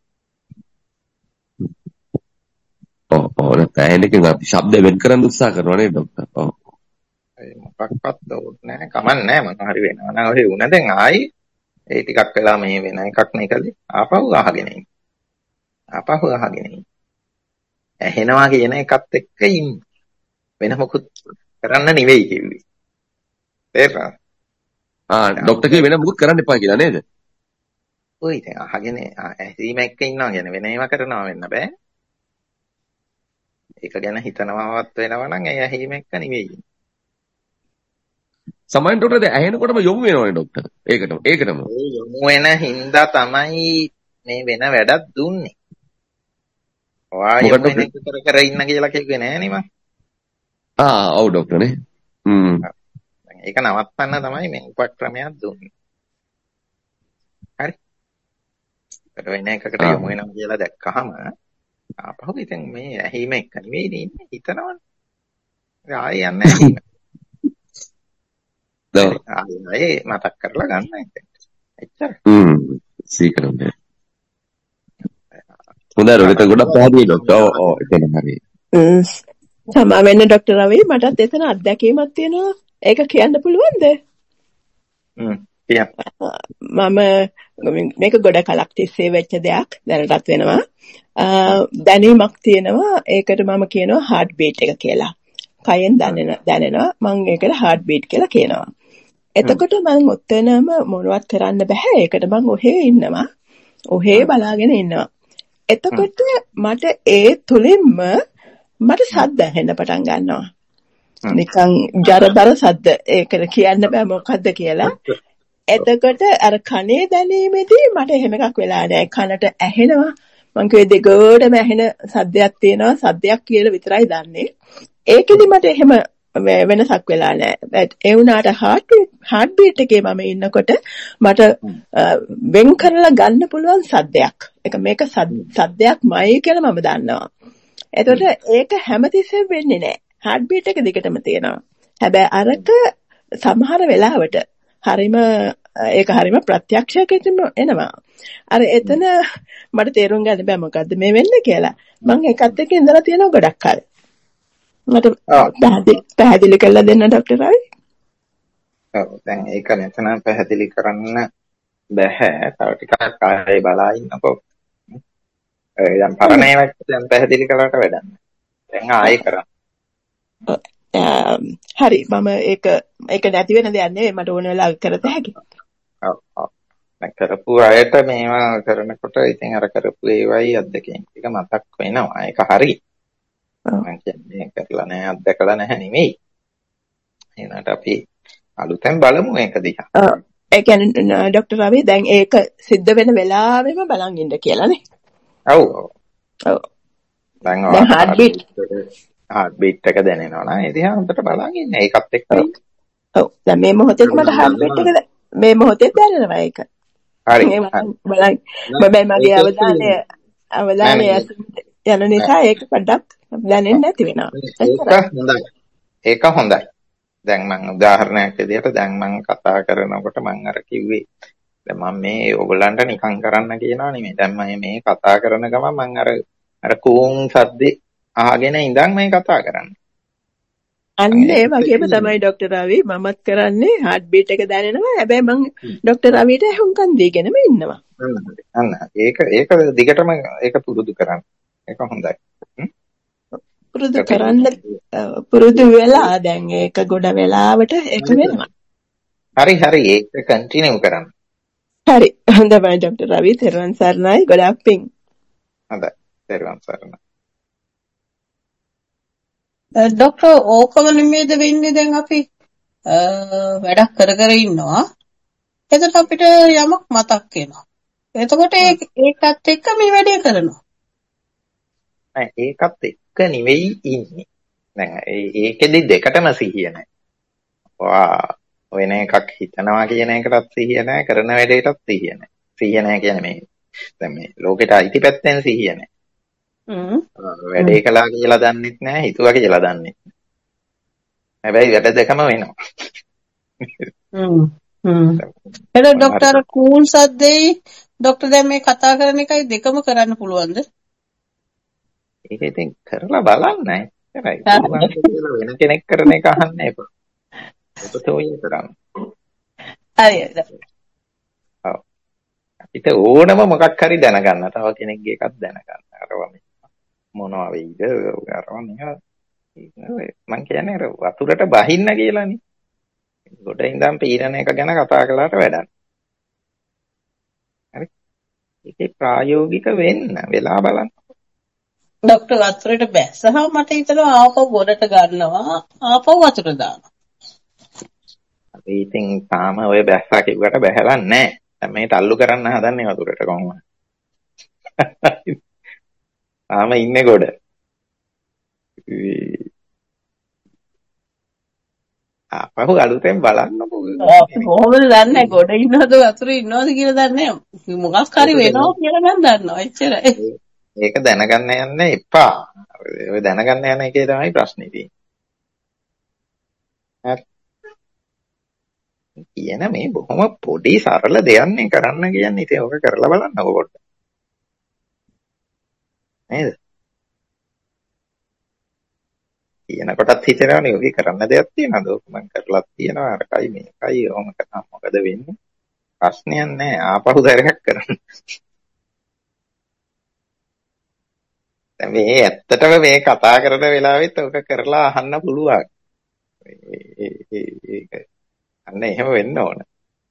ඔව් ඔව් නැත්නම් අපි ශබ්ද වෙන් කරන්න උත්සාහ කරනවා නේද ડોක්ටර්? ඔව්. ඒ මොකක්වත් ඕනේ නැහැ. කමක් නැහැ මොන හරි වෙනවා නම් ඔය උන දැන් ආයි ඒ ටිකක් වෙලා මේ වෙන එකක් නේ ආපහු අහගෙන ඉන්න. ආපහු අහගෙන ඉන්න. ඇහෙනවා කියන එකත් එක්ක ඉන්න. වෙන මොකුත් කරන්න නෙවෙයි කිව්වේ. තේරුණාද? ආ ડોක්ටර් කිව්වේ වෙන මොකුත් කරන්න එපා කියලා නේද? ඔය ඉතින් අහගෙන ඇහිම එක්ක ඉන්නවා කියන්නේ වෙන ඒවා කරනවා වෙන්න බෑ. ඒක ගැන හිතනවවත් වෙනවා නම් ඒ ඇහිම එක්ක නෙවෙයි. සමහරවිට ડોක්ටර් දැන් ඇහෙනකොටම යොමු වෙනවනේ ડોක්ටර්. ඒකටම ඒකටම. ඒ යොමු වෙන හින්දා තමයි මේ වෙන වැඩක් දුන්නේ. ඔයා යොමු වෙන එක කර කර ඉන්න කියලා කිව්වේ නෑනේ මම. ආ ඔව් ડોක්ටර් නේ. හ්ම්. ඒක නවත්තන්න තමයි මේ උපක්‍රමයක් දුන්නේ. හරි. ඒකට වෙන එකකට යොමු වෙනවා කියලා දැක්කහම ආපහු ඉතින් මේ ඇහිම එක්ක නෙවෙයි ඉන්නේ හිතනවනේ. ආයෙ යන්නේ ඇහිම. ආයෙ මතක් කරලා ගන්න එක. එච්චර. හ්ම්. සීකරන්නේ. හොඳයි ඒක ගොඩක් පැහැදිලි ડોක්ටර්. ඔව් ඔව් එතන හරි. හ්ම්. සමා වෙන්න ડોක්ටර් රවි මටත් එතන අත්දැකීමක් තියෙනවා. ඒක කියන්න පුළුවන්ද? හ්ම්. කියන්න. මම මේක ගොඩ කලක් තිස්සේ වෙච්ච දෙයක් දැනටත් වෙනවා. දැනීමක් තියෙනවා. ඒකට මම කියනවා heart beat එක කියලා. කයෙන් දැනෙන දැනෙනවා. මම ඒකට heart beat කියලා කියනවා. එතකොට මම ඔතනම මොනවත් කරන්න බෑ. ඒකට මම ඔහේ ඉන්නවා. ඔහේ බලාගෙන ඉන්නවා. එතකොට මට ඒ තුලින්ම මට සද්ද ඇහෙන්න පටන් ගන්නවා. නිකන් ජරබර සද්ද. ඒකට කියන්න බෑ මොකද්ද කියලා. එතකොට අර කනේ දැනීමේදී මට එහෙම එකක් වෙලා නෑ. කනට ඇහෙනවා. මං කිව්වේ දෙගොඩම ඇහෙන සද්දයක් තියෙනවා. සද්දයක් කියලා විතරයි දන්නේ. ඒකෙදි මට එහෙම වෙනසක් වෙලා නෑ. ඒ වුණාට heart heart beat එකේ මම ඉන්නකොට මට වෙන් කරලා ගන්න පුළුවන් සද්දයක්. ඒක මේක සද්දයක්මයි කියලා මම දන්නවා. එතකොට ඒක හැමතිස්සෙම වෙන්නේ නෑ. heart beat එක දිගටම තියෙනවා. හැබැයි අරක සමහර වෙලාවට හරිම ඒක හරිම ප්‍රත්‍යක්ෂයකින් එනවා. අර එතන මට තේරුම් ගන්න බෑ මොකද්ද මේ වෙන්නේ කියලා. මම ඒකත් එක්ක ඉඳලා තියෙනවා ගොඩක් කල්. මට පැහැදිලි කරලා දෙන්න ડોක්ටර් රවි. ඔව් දැන් ඒක නැතනම් පැහැදිලි කරන්න බෑ. තව ටිකක් ආයේ බලා ඉන්නකෝ. දැන් පරණේවත් දැන් පැහැදිලි කළාට වැඩක් නෑ. දැන් ආයේ කරන්න. හරි මම ඒක ඒක නැති වෙන දෙයක් නෙවෙයි මට ඕන වෙලාවක කරත හැකි. ඔව් ඔව්. දැන් කරපු අයට මේවා කරනකොට ඉතින් අර කරපු ඒවයි අත්දැකීම් ටික මතක් වෙනවා. ඒක හරි. මම කියන්නේ කරලා නැහැ අත්දැකලා නැහැ නෙමෙයි. එහෙනම් අපි අලුතෙන් බලමු ඒක දිහා. ඔව්. ඒ කියන්නේ ડોક્ટર රවි දැන් ඒක සිද්ධ වෙන වෙලාවෙම බලන් ඉන්න කියලානේ. ඔව් ඔව්. ඔව්. දැන් heart beat heart beat එක දැනෙනවා නේද? ඒ දිහා හොඳට බලන් ඉන්න. ඒකත් එක්ක. ඔව්. දැන් මේ මොහොතේ මට heart beat එක මේ මොහොතේ දැනෙනවා ඒක. හරි. බලන්න. මම මගේ අවධානය අවධානය යන නිසා ඒක පොඩ්ඩක් දැනෙන්නේ නැති වෙනවා. ඒක හොඳයි. ඒක හොඳයි. දැන් මම උදාහරණයක් විදිහට දැන් මම කතා කරනකොට මම අර කිව්වේ දැන් මම මේ ඔයගොල්ලන්ට නිකන් කරන්න කියනවා නෙමෙයි. දැන් මම මේ කතා කරන ගමන් මම අර අර කූන් සද්දේ අහගෙන ඉඳන් මේ කතා කරන්නේ. අන්න ඒ වගේම තමයි ડોક્ટર රවි මමත් කරන්නේ heart beat එක දැනෙනවා. හැබැයි මම ડોક્ટર රවිට හුඟක් දීගෙනම ඉන්නවා. අන්න ඒක ඒක දිගටම ඒක පුරුදු කරන්න. ඒක හොඳයි. පුරුදු කරන්න පුරුදු වෙලා දැන් ඒක ගොඩ වෙලාවට ඒක වෙනවා. හරි හරි ඒක කන්ටිනියු කරන්න. හරි හොඳයි ડોક્ટર රවි තෙරුවන් සරණයි ගොඩාක් පිං. හොඳයි තෙරුවන් සරණයි. ડોક્ટર ඕකම නෙමෙයිද වෙන්නේ දැන් අපි වැඩක් කර කර ඉන්නවා. එතකොට අපිට යමක් මතක් වෙනවා. එතකොට ඒකත් එක්ක මේ වැඩේ කරනවා. ඒකත් එක්ක නෙවෙයි ඉන්නේ. දැන් ඒකෙදි දෙකටම සිහිය නැහැ. වා වෙන එකක් හිතනවා කියන එකටත් සිහිය නැහැ, කරන වැඩේටත් සිහිය නැහැ. සිහිය නැහැ කියන්නේ මේ දැන් මේ ලෝකෙට අයිති පැත්තෙන් සිහිය නැහැ. හ්ම්. වැඩේ කළා කියලා දන්නෙත් නැහැ, හිතුවා කියලා දන්නෙත් නැහැ. හැබැයි වැඩ දෙකම වෙනවා. හ්ම්. හ්ම්. එතකොට ડોක්ටර් කූල් සද්දේ ડોක්ටර් දැන් මේ කතා කරන එකයි දෙකම කරන්න පුළුවන්ද? ඒක ඉතින් කරලා බලන්නයි. කරයි. වෙන කෙනෙක් කරන එක අහන්න එපා. ඔබට ඔය කරන්න. හරිද? ඔව්. අපිට ඕනම මොකක් හරි දැනගන්න. තව කෙනෙක්ගේ එකක් දැනගන්න. අරවා මොනවා වෙයිද? අරවා නිකන් මං කියන්නේ අර වතුරට බහින්න කියලානේ. ගොඩ ඉඳන් පීරන එක ගැන කතා කළාට වැඩක්. හරි. ඒකේ ප්‍රායෝගික වෙන්න වෙලා බලන්න. ડોක්ටර් වතුරට බැස්සහම මට හිතෙනවා ආපහු ගොඩට ගන්නවා ආපහු වතුර දානවා. අපි ඉතින් තාම ඔය බැස්සා කිව්වට බැහැලා නැහැ. දැන් මේ තල්ලු කරන්න හදන්නේ වතුරට කොහොමද? තාම ඉන්නේ ගොඩ. ආපහු අලුතෙන් බලන්නකෝ. අපි කොහොමද දන්නේ ගොඩ ඉන්නවද වතුරේ ඉන්නවද කියලා දන්නේ නැහැ. මොකක් හරි වෙනවා කියලා නම් දන්නවා. එච්චරයි. ඒක දැනගන්න යන්න එපා. ඔය දැනගන්න යන එකේ තමයි ප්‍රශ්නේ තියෙන්නේ. කියන මේ බොහොම පොඩි සරල දෙයක්නේ කරන්න කියන්නේ. ඉතින් ඔක කරලා බලන්නකෝ පොඩ්ඩක්. නේද? කියන කොටත් හිතෙනවනේ ඔගේ කරන්න දෙයක් තියෙනවද? ඔක මම කරලා තියෙනවා අරකයි මේකයි ඔහොම කරා මොකද වෙන්නේ? ප්‍රශ්නයක් නෑ. ආපහු දැරයක් කරන්න. දැන් මේ ඇත්තටම මේ කතා කරන වෙලාවෙත් ඔක කරලා අහන්න පුළුවන්. ඒක අන්න එහෙම වෙන්න ඕන.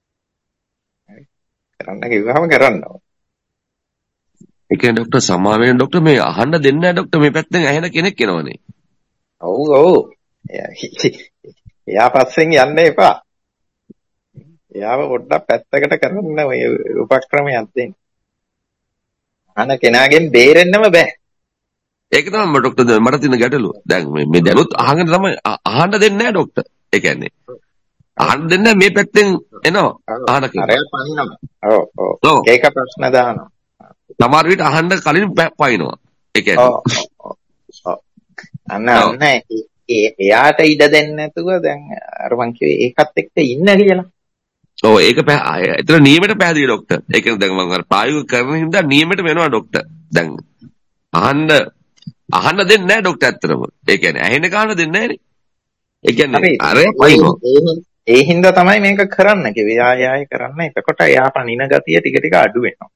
කරන්න කිව්වම කරන්න ඕන. ඒ කියන්නේ ડોක්ටර් සමා වෙන ડોක්ටර් මේ අහන්න දෙන්නේ නැහැ ડોක්ටර් මේ පැත්තෙන් ඇහෙන කෙනෙක් එනවනේ. ඔව් ඔව්. එයා පස්සෙන් යන්න එපා. එයාව පොඩ්ඩක් පැත්තකට කරන්න ඔය උපක්‍රමයක් දෙන්න. අහන කෙනාගෙන් බේරෙන්නම බෑ. ඒක තමයි ડોක්ටර් මට තියෙන ගැටලුව. දැන් මේ මේ දැනුත් අහගෙන තමයි අහන්න දෙන්නේ නැහැ ડોක්ටර්. ඒ කියන්නේ අහන්න දෙන්නේ මේ පැත්තෙන් එනවා අහන කෙනා. අරයා පනිනම. ඔව් ඔව්. ඒක ප්‍රශ්න දානවා. සමහර විට අහන්න කලින් පයින්නවා. ඒ කියන්නේ. ඔව් ඔව්. අන්න අන්න එයාට ඉඩ දෙන්නේ නැතුව දැන් අර මං කිව්වේ ඒකත් එක්ක ඉන්න කියලා. ඔව් ඒක ඒතර නියමයට පැහැදිලි ડોක්ටර්. ඒ කියන්නේ දැන් මම අර ප්‍රායෝගික කරන හින්දා නියමයට වෙනවා ડોක්ටර්. දැන් අහන්න අහන්න දෙන්නේ නැහැ ડોක්ටර් ඇත්තටම. ඒ කියන්නේ ඇහෙන කාණ දෙන්නේ නැහැනේ. ඒ කියන්නේ අර පයින්නවා. ඒ හින්දා තමයි මේක කරන්න කිව්වේ. ආය ආය කරන්න. එතකොට එයා පනින ගතිය ටික ටික අඩු වෙනවා.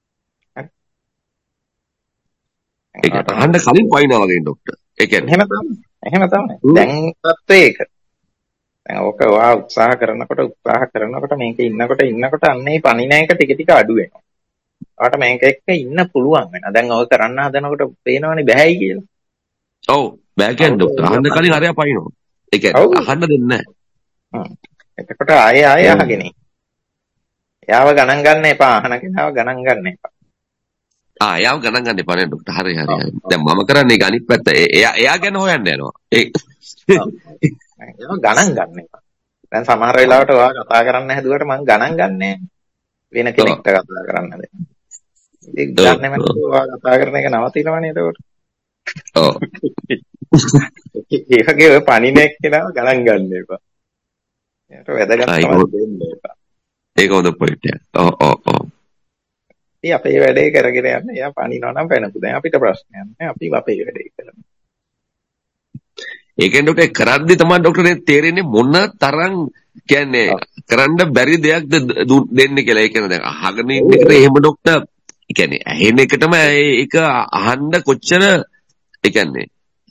ඒක අහන්න කලින් පයින්නවා වගේ ડોක්ටර්. ඒ කියන්නේ එහෙම තමයි. එහෙම තමයි. දැන් තත්ත්වය ඒක. දැන් ඕක ඔයා උත්සාහ කරනකොට උත්සාහ කරනකොට මේක ඉන්නකොට ඉන්නකොට අන්නේ පණින එක ටික ටික අඩු වෙනවා. ඔයාට මේක එක්ක ඉන්න පුළුවන් වෙනවා. දැන් ඔය කරන්න හදනකොට පේනවනේ බෑයි කියලා. ඔව් බෑ කියන්නේ ડોක්ටර්. අහන්න කලින් අරයා පයින්නවා. ඒ කියන්නේ අහන්න දෙන්නේ නැහැ. එතකොට ආයෙ ආයෙ අහගෙන ඉන්න. එයාව ගණන් ගන්න එපා. අහන කෙනාව ගණන් ගන්න එපා. ආ එයාව ගණන් ගන්න එපා නේ ડોක්ටර්. හරි හරි හරි. දැන් මම කරන්නේ ඒක අනිත් පැත්ත. එයා එයා ගැන හොයන්න යනවා. ඒ ඒව ගණන් ගන්න එපා. දැන් සමහර වෙලාවට ඔයා කතා කරන්න හැදුවට මම ගණන් ගන්නෑ. වෙන කෙනෙක්ට කතා කරන්න දෙන්න. ඒක ගන්න නැතුව ඔයා කතා කරන එක නවතිනවනේ එතකොට. ඔව්. ඒ වගේ ඔය පණින එක්කෙනාව ගණන් ගන්න එපා. ඒකට වැදගත්කමක් දෙන්න එපා. ඒක හොඳ පොයින්ට් එකක්. ඔව් ඔව් ඔව්. ඉතින් අපේ වැඩේ කරගෙන යන්න. එයා පණිනවා නම් පැනපු. දැන් අපිට ප්‍රශ්නයක් නෑ. අපි අපේ වැඩේ කරමු. ඒකෙන් ડોක්ටර් කරද්දි තමයි ડોක්ටර් තේරෙන්නේ මොන තරම් කියන්නේ කරන්න බැරි දෙයක්ද දෙන්නේ කියලා. ඒ කියන්නේ දැන් අහගෙන ඉන්න එකට එහෙම ડોක්ටර් ඒ කියන්නේ ඇහෙන එකටම ඒක අහන්න කොච්චර ඒ කියන්නේ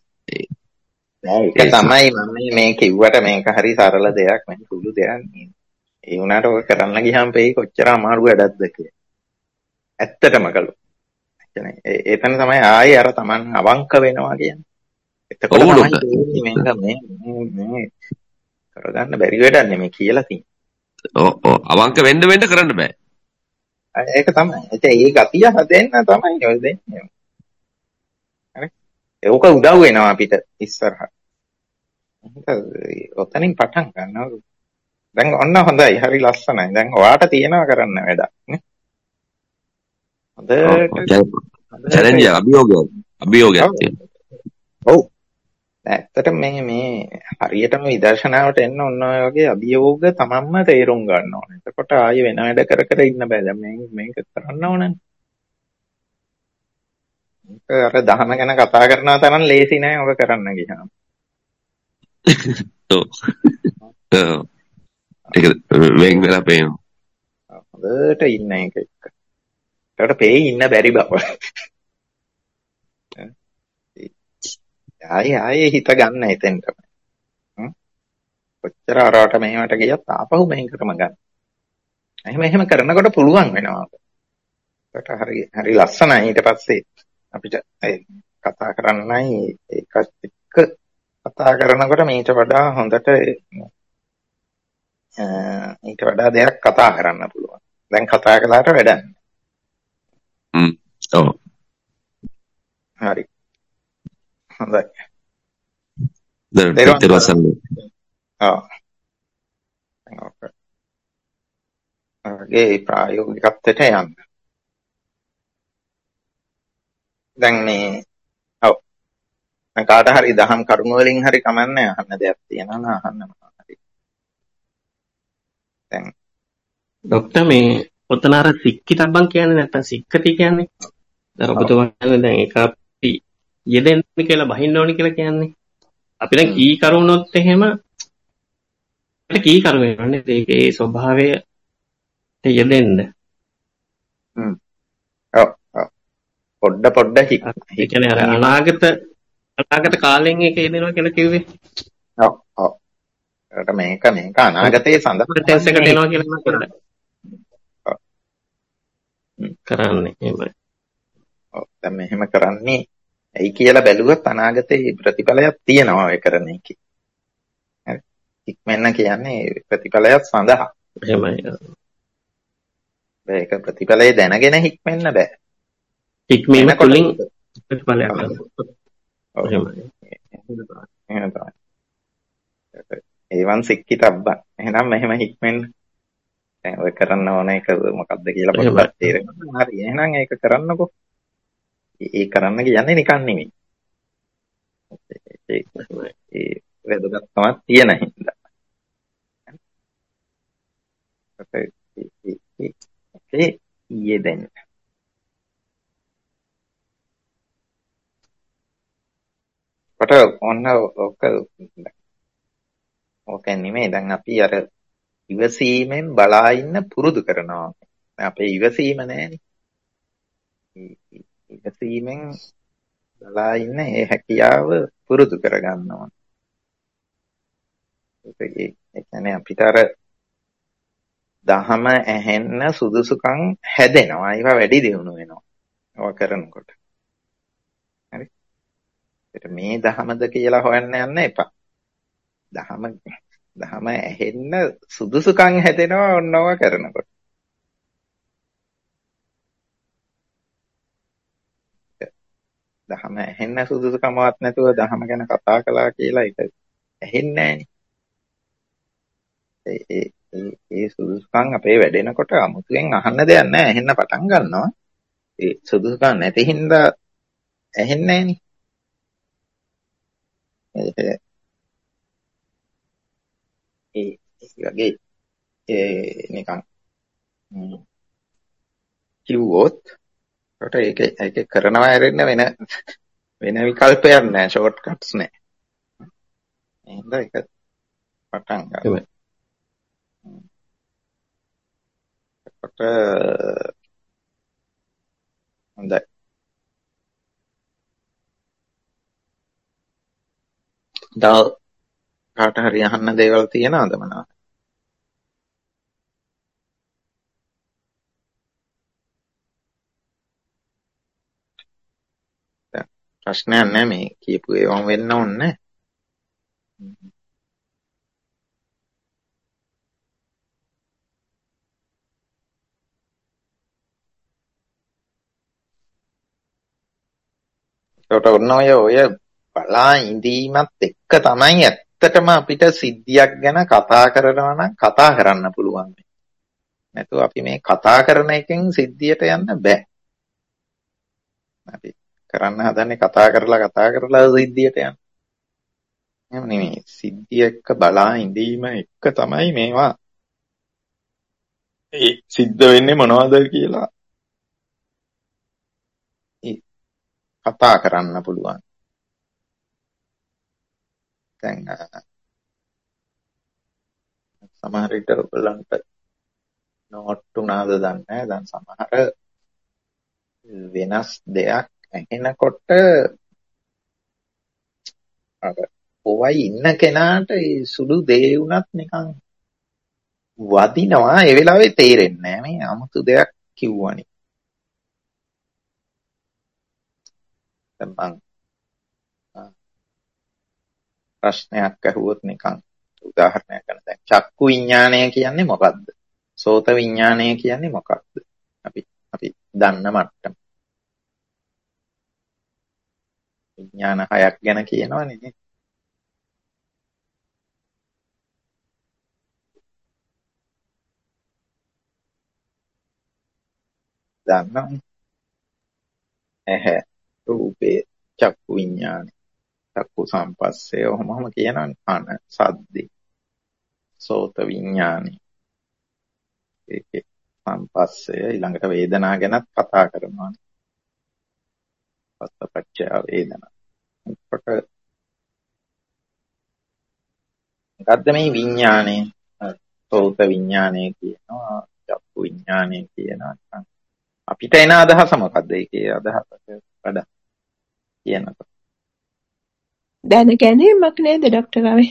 ඒක තමයි මම මේ කිව්වට මේක හරි සරල දෙයක් නෙවෙයි සුළු දෙයක් නෙවෙයි. ඒ වුණාට ඔය කරන්න ගියාම පෙයි කොච්චර අමාරු වැඩක්ද කියලා. ඇත්තටම කළොත්. ඒ එතන තමයි ආයේ අර Taman අවංක වෙනවා කියන්නේ. එතකොට තමයි මේක මේ මේ කරගන්න බැරි වැඩක් නෙමෙයි කියලා තියෙන්නේ. ඔව් ඔව් අවංක වෙන්න වෙන්න කරන්න බෑ. ඒක තමයි. ඒ ඒ ගතිය හදෙන්න තමයි ඔය දෙන්නේ. හරි. ඒක උදව් වෙනවා අපිට ඉස්සරහට. ඔතනින් පටන් ගන්නවා. දැන් ඔන්න හොඳයි. හරි ලස්සනයි. දැන් ඔයාට තියෙනවා කරන්න වැඩක් නේ. හොඳට චැලෙන්ජ් එක අභියෝගයක් අභියෝගයක් තියෙනවා. ඔව්. ඇත්තටම මේ මේ හරියටම විදර්ශනාවට එන්න ඔන්න ඔය වගේ අභියෝග තමන්ම තේරුම් ගන්න ඕනේ. එතකොට ආයෙ වෙන වැඩ කර කර ඉන්න බෑ. දැන් මේ මේක කරන්න ඕනනේ. ඒක අර දහම ගැන කතා කරනවා තරම් ලේසි නෑ ඔක කරන්න ගියාම. ඔව්. ඔව්. ඒක වෙන් වෙලා පේනවා. හොඳට ඉන්න එක එක්ක. ඒකට පෙයි ඉන්න බැරි බව. ආයේ ආයේ හිත ගන්න එතෙන්ට. කොච්චර අරවට මෙහෙමට ගියත් ආපහු මෙහෙකටම ගන්න. එහෙම එහෙම කරනකොට පුළුවන් වෙනවා. ඒකට හරි හරි ලස්සනයි. ඊට පස්සේ අපිට කතා කරන්නයි ඒකත් එක්ක කතා කරනකොට මේට වඩා හොඳට ඊට වඩා දෙයක් කතා කරන්න පුළුවන්. දැන් කතා කළාට වැඩක් නෑ. හ්ම්. ඔව්. හරි. හොඳයි. දැන් දෙවසන්. ඔව්. ඔකේ ප්‍රායෝගිකත්වයට යන්න. දැන් මේ ඔව්. දැන් කාට හරි දහම් කරුණු වලින් හරි කමන්නේ අහන්න දෙයක් තියෙනවා නම් අහන්න මොනවා හරි. දැන් ડોක්ටර් මේ ඔතන අර සික්කිතබ්බන් කියන්නේ නැත්නම් සික්කති කියන්නේ. දැන් ඔබතුමාගේ දැන් ඒක අපි යෙදෙන්න කියලා බහින්න ඕනි කියලා කියන්නේ. අපි දැන් කී කරුණොත් එහෙම අපිට කී කරු වෙනවනේ ඒකේ ස්වභාවය යෙදෙන්න. හ්ම්. ඔව් ඔව්. පොඩ පොඩ හික් ඒ කියන්නේ අර අනාගත අනාගත කාලෙන් ඒක යෙදෙනවා කියලා කිව්වේ. ඔව් ඔව්. ඒකට මේක මේක අනාගතයේ සඳහා ටෙන්ස් එකට එනවා කියලා කරන්නේ. කරන්නේ එහෙමයි. ඔව් දැන් මෙහෙම කරන්නේ ඇයි කියලා බැලුවොත් අනාගතයේ ප්‍රතිඵලයක් තියෙනවා ඔය කරන එකේ. හරි. ඉක්මන කියන්නේ ප්‍රතිඵලයක් සඳහා. එහෙමයි. ඒක ප්‍රතිඵලය දැනගෙන හික්මෙන්න බෑ. හික්මීම තුළින් ප්‍රතිඵලයක් ගන්න. එහෙමයි. එහෙම තමයි. ඒවන් සික්කිතබ්බන්. එහෙනම් මෙහෙම හික්මෙන්න. දැන් ඔය කරන්න ඕන එක මොකක්ද කියලා පොඩ්ඩක් තේරෙනවා. හරි. එහෙනම් ඒක කරන්නකෝ. ඒ කරන්න කියන්නේ නිකන් නෙමෙයි. ඒ ඒ වැදගත්කමක් තියෙන හින්දා. ඒ ඊයේ දැන් කොට ඔන්න ඔක ඕක නෙමෙයි දැන් අපි අර ඉවසීමෙන් බලා ඉන්න පුරුදු කරනවා. අපේ ඉවසීම නෑනේ. ඉවසීමෙන් බලා ඉන්න ඒ හැකියාව පුරුදු කරගන්නවා. ඒ කියන්නේ අපිට අර දහම ඇහෙන්න සුදුසුකම් හැදෙනවා. ඒවා වැඩි දියුණු වෙනවා. ඒවා කරනකොට. හරි. ඒත් මේ දහමද කියලා හොයන්න යන්න එපා. දහම දහම ඇහෙන්න සුදුසුකම් හැදෙනවා ඔන්නව කරනකොට. දහම ඇහෙන්න සුදුසුකමවත් නැතුව දහම ගැන කතා කළා කියලා ඒක ඇහෙන්නේ නෑනේ. ඒ ඒ ඒ සුදුසුකම් අපේ වැඩෙනකොට අමුතුවෙන් අහන්න දෙයක් නෑ. ඇහෙන්න පටන් ගන්නවා. ඒ සුදුසුකම් නැති හින්දා ඇහෙන්නේ නෑනේ. ඒ ඒ වගේ ඒ නිකන් කිව්වොත් කොට ඒක ඒක කරනවා ඇරෙන්න වෙන වෙන විකල්පයක් නෑ. ෂෝට් කට්ස් නෑ. එහෙනම් ඒක පටන් ගන්න. කොට හොඳයි. දා කාට හරි අහන්න දේවල් තියෙනවද මොනවද? ප්‍රශ්නයක් නැහැ මේ කියපු ඒවාම වෙන්න ඕනේ. ඒකට ඔන්න ඔය ඔය බලා ඉඳීමත් එක්ක තමයි ඇත්තටම අපිට සිද්ධියක් ගැන කතා කරනවා නම් කතා කරන්න පුළුවන්. නැතුව අපි මේ කතා කරන එකෙන් සිද්ධියට යන්න බෑ. අපි කරන්න හදන්නේ කතා කරලා කතා කරලා සිද්ධියට යන්න. එහෙම නෙමෙයි. සිද්ධිය එක්ක බලා ඉඳීම එක්ක තමයි මේවා ඒ සිද්ධ වෙන්නේ මොනවද කියලා කතා කරන්න පුළුවන්. දැන් සමහර විට ඔයගලන්ට නෝට් උනාද දන්නේ නැහැ. දැන් සමහර වෙනස් දෙයක් ඇහෙනකොට අර ඔවයි ඉන්න කෙනාට ඒ සුළු දේ වුණත් නිකන් වදිනවා. ඒ වෙලාවේ තේරෙන්නේ නැහැ මේ 아무තු දෙයක් කිව්වනේ. දැන් මං ප්‍රශ්නයක් අහුවොත් නිකන් උදාහරණයක් ගන්න. දැන් චක්කු විඥානය කියන්නේ මොකක්ද? සෝත විඥානය කියන්නේ මොකක්ද? අපි අපි දන්න මට්ටම. විඥාන හයක් ගැන කියනවනේ නේ. දන්නවනේ. ඇහැ, රූපේ, චක්කු විඥානය, චක්කු සම්පස්සේ ඔහොමම කියනවනේ. කන, සද්දේ, සෝත විඥානය. ඒකේ සම්පස්සය ඊළඟට වේදනා ගැනත් කතා කරනවා. පස්සපච්චය වේදනා. එතකොට මොකද්ද මේ විඥානය? සෝත විඥානය කියනවා, චක්කු විඥානය කියනවා. අපිට එන අදහස මොකද්ද? ඒකේ අදහස වඩා කියනකොට. දැන ගැනීමක් නේද ડોක්ටර් රවි?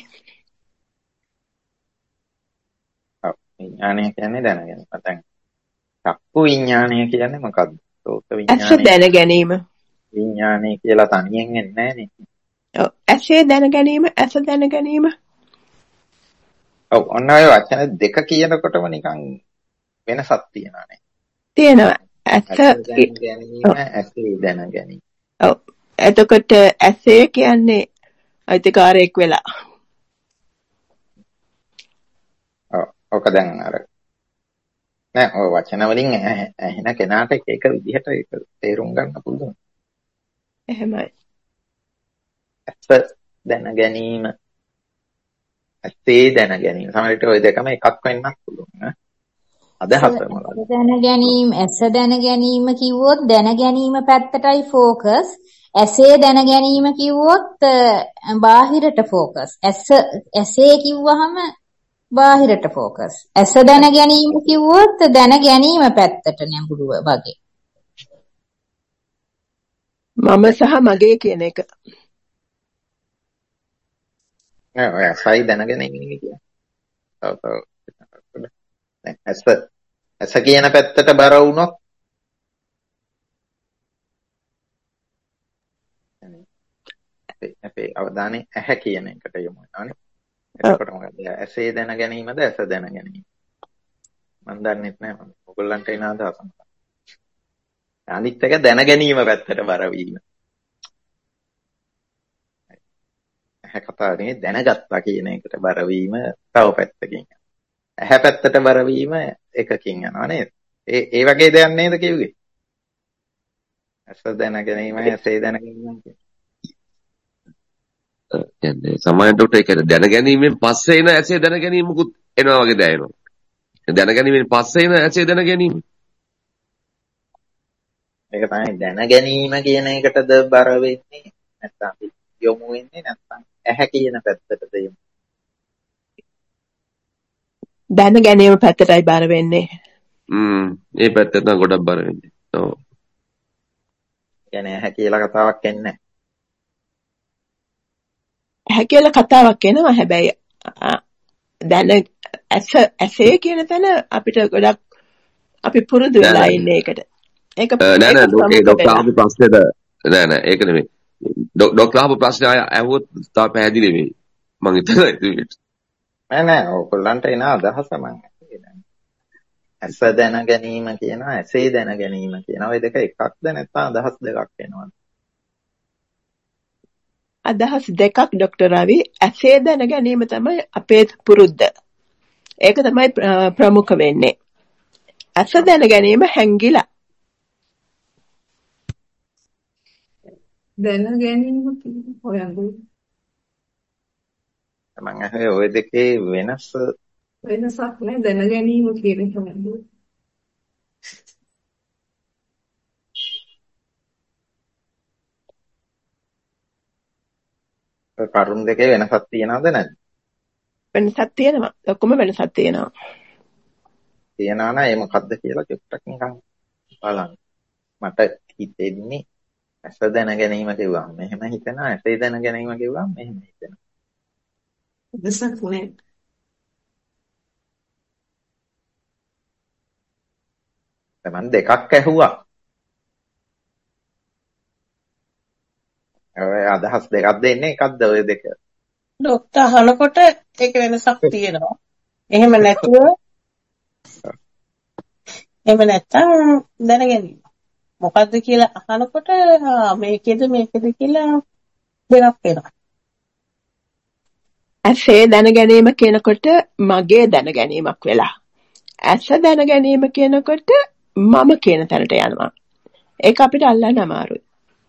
ඔව් විඥානය කියන්නේ දැන ගැනීම. දැන් චක්කු විඥානය කියන්නේ මොකද්ද? සෝත ඇස විඥානය දැන ගැනීම. විඥානය කියලා තනියෙන් එන්නේ නැහැ නේ. ඔව් ඇසේ දැන ගැනීම, ඇස දැන ගැනීම. ඔව් ඔන්න ඔය වචන දෙක කියනකොටම නිකන් වෙනසක් තියෙනවා නේ. තියෙනවා. ඇස ඇස දැන ගැනීම, ඇසේ දැන ගැනීම. ඔව් එතකොට ඇසේ කියන්නේ අයිතිකාරයෙක් වෙලා. ඔව් ඔක දැන් අර නෑ ඔය වචන වලින් ඇහෙන කෙනාට එක එක විදිහට ඒක තේරුම් ගන්න පුළුවන්. එහෙමයි. ඇස දැන ගැනීම, ඇසේ දැන ගැනීම. සමහරවිට ওই දෙකම එකක් වෙන්නත් පුළුවන්. අදහස මොකක්ද? දැන ගැනීම, ඇස දැන ගැනීම කිව්වොත් දැන ගැනීම පැත්තටයි ફોකස්. ඇසේ දැන ගැනීම කිව්වොත් බාහිරට ફોකස්. ඇස ඇසේ කිව්වහම බාහිරට ફોකස්. ඇස දැන ගැනීම කිව්වොත් දැන ගැනීම පැත්තට නැඹුරුව වගේ. මම සහ මගේ කියන එක. නෑ ඔය ඇසයි දැන ගැනීම කියන්නේ. ඔව් ඔව්. දැන් ඇස ඇස කියන පැත්තට බර වුණොත් අපේ අවධානය ඇහැ කියන එකට යොමු වෙනවානේ. එතකොට මොකද? ඇසේ දැන ගැනීමද ඇස දැන ගැනීම? මම දන්නේ නැහැ මම. ඔයගොල්ලන්ට එන අදහස මොකක්ද? අනිත් එක දැන ගැනීම පැත්තට බර වීම. ඇහැ කතාවේ දැනගත්තා කියන එකට බර වීම තව පැත්තකින්. ඇහැ පැත්තට බර වීම එකකින් යනවා නේද? ඒ ඒ වගේ දෙයක් නේද කිව්වේ? ඇස දැන ගැනීම, ඇසේ දැන ගැනීම කියන්නේ සමානට ඒක දැන ගැනීමෙන් පස්සේ එන ඇසේ දැන ගැනීමකුත් එනවා වගේ දැනෙනවා. දැන ගැනීමෙන් පස්සේ එන ඇසේ දැන ගැනීම. ඒක තමයි දැන ගැනීම කියන එකටද බර වෙන්නේ නැත්නම් යොමු වෙන්නේ නැත්නම් ඇහැ කියන පැත්තටද යොමු? දැන ගැනීම පැත්තටයි බර වෙන්නේ. හ්ම් ඒ පැත්තට නම් ගොඩක් බර වෙන්නේ. ඔව්. කියන්නේ ඇහැ කියලා කතාවක් එන්නේ නැහැ. ඇහැ කියලා කතාවක් එනවා හැබැයි දැන ඇස ඇසේ කියන තැන අපිට ගොඩක් අපි පුරුදු වෙලා ඉන්නේ ඒකට. ඒක නෑ නෑ ඒ ડોක්ටර් ආපු ප්‍රශ්නේද නෑ නෑ ඒක නෙමෙයි. ડોක්ටර් ආපු ප්‍රශ්නේ අහුවොත් තා පැහැදිලි වෙයි. මං හිතනවා නෑ නෑ ඔයගොල්ලන්ට එන අදහස මං ඇස දැන ගැනීම කියනවා ඇසේ දැන ගැනීම කියනවා. ඔය දෙක එකක්ද නැත්නම් අදහස් දෙකක් වෙනවද? අදහස් දෙකක් ડોක්ටර් රවි. ඇසේ දැන ගැනීම තමයි අපේ පුරුද්ද. ඒක තමයි ප්‍රමුඛ වෙන්නේ. ඇස දැන ගැනීම හැංගිලා. දැන ගැනීම හොයන්නේ. මම අහේ ওই දෙකේ වෙනස වෙනසක් නෑ දැන ගැනීම කියන එක හොයන්නේ. කරුණු දෙකේ වෙනසක් තියනවද නැද්ද? වෙනසක් තියෙනවා. ඔක්කොම වෙනසක් තියෙනවා. තියනවා නම් ඒ මොකද්ද කියලා චුට්ටක් නිකන් බලන්න. මට හිතෙන්නේ ඇස දැන ගැනීම කිව්වම මෙහෙම හිතෙනවා, ඇසේ දැන ගැනීම කිව්වම මෙහෙම හිතෙනවා. වෙනසක් නෑ. මම දෙකක් ඇහුවා. ඔය අදහස් දෙකක් දෙන්නේ එකක්ද ඔය දෙක? ડોක්ටර් අහනකොට ඒක වෙනසක් තියෙනවා. එහෙම නැතුව එහෙම නැත්තම් දැනගැනීම. මොකද්ද කියලා අහනකොට මේකේද මේකේද කියලා දෙකක් වෙනවා. ඇසේ දැන ගැනීම කියනකොට මගේ දැන ගැනීමක් වෙලා. ඇස දැන ගැනීම කියනකොට මම කියන තැනට යනවා. ඒක අපිට අල්ලන්න අමාරුයි.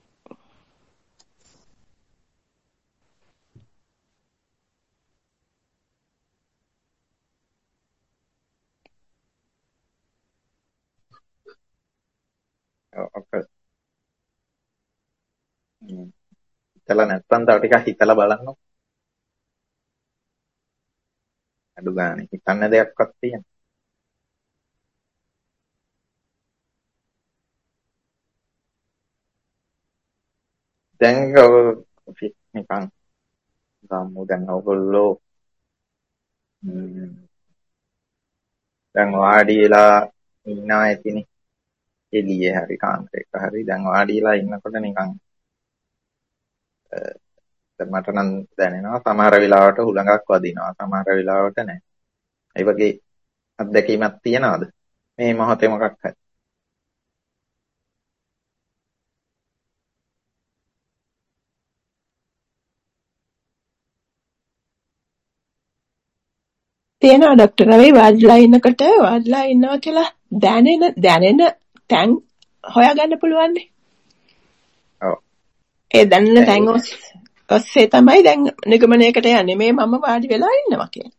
ඔක හිතලා නැත්තම් තව ටිකක් හිතලා බලන්න. අඩු ගානේ හිතන්න දෙයක්වත් තියෙනවා. දැන් නිකන් ගම්මු දැන් ඔයගොල්ලෝ දැන් වාඩි වෙලා ඉන්නා ඇතිනේ එළියේ හරි කාමරයක හරි දැන් වාඩි වෙලා ඉන්නකොට නිකන් මට නම් දැනෙනවා සමහර වෙලාවට හුලඟක් වදිනවා සමහර වෙලාවට නැහැ. ඒ වගේ අත්දැකීමක් තියනවාද මේ මොහොතේ මොකක් හරි? තියෙනවා ડોક્ટર රවි වාඩිලා ඉන්නකොට වාඩිලා ඉන්නවා කියලා දැනෙන දැනෙන තැන් හොයාගන්න පුළුවන් නේ. ඔව්. ඒ දැනෙන තැන් ඔස්සේ තමයි දැන් නිගමනයකට යන්නේ මේ මම වාඩි වෙලා ඉන්නවා කියලා.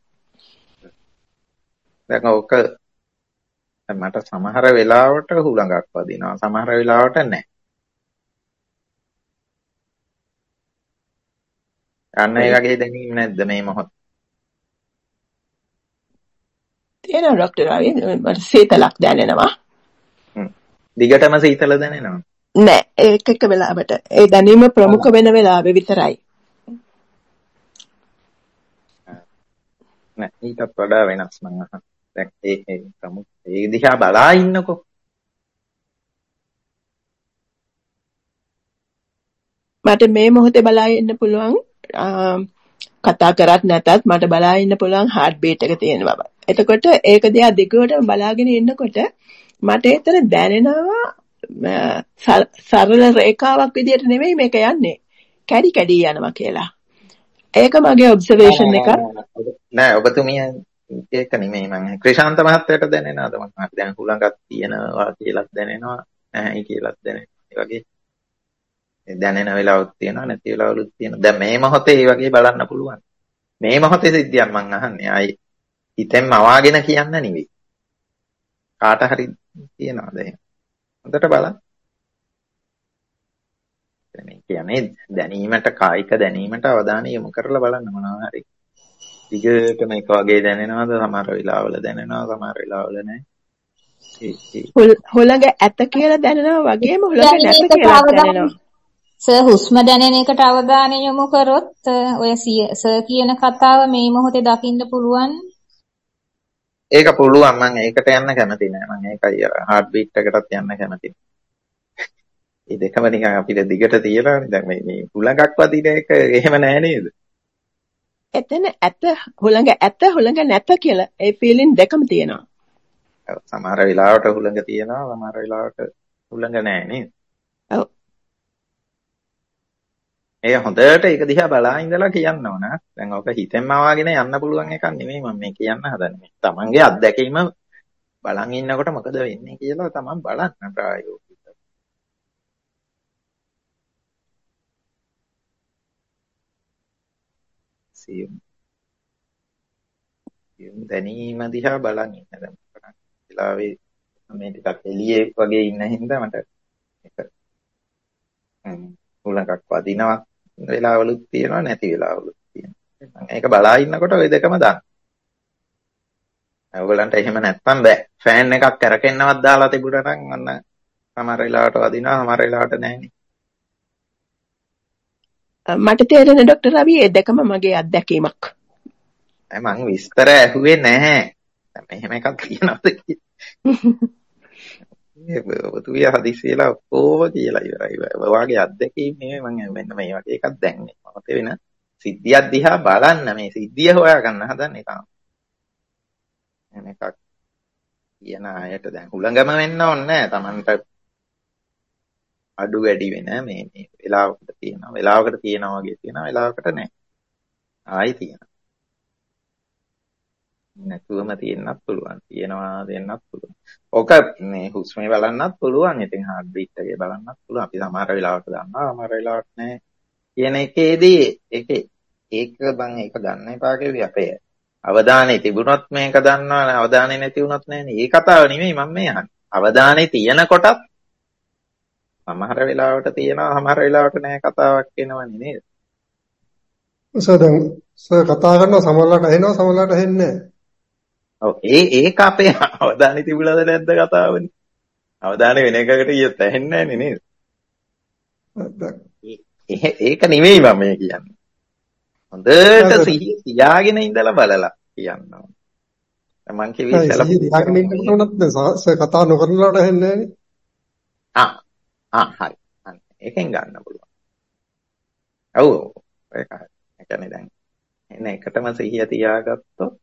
දැන් ඕක මට සමහර වෙලාවට හුලඟක් වදිනවා සමහර වෙලාවට නැහැ. අන්න ඒ වගේ දැනීම නැද්ද මේ මොහොතේ? තියෙනවා ડોક્ટર රවි මට සීතලක් දැනෙනවා. දිගටම සීතල දැනෙනවා. නෑ ඒක එක වෙලාවට ඒ දැනීම ප්‍රමුඛ වෙන වෙලාවෙ විතරයි. නෑ ඊටත් වඩා වෙනස් මම අහන. දැන් ඒ ඒ ප්‍රමුඛ ඒ දිහා බලා ඉන්නකෝ. මට මේ මොහොතේ බලා ඉන්න පුළුවන් කතා කරත් නැතත් මට බලා ඉන්න පුළුවන් heart beat එක තියෙන බව. එතකොට ඒක දිහා දිගටම බලාගෙන ඉන්නකොට මට ඒතර දැනෙනවා සරල රේඛාවක් විදියට නෙමෙයි මේක යන්නේ. කැඩි කැඩි යනවා කියලා. ඒක මගේ ඔබ්සර්වේෂන් එකක්. නෑ ඔබතුමිය ඒක නෙමෙයි මම ක්‍රිෂාන්ත මහත්තයාට දැනෙනවද මම දැන් හුලඟක් තියෙනවා කියලාත් දැනෙනවා නැහැ කියලාත් දැනෙනවා. ඒ වගේ දැනෙන වෙලාවක් තියෙනවා නැති වෙලාවලුත් තියෙනවා. දැන් මේ මොහොතේ මේ වගේ බලන්න පුළුවන්. මේ මොහොතේ සිද්ධියක් මම අහන්නේ. ආයි හිතෙන්ම අවාගෙන කියන්න නෙවෙයි. කාට හරි තියනවාද එහෙම? හොඳට බලන්න. මේ කියන්නේ දැනීමට කායික දැනීමට අවධානය යොමු කරලා බලන්න මොනවා හරි. දිගට මේක වගේ දැනෙනවද? සමහර වෙලාවල දැනෙනවා සමහර වෙලාවල නැහැ. හොලඟ ඇත කියලා දැනෙනවා වගේම හොලඟ නැත කියලා දැනෙනවා. සර් හුස්ම දැනෙන එකට අවධානය යොමු කරොත් ඔය සර් කියන කතාව මේ මොහොතේ දකින්න පුළුවන්. ඒක පුළුවන් මම ඒකට යන්න කැමති නෑ. මම ඒකයි heart beat එකටත් යන්න කැමති. මේ දෙකම නිකන් අපිට දිගට තියලානේ. දැන් මේ මේ හුලඟක් වදින එක එහෙම නෑ නේද? එතන ඇත හුලඟ ඇත හුලඟ නැත කියලා ඒ ෆීලින් දෙකම තියෙනවා. ඔව් සමහර වෙලාවට හුලඟ තියෙනවා සමහර වෙලාවට හුලඟ නෑ නේද? ඔව්. ඒ හොඳට ඒක දිහා බලා ඉඳලා කියන්න ඕන. දැන් ඔක හිතෙන්ම ආවගෙන යන්න පුළුවන් එකක් නෙමෙයි මම මේ කියන්න හදන්නේ. තමන්ගේ අත්දැකීම බලන් ඉන්නකොට මොකද වෙන්නේ කියලා තමන් බලන්න ප්‍රායෝගිකව. සියුම් සියුම් දැනීම දිහා බලන් ඉන්න දැන් වෙලාවේ මේ ටිකක් එළියේ වගේ ඉන්න හින්දා මට ඒක හුලඟක් වදිනවා වෙලාවලුත් තියෙනවා නැති වෙලාවලුත් තියෙනවා. ඒක බලා ඉන්නකොට ওই දෙකම දාන්න. ඔයගලන්ට එහෙම නැත්තම් බෑ. ෆෑන් එකක් කරකෙන්නවත් දාලා තිබුණා නම් අන්න සමහර වෙලාවට වදිනවා සමහර වෙලාවට නැහැනේ. මට තේරෙන ડોક્ટર රවි ඒ දෙකම මගේ අත්දැකීමක්. මම විස්තර ඇහුවේ නැහැ. මෙහෙම එකක් කියනවාද කියලා. ඔබතුමිය හදිසියලා ඔක්කොම කියලා ඉවරයි. ඔයාගේ අත්දැකීම් නෙමෙයි මම මෙන්න මේ වගේ එකක් දැන්නේ. මමත වෙන සිද්ධියක් දිහා බලන්න මේ සිද්ධිය හොයාගන්න හදන්නේ තාම. එන එකක් කියන අයට දැන් හුලඟම වෙන්න ඕනේ නැහැ. Tamanට අඩු වැඩි වෙන මේ මේ වෙලාවකට තියෙනවා. වෙලාවකට තියෙනවා වගේ තියෙනවා. වෙලාවකට නැහැ. ආයි තියෙනවා. නැතුවම තියෙන්නත් පුළුවන්. තියෙනවා දෙන්නත් පුළුවන්. ඕක මේ හුස්මේ බලන්නත් පුළුවන්. ඉතින් heart beat එකේ බලන්නත් පුළුවන්. අපි සමහර වෙලාවට දන්නවා, සමහර වෙලාවට නැහැ. කියන එකේදී ඒකේ ඒක බං ඒක ගන්න එපා කිව්වේ අපේ. අවධානය තිබුණොත් මේක දන්නවා, අවධානය නැති වුණොත් නැහැනේ. ඒ කතාව නෙමෙයි මම මේ අහන්නේ. අවධානය තියෙන කොටත් සමහර වෙලාවට තියෙනවා, සමහර වෙලාවට නැහැ කතාවක් එනවනේ නේද? සර් දැන් සර් කතා කරනවා සමහරලාට ඇහෙනවා සමහරලාට ඇහෙන්නේ නැහැ. ඔව් ඒ ඒක අපේ අවධානය තිබුණාද නැද්ද කතාවනේ. අවධානය වෙන එකකට ගියත් ඇහෙන්නේ නැහනේ නේද? ඒක නෙමෙයි මම මේ කියන්නේ. හොඳට සිහිය තියාගෙන ඉඳලා බලලා කියනවා. මං කිව්වේ ඉතලා සිහිය තියාගෙන ඉන්නකොට උනත් දැන් කතා නොකරනලාට ඇහෙන්නේ නැහනේ. ආ ආ හරි. ඒකෙන් ගන්න පුළුවන්. ඔව් ඒක හරි. ඒ කියන්නේ දැන් එන්න එකටම සිහිය තියාගත්තොත්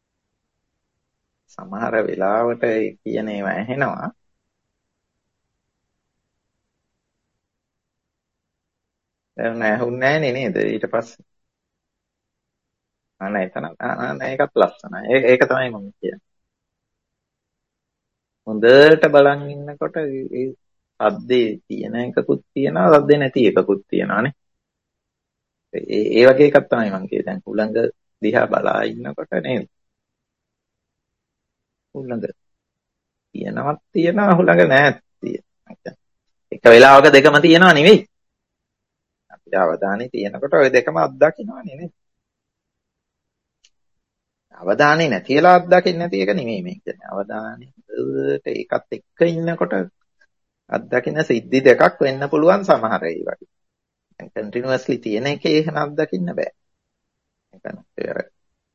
සමහර වෙලාවට කියන ඒවා ඇහෙනවා. දැන් ඇහුන්නේ නැහැ නේද ඊට පස්සේ. අනේ එතන අනේ ඒකත් ලස්සනයි. ඒක ඒක තමයි මම කියන්නේ. හොඳට බලන් ඉන්නකොට ඒ සද්දේ තියෙන එකකුත් තියෙනවා සද්දේ නැති එකකුත් තියෙනවානේ. ඒ ඒ වගේ එකක් තමයි මම කියේ. දැන් හුළඟ දිහා බලා ඉන්නකොට නේද? හුළඟ තියෙනවත් තියෙනවා හුළඟ නැත් තියෙනවා. එක වෙලාවක දෙකම තියෙනවා නෙවෙයි. අපිට අවධානය තියෙනකොට ওই දෙකම අත්දකින්නවා නෙවෙයි. අවධානය නැතිලා අත්දකින්න නැති එක නෙමෙයි මේ කියන්නේ. අවධානය ඒකත් එක්ක ඉන්නකොට අත්දකින්න සිද්ධි දෙකක් වෙන්න පුළුවන් සමහර ඒ වගේ. දැන් කන්ටිනියස්ලි තියෙන එකේ එහෙම අත්දකින්න බෑ. ඒ කියන්නේ අර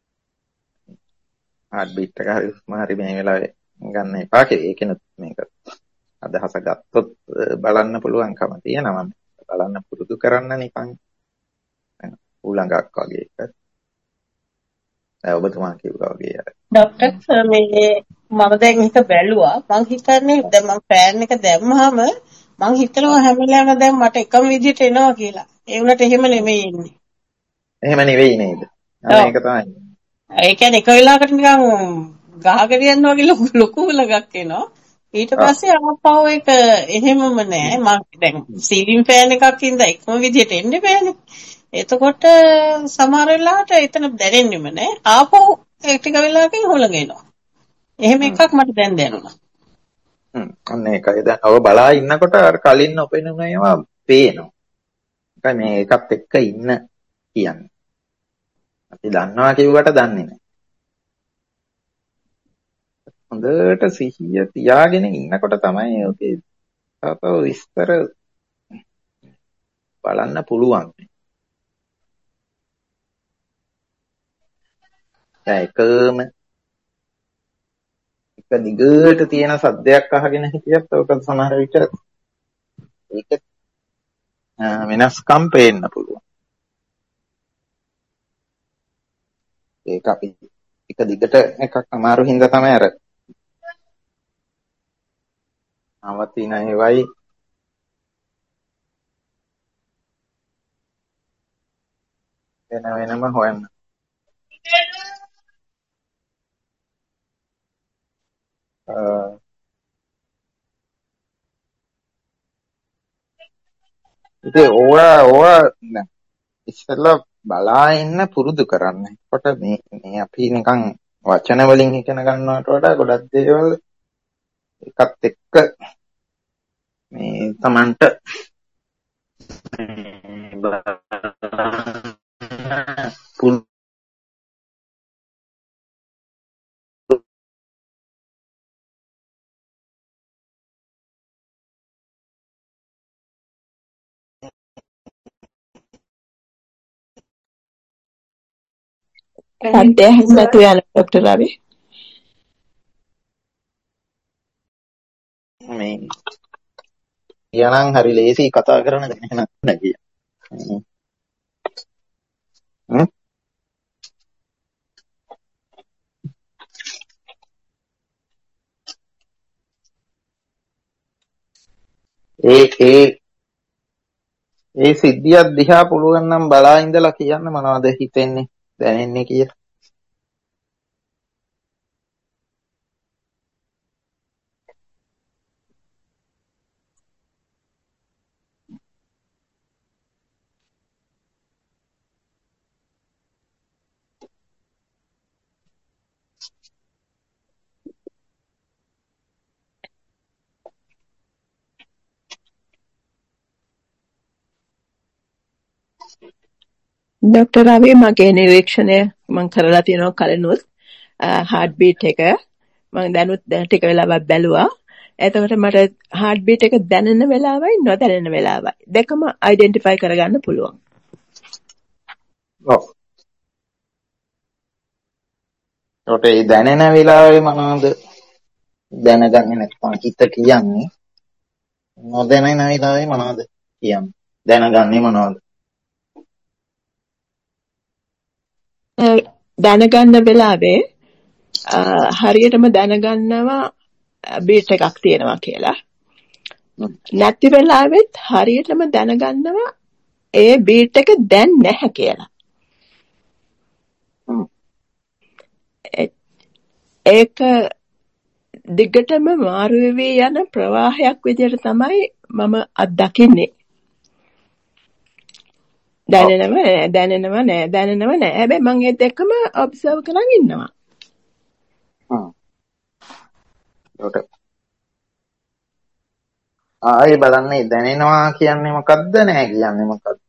හાર્ට් බීට් එක හරි හරි මේ වෙලාවේ ගන්න එපා කියලා. ඒකෙනුත් මේක අදහස ගත්තොත් බලන්න පුළුවන්කම තියෙනවා. බලන්න පුරුදු කරන්න නිකන් උලංගක් වගේ එක. ඔබතුමා කිව්වා වගේ අර ડોක්ටර් මේ මම දැන් එක බැලුවා මං හිතන්නේ දැන් මම ෆෑන් එක දැම්මහම මං හිතනවා හැම වෙලාවෙම දැන් මට එකම විදිහට එනවා කියලා. ඒ වුණාට එහෙම නෙමෙයි එන්නේ. එහෙම නෙවෙයි නේද? ඒක තමයි. ඒ කියන්නේ එක වෙලාවකට නිකන් ගහගෙන යනවා වගේ ලොකු ලොකු උලඟක් එනවා. ඊට පස්සේ ආපහු ඒක එහෙමම නෑ. මම දැන් සීලින් ෆෑන් එකක් ඉඳලා එකම විදිහට එන්නේ බෑනේ. එතකොට සමහර වෙලාවට එතන දැනෙන්නෙම නෑ. ආපහු ඒ ටික වෙලාවකින් හොලඟ එනවා. එහෙම එකක් මට දැන් දැනුණා. හ්ම් අන්න ඒකයි. දැන් ඔබ බලා ඉන්නකොට අර කලින් නොපෙනුන ඒවා පේනවා. ඒකයි මේ එකත් එක්ක ඉන්න කියන්නේ. අපි දන්නවා කිව්වට දන්නේ නැහැ. හොඳට සිහිය තියාගෙන ඉන්නකොට තමයි ඔකේ තව විස්තර බලන්න පුළුවන්. දැන් එකම එක දිගට තියෙන සද්දයක් අහගෙන හිටියත් ඔක සමහර විට ඒක වෙනස්කම් පේන්න පුළුවන්. ඒක අපි එක දිගට එකක් අමාරු හින්දා තමයි අර අවතින ඒවයි වෙන වෙනම හොයන්න. ඉතින් ඕවා ඕවා ඉස්සෙල්ලා බලා ඉන්න පුරුදු කරන්න. කොට මේ මේ අපි නිකන් වචන වලින් ඉගෙන ගන්නවට වඩා ගොඩක් දේවල් එකත් එක්ක මේ Tamanට සද්දයක් නැතුව යන ડોක්ටර් රවි මේ කියනනම් හරි ලේසි කතා කරන දැන නැ කිය. ඒ ඒ ඒ සිද්ධියක් දිහා පුළුවන් නම් බලා ඉඳලා කියන්න මොනවද හිතෙන්නේ දැනෙන්නේ කියලා. ડોક્ટર රවි මගේ නිරීක්ෂණය මම කරලා තියෙනවා කලිනුත් හાર્ට් බීට් එක මම දැනුත් ටික වෙලාවක් බැලුවා. එතකොට මට heart beat එක දැනෙන වෙලාවයි නොදැනෙන වෙලාවයි දෙකම identify කරගන්න පුළුවන්. ඔව්. ඒකට ඒ දැනෙන වෙලාවේ මොනවද දැනගන්නේ නැත්නම් හිත කියන්නේ නොදැනෙන වෙලාවේ මොනවද කියන්නේ දැනගන්නේ මොනවද? දැනගන්න වෙලාවේ හරියටම දැනගන්නවා බීට් එකක් තියෙනවා කියලා. නැති වෙලාවෙත් හරියටම දැනගන්නවා ඒ බීට් එක දැන් නැහැ කියලා. ඒක දිගටම මාරු වෙවි යන ප්‍රවාහයක් විදිහට තමයි මම අත්දකින්නේ. දැනෙනව නෑ දැනෙනව නෑ දැනෙනව නෑ. හැබැයි මම ඒ දෙකම ඔබ්සර්ව් කරන් ඉන්නවා. හ්ම්. ඒකට ආයේ බලන්නේ දැනෙනවා කියන්නේ මොකද්ද නෑ කියන්නේ මොකද්ද?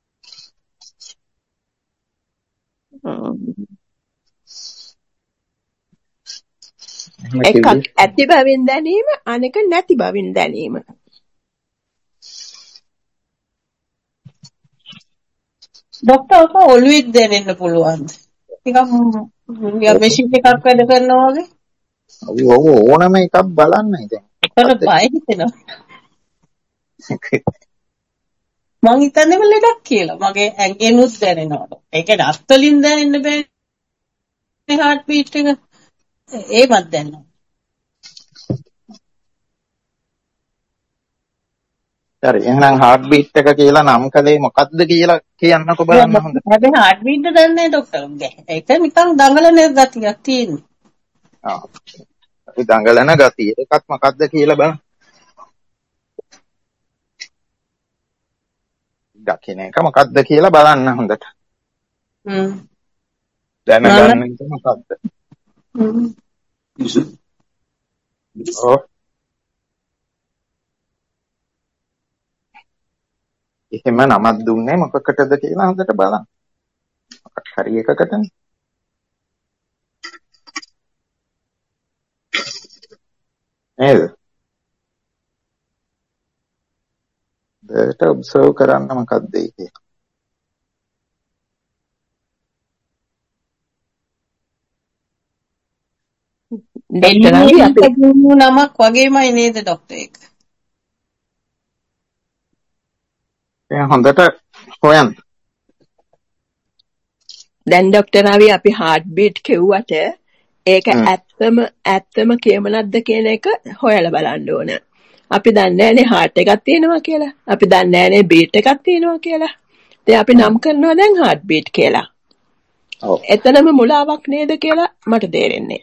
එකක් ඇති බවින් දැනීම අනෙක නැති බවින් දැනීම. ડોක්ටර් ඔක ඔළුවෙත් දැනෙන්න පුළුවන්ද? නිකන් මැෂින් එකක් වැඩ කරනවා වගේ. ඔව් ඕනම එකක් බලන්න ඉතින්. ඒකට බය හිතෙනවා. මං හිතන්නේ ලෙඩක් කියලා. මගේ ඇඟෙනුත් දැනෙනවා. ඒක අත්වලින් දැනෙන්න බෑ. heart beat එක ඒවත් දැනෙනවා. හරි එහෙනම් heart beat එක කියලා නම් කලේ මොකද්ද කියලා කියන්නකෝ බලන්න හොඳ. හැබැයි heart beat දන්නේ නැහැ ડોක්ටර්. ඒක නිකන් දඟලන ගතියක් තියෙනවා. ආ. අපි දඟලන ගතිය එකක් මොකද්ද කියලා බලන්න. දකින්න එක මොකද්ද කියලා බලන්න හොඳට. හ්ම්. දැනගන්න එක මොකද්ද? හ්ම්. ඔව්. එහෙම නමක් දුන්නේ මොකකටද කියලා හොඳට බලන්න. මොකක් හරි එකකටනේ. නේද? දෙයට ඔබ්සර්ව් කරන්න මොකක්ද ඒකේ? එළියේ අපි නමක් වගේමයි නේද ડોක්ටර් ඒක? ඒ හොඳට හොයන්න. දැන් ડોක්ටර් ආවි අපි heart beat කිව්වට ඒක ඇත්තම ඇත්තම කියමනක්ද කියන එක හොයලා බලන්න ඕන. අපි දන්නේ නැනේ heart එකක් තියෙනවා කියලා. අපි දන්නේ නැනේ beat එකක් තියෙනවා කියලා. ඉතින් අපි නම් කරනවා දැන් heart beat කියලා. ඔව්. එතනම මුලාවක් නේද කියලා මට තේරෙන්නේ.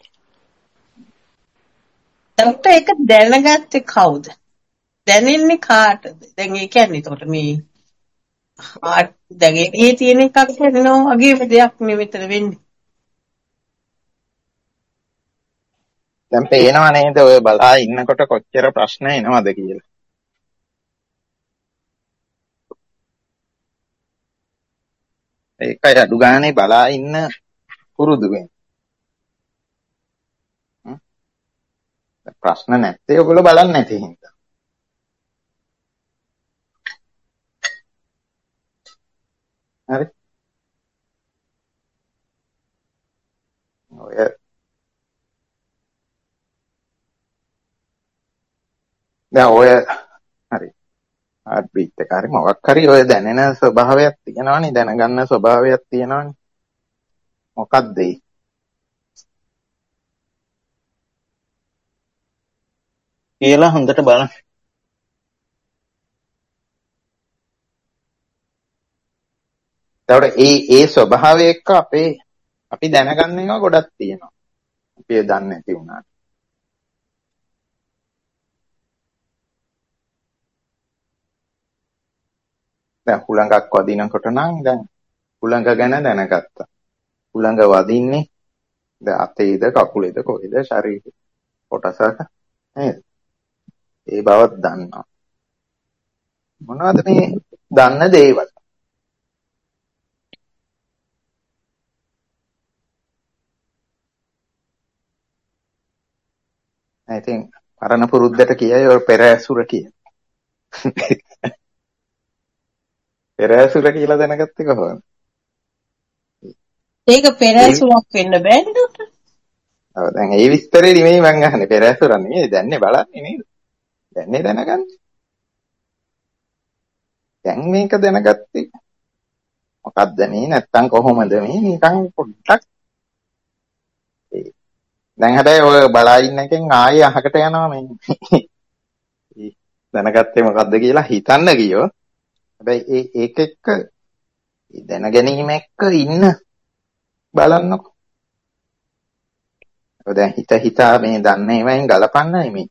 ડોක්ටර් ඒක දැනගත්තේ කවුද? දැනෙන්නේ කාටද? දැන් ඒ කියන්නේ එතකොට මේ heart දැන් ඒ තියෙන එකක් දැනෙනවා වගේ දෙයක් නෙවෙතර වෙන්නේ. දැන් පේනව නේද ඔය බලා ඉන්නකොට කොච්චර ප්‍රශ්න එනවද කියලා. ඒකයි අඩු ගානේ බලා ඉන්න පුරුදු වෙන්නේ. ප්‍රශ්න නැත්තේ ඔයගොල්ලෝ බලන්නේ නැති හින්දා. හරි. ඔය දැන් ඔය හරි heart beat එක හරි මොකක් හරි ඔය දැනෙන ස්වභාවයක් තියෙනවනේ දැනගන්න ස්වභාවයක් තියෙනවනේ මොකක්ද ඒ කියලා හොඳට බලන්න. ඒතකොට ඒ ඒ ස්වභාවය එක්ක අපේ අපි දැනගන්න ඒවා ගොඩක් තියෙනවා. අපි ඒ දන්නේ නැති වුණාට. දැන් හුළඟක් වදිනකොට නම් දැන් හුළඟ ගැන දැනගත්තා. හුළඟ වදින්නේ දැන් අතේද කකුලේද කොහෙද ශරීරේ කොටසක නේද? ඒ බවත් දන්නවා. මොනවද මේ දන්න දේවල්? I think පරණ පුරුද්දට කියයි ඔය පෙර ඇසුර කිය. පෙර ඇසුර කියලා දැනගත්තේ කොහොමද? ඒක පෙර ඇසුරක් වෙන්න බෑනේ ඩොක්ටර්. ඔව් දැන් ඒ විස්තරේ නෙමෙයි මං අහන්නේ. පෙර ඇසුර නෙමෙයි. දැන්නේ බලන්නේ නේද? දැන්නේ දැනගන්නේ. දැන් මේක දැනගත්තේ මොකක්ද මේ නැත්තම් කොහොමද මේ නිකන් පොඩ්ඩක් දැන් හැබැයි ඔය බලා ඉන්න එකෙන් ආයේ අහකට යනවා මේ දැනගත්තේ මොකද්ද කියලා හිතන්න ගියෝ හැබැයි ඒ ඒක එක්ක දැන ගැනීම එක්ක ඉන්න බලන්නකෝ ඔය දැන් හිත හිතා මේ දන්නේ ඒවෙන් ගලපන්නයි මේ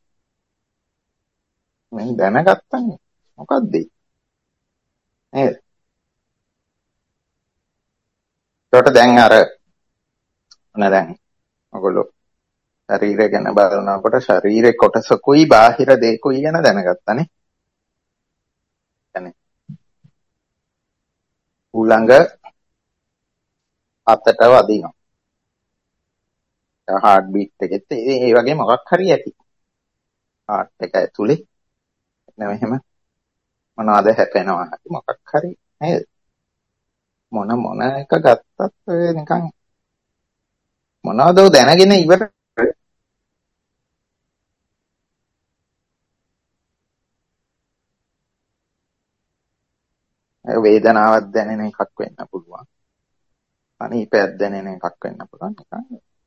මම දැනගත්තනේ මොකද්ද නේද ඒකට දැන් අර මොන දැන් ඔයගොල්ලෝ ශරීරය ගැන බලනකොට ශරීරේ කොටසකුයි බාහිර දෙයකුයි ගැන දැනගත්තානේ. يعني උලංග අතට වදිනවා. හાર્ට් බීට් එකෙත් ඒ වගේ මොකක් හරි ඇති. හાર્ට් එක ඇතුලේ නේද එහෙම මොනවාද හැපෙනවා හරි මොකක් හරි නේද? මොන මොන එක ගත්තත් ඔය නිකන් මොනවද දැනගෙන ඉවර වේදනාවක් දැනෙන එකක් වෙන්න පුළුවන්. අනීපයක් දැනෙන එකක් වෙන්න පුළුවන්. නිකන්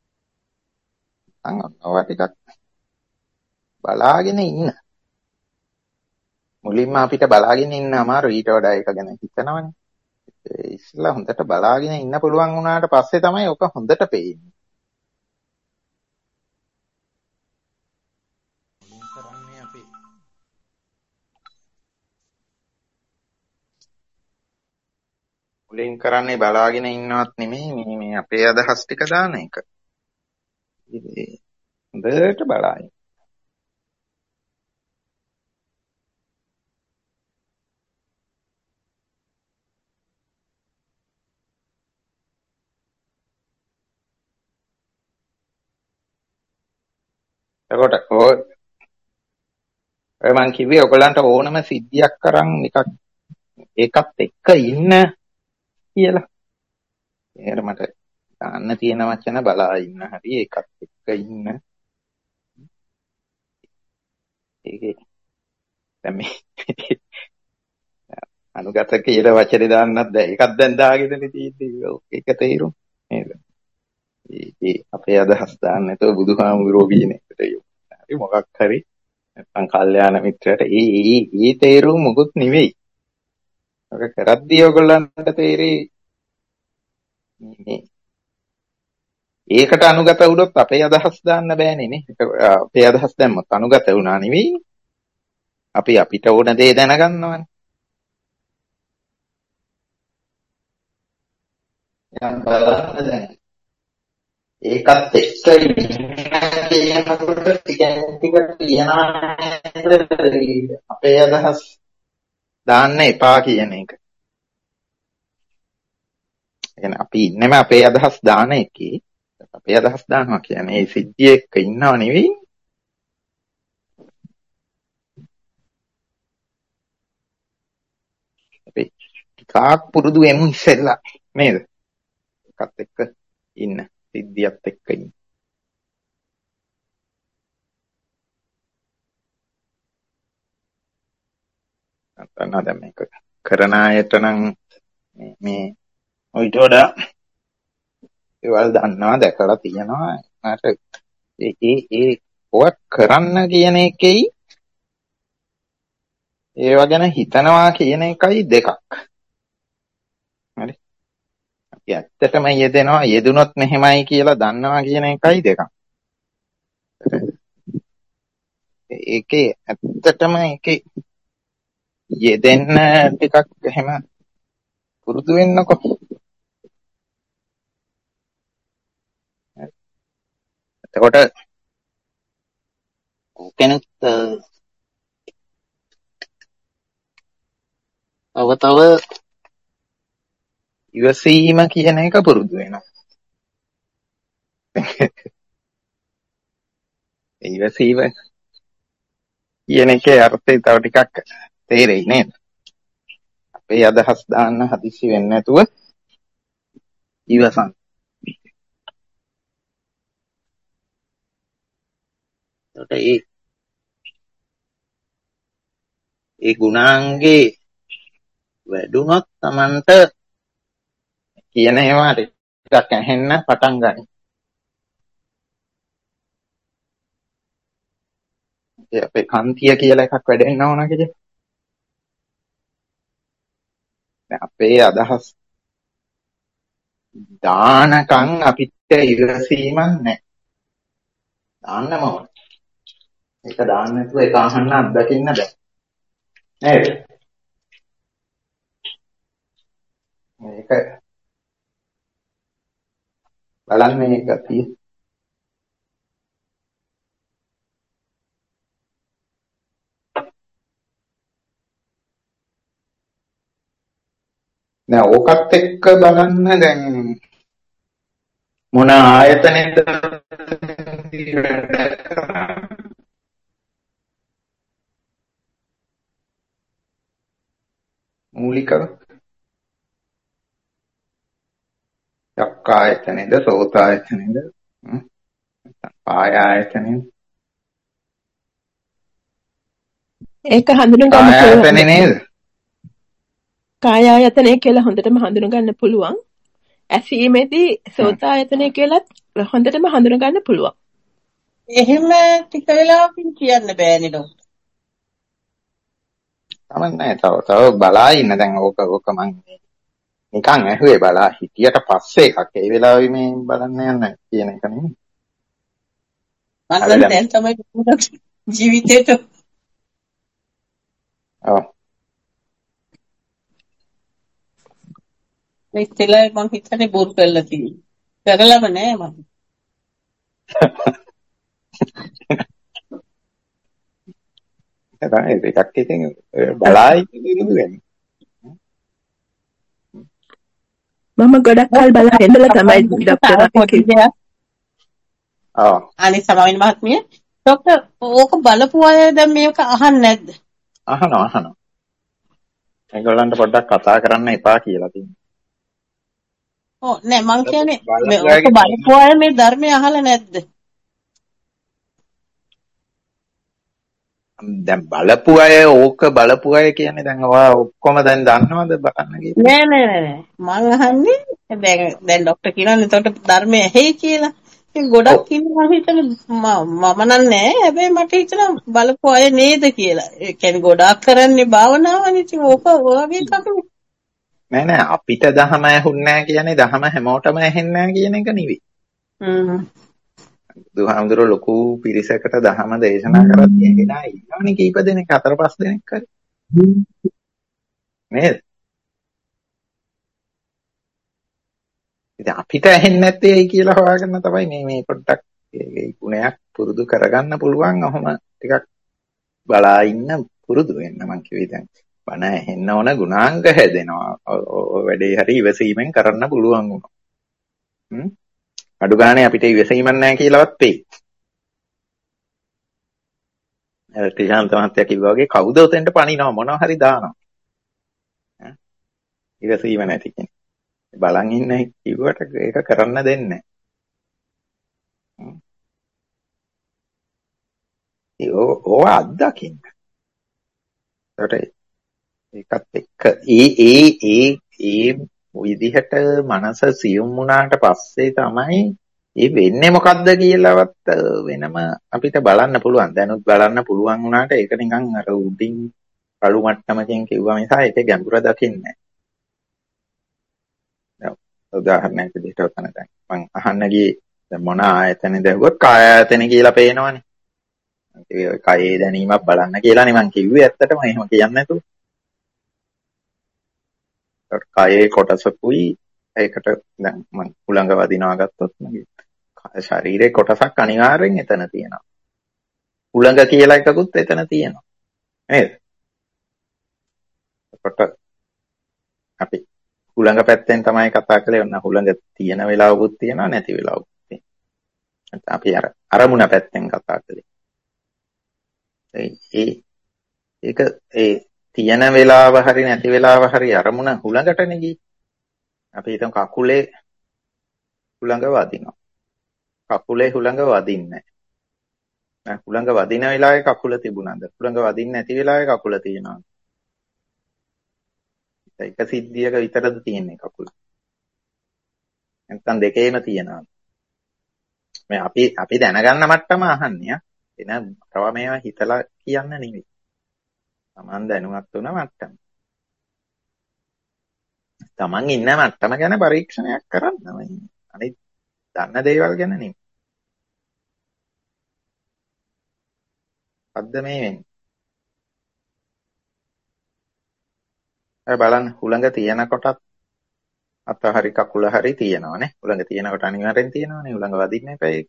අංගව ටිකක් බලාගෙන ඉන්න. මුලින්ම අපිට බලාගෙන ඉන්න අමාරු ඊට වඩා ඒක ගැන හිතනවනේ. ඒ ඉස්සලා හොඳට බලාගෙන ඉන්න පුළුවන් වුණාට පස්සේ තමයි ඔක හොඳට පේන්නේ. කරන්නේ අපි මුලින් කරන්නේ බලාගෙන ඉන්නවත් නෙමෙයි මේ මේ අපේ අදහස් ටික දාන එක. ඉතින් හොඳට බලائیں. එතකොට ඔය මම කිව්වේ ඔයගලන්ට ඕනම සිද්ධියක් කරන් නිකක් ඒකත් එක්ක ඉන්න කියලා. ඒකට මට දාන්න තියෙන වචන බලා ඉන්න හරි ඒකත් එක්ක ඉන්න. ඒකේ දැන් මේ අනුගත කියලා වචනේ දාන්නත් බෑ. ඒකත් දැන් දාගෙනනේ තියෙන්නේ. ඒක තේරුම් නේද? ඒ අපේ අදහස් දාන්න නැතුව බුදුහාමුදුරුවෝ කියන එකට හරි මොකක් හරි නැත්නම් කල්යාණ මිත්‍රයට ඒ ඒ ඒ තේරුම් මොකුත් නෙවෙයි. ඔක කරද්දී ඔයගොල්ලන්ට තේරෙයි මේ ඒකට අනුගත වුණොත් අපේ අදහස් දාන්න බෑනේ නේ. අපේ අදහස් දැම්මොත් අනුගත වුණා නෙවෙයි. අපි අපිට ඕන දේ දැනගන්නවනේ. දැන් බලන්න දැන් ඒකත් එක්ක කියනකොට ටික ටික කියනවා අපේ අදහස් දාන්න එපා කියන එක. يعني අපි ඉන්නෙම අපේ අදහස් දාන එකේ අපේ අදහස් දානවා කියන්නේ මේ සිද්ධිය එක්ක ඉන්නව නෙවෙයි. අපි ටිකක් පුරුදු වෙමු ඉස්සෙල්ලා නේද? එකත් එක්ක ඉන්න සිද්ධියත් එක්ක ඉන්න. නැත්නම් දැන් මේක කරන අයට නම් මේ ඔයිට වඩා ඒවල් දන්නවා දැකලා තියෙනවා. මට ඒ ඒ ඒ ඔයක් කරන්න කියන එකයි ඒව ගැන හිතනවා කියන එකයි දෙකක්. හරි. අපි ඇත්තටම යෙදෙනවා යෙදුනොත් මෙහෙමයි කියලා දන්නවා කියන එකයි දෙකක්. ඒකේ ඇත්තටම ඒකේ යෙදෙන්න ටිකක් එහෙම පුරුදු වෙන්නකො. එතකොට කෙනෙක් අවතව ඉවසීම කියන එක පුරුදු වෙනවා. ඉවසීම කියන එකේ අර්ථය තව ටිකක් තේරෙයි නේද? අපේ අදහස් දාන්න හදිස්සි වෙන්නේ නැතුව ඉවසන්. ඒකට ඒ ඒ ගුණාංගේ වැඩුණොත් Tamanට කියන ඒවා ටිකක් ඇහෙන්න පටන් ගනී. ඒ අපේ කන්තිය කියලා එකක් වැඩෙන්න ඕන කියලා. අපේ අදහස් දානකම් අපිට ඉවසීමක් නැහැ. දාන්නම ඕන. ඒක දාන්න නැතුව ඒක අහන්න අත්දකින්න බෑ. නේද? මේක බලන්න මේ ගතිය. නෑ ඕකත් එක්ක බලන්න දැන් මොන ආයතනෙද මූලිකව චක්ක ආයතනෙද සෝත ආයතනෙද කාය ආයතනෙද ඒක හඳුන ගන්න කාය ආයතනේ නේද? කාය ආයතනය කියලා හොඳටම හඳුන ගන්න පුළුවන්. ඇසීමේදී සෝත ආයතනය කියලාත් හොඳටම හඳුන ගන්න පුළුවන්. එහෙම ටික වෙලාවකින් කියන්න බෑනේ ඩොක්ටර්. තමන්නේ තව තව බලා ඉන්න දැන් ඕක ඕක මං නිකන් ඇහුවේ බලා හිටියට පස්සේ එකක් ඒ වෙලාවෙ මේ බලන්න යන්න කියන එක නෙමෙයි. මම දැන් තමයි ජීවිතේට ඔව් මේ ඉතලයි මම හිතන්නේ බෝත් කරලා තියෙන්නේ. කරලම නෑ මම. තමයි එකක් ඉතින් බලා ඉන්න වෙන්නේ. මම ගොඩක් කල් බලා ඉඳලා තමයි ડોක්ටර් කිව්වේ. ඔව්. අනිත් සමාවෙන්න මහත්මිය ડોක්ටර් ඕක බලපු අය දැන් මේක අහන්නේ නැද්ද? අහනවා අහනවා. ඒගොල්ලන්ට පොඩ්ඩක් කතා කරන්න එපා කියලා තියෙනවා. ඔව් නෑ මං කියන්නේ මේ ඕක බලපු අය මේ ධර්මය අහලා නැද්ද? දැන් බලපු අය ඕක බලපු අය කියන්නේ දැන් ඔයා ඔක්කොම දැන් දන්නවද බලන්න කියලා? නෑ නෑ නෑ මං අහන්නේ දැන් දැන් ડોක්ටර් කියනවානේ එතකොට ධර්මය ඇහි කියලා. ඉතින් ගොඩක් ඉන්නවා හිතන මම නෑ හැබැයි මට හිතෙනවා බලපු අය නේද කියලා. ඒ කියන්නේ ගොඩක් කරන්නේ භාවනාවනේ. ඉතින් ඕක ඔයගේ එකක් නෑ නෑ අපිට දහම ඇහුන්නේ නෑ කියන්නේ දහම හැමෝටම ඇහෙන්නේ නෑ කියන එක නෙවෙයි. හ්ම්. බුදුහාමුදුරුවෝ ලොකු පිරිසකට දහම දේශනා කරද්දී එනවා ඉන්නවනේ කීප දෙනෙක් හතර පහ දෙනෙක් හරි. නේද? ඉතින් අපිට ඇහෙන්නේ නැත්තේ ඇයි කියලා හොයාගන්න තමයි මේ මේ පොඩ්ඩක් ඒ ගුණයක් පුරුදු කරගන්න පුළුවන්. ඔහොම ටිකක් බලා ඉන්න පුරුදු වෙන්න මං කිව්වේ දැන්. බණ ඇහෙන්න ඕන ගුණාංග හැදෙනවා. ඔය වැඩේ හරි ඉවසීමෙන් කරන්න පුළුවන් වුණා. හ්ම්. අඩු ගානේ අපිට ඉවසීමක් නැහැ කියලාවත් වෙයි. ඒ ත්‍රිශාන්ත මහත්තයා කිව්වා වගේ කවුද උතෙන්ට පණිනවා මොනවා හරි දානවා. ඈ ඉවසීම නැති කෙනෙක්. බලන් ඉන්න කිව්වට ඒක කරන්න දෙන්නේ නැහැ. ඒ ඕව අත්දකින්න. ඒකත් එක්ක ඒ ඒ ඒ ඒ විදිහට මනස සියුම් වුණාට පස්සේ තමයි ඒ වෙන්නේ මොකද්ද කියලාවත් වෙනම අපිට බලන්න පුළුවන්. දැනුත් බලන්න පුළුවන් වුණාට ඒක නිකන් අර උඩින් කළු මට්ටමකින් කිව්වා නිසා ඒකේ ගැඹුර දකින්නේ නැහැ. උදාහරණයක් විදිහට උතන දැන් මං අහන්න ගියේ දැන් මොන ආයතනෙද ඇහුවොත් කාය ආයතනෙ කියලා පේනවනේ. ඒ කයේ දැනීමක් බලන්න කියලානේ මං කිව්වේ ඇත්තටම එහෙම කියන්නේ නැතුව. කයේ කොටසකුයි ඒකට දැන් මම උලංග වදිනවා ගත්තොත් මගේ ශරීරයේ කොටසක් අනිවාර්යෙන් එතන තියෙනවා. උලංග කියලා එකකුත් එතන තියෙනවා. නේද? කොට අපි උලංග පැත්තෙන් තමයි කතා කරේ. ඔන්න උලංග තියෙන වෙලාවකුත් තියෙනවා නැති වෙලාවකුත් තියෙනවා. අපි අර අරමුණ පැත්තෙන් කතා කළේ. ඒ ඒක ඒ තියෙන වෙලාව හරි නැති වෙලාව හරි අරමුණ හුලඟටනේ ගියේ. අපි හිතමු කකුලේ හුලඟ වදිනවා. කකුලේ හුලඟ වදින්නේ නැහැ. හුලඟ වදින වෙලාවේ කකුල තිබුණාද? හුලඟ වදින්නේ නැති වෙලාවේ කකුල තියෙනවද? එක සිද්ධියක විතරද තියෙන්නේ කකුල? නැත්නම් දෙකේම තියෙනවා. මේ අපි අපි දැනගන්න මට්ටම අහන්නේ. එන තව මේවා හිතලා කියන්න නෙවෙයි. Taman දැනුවත් වුණ මට්ටම. Taman ඉන්න මට්ටම ගැන පරීක්ෂණයක් කරන්න. අනිත් දන්න දේවල් ගැන නෙවෙයි. අද්ද මේ වෙන්නේ. අය බලන්න හුලඟ තියෙන කොටත් අත හරි කකුල හරි තියෙනවානේ. හුලඟ තියෙනකොට අනිවාර්යෙන් තියෙනවානේ. හුලඟ වදින්න එපා ඒක.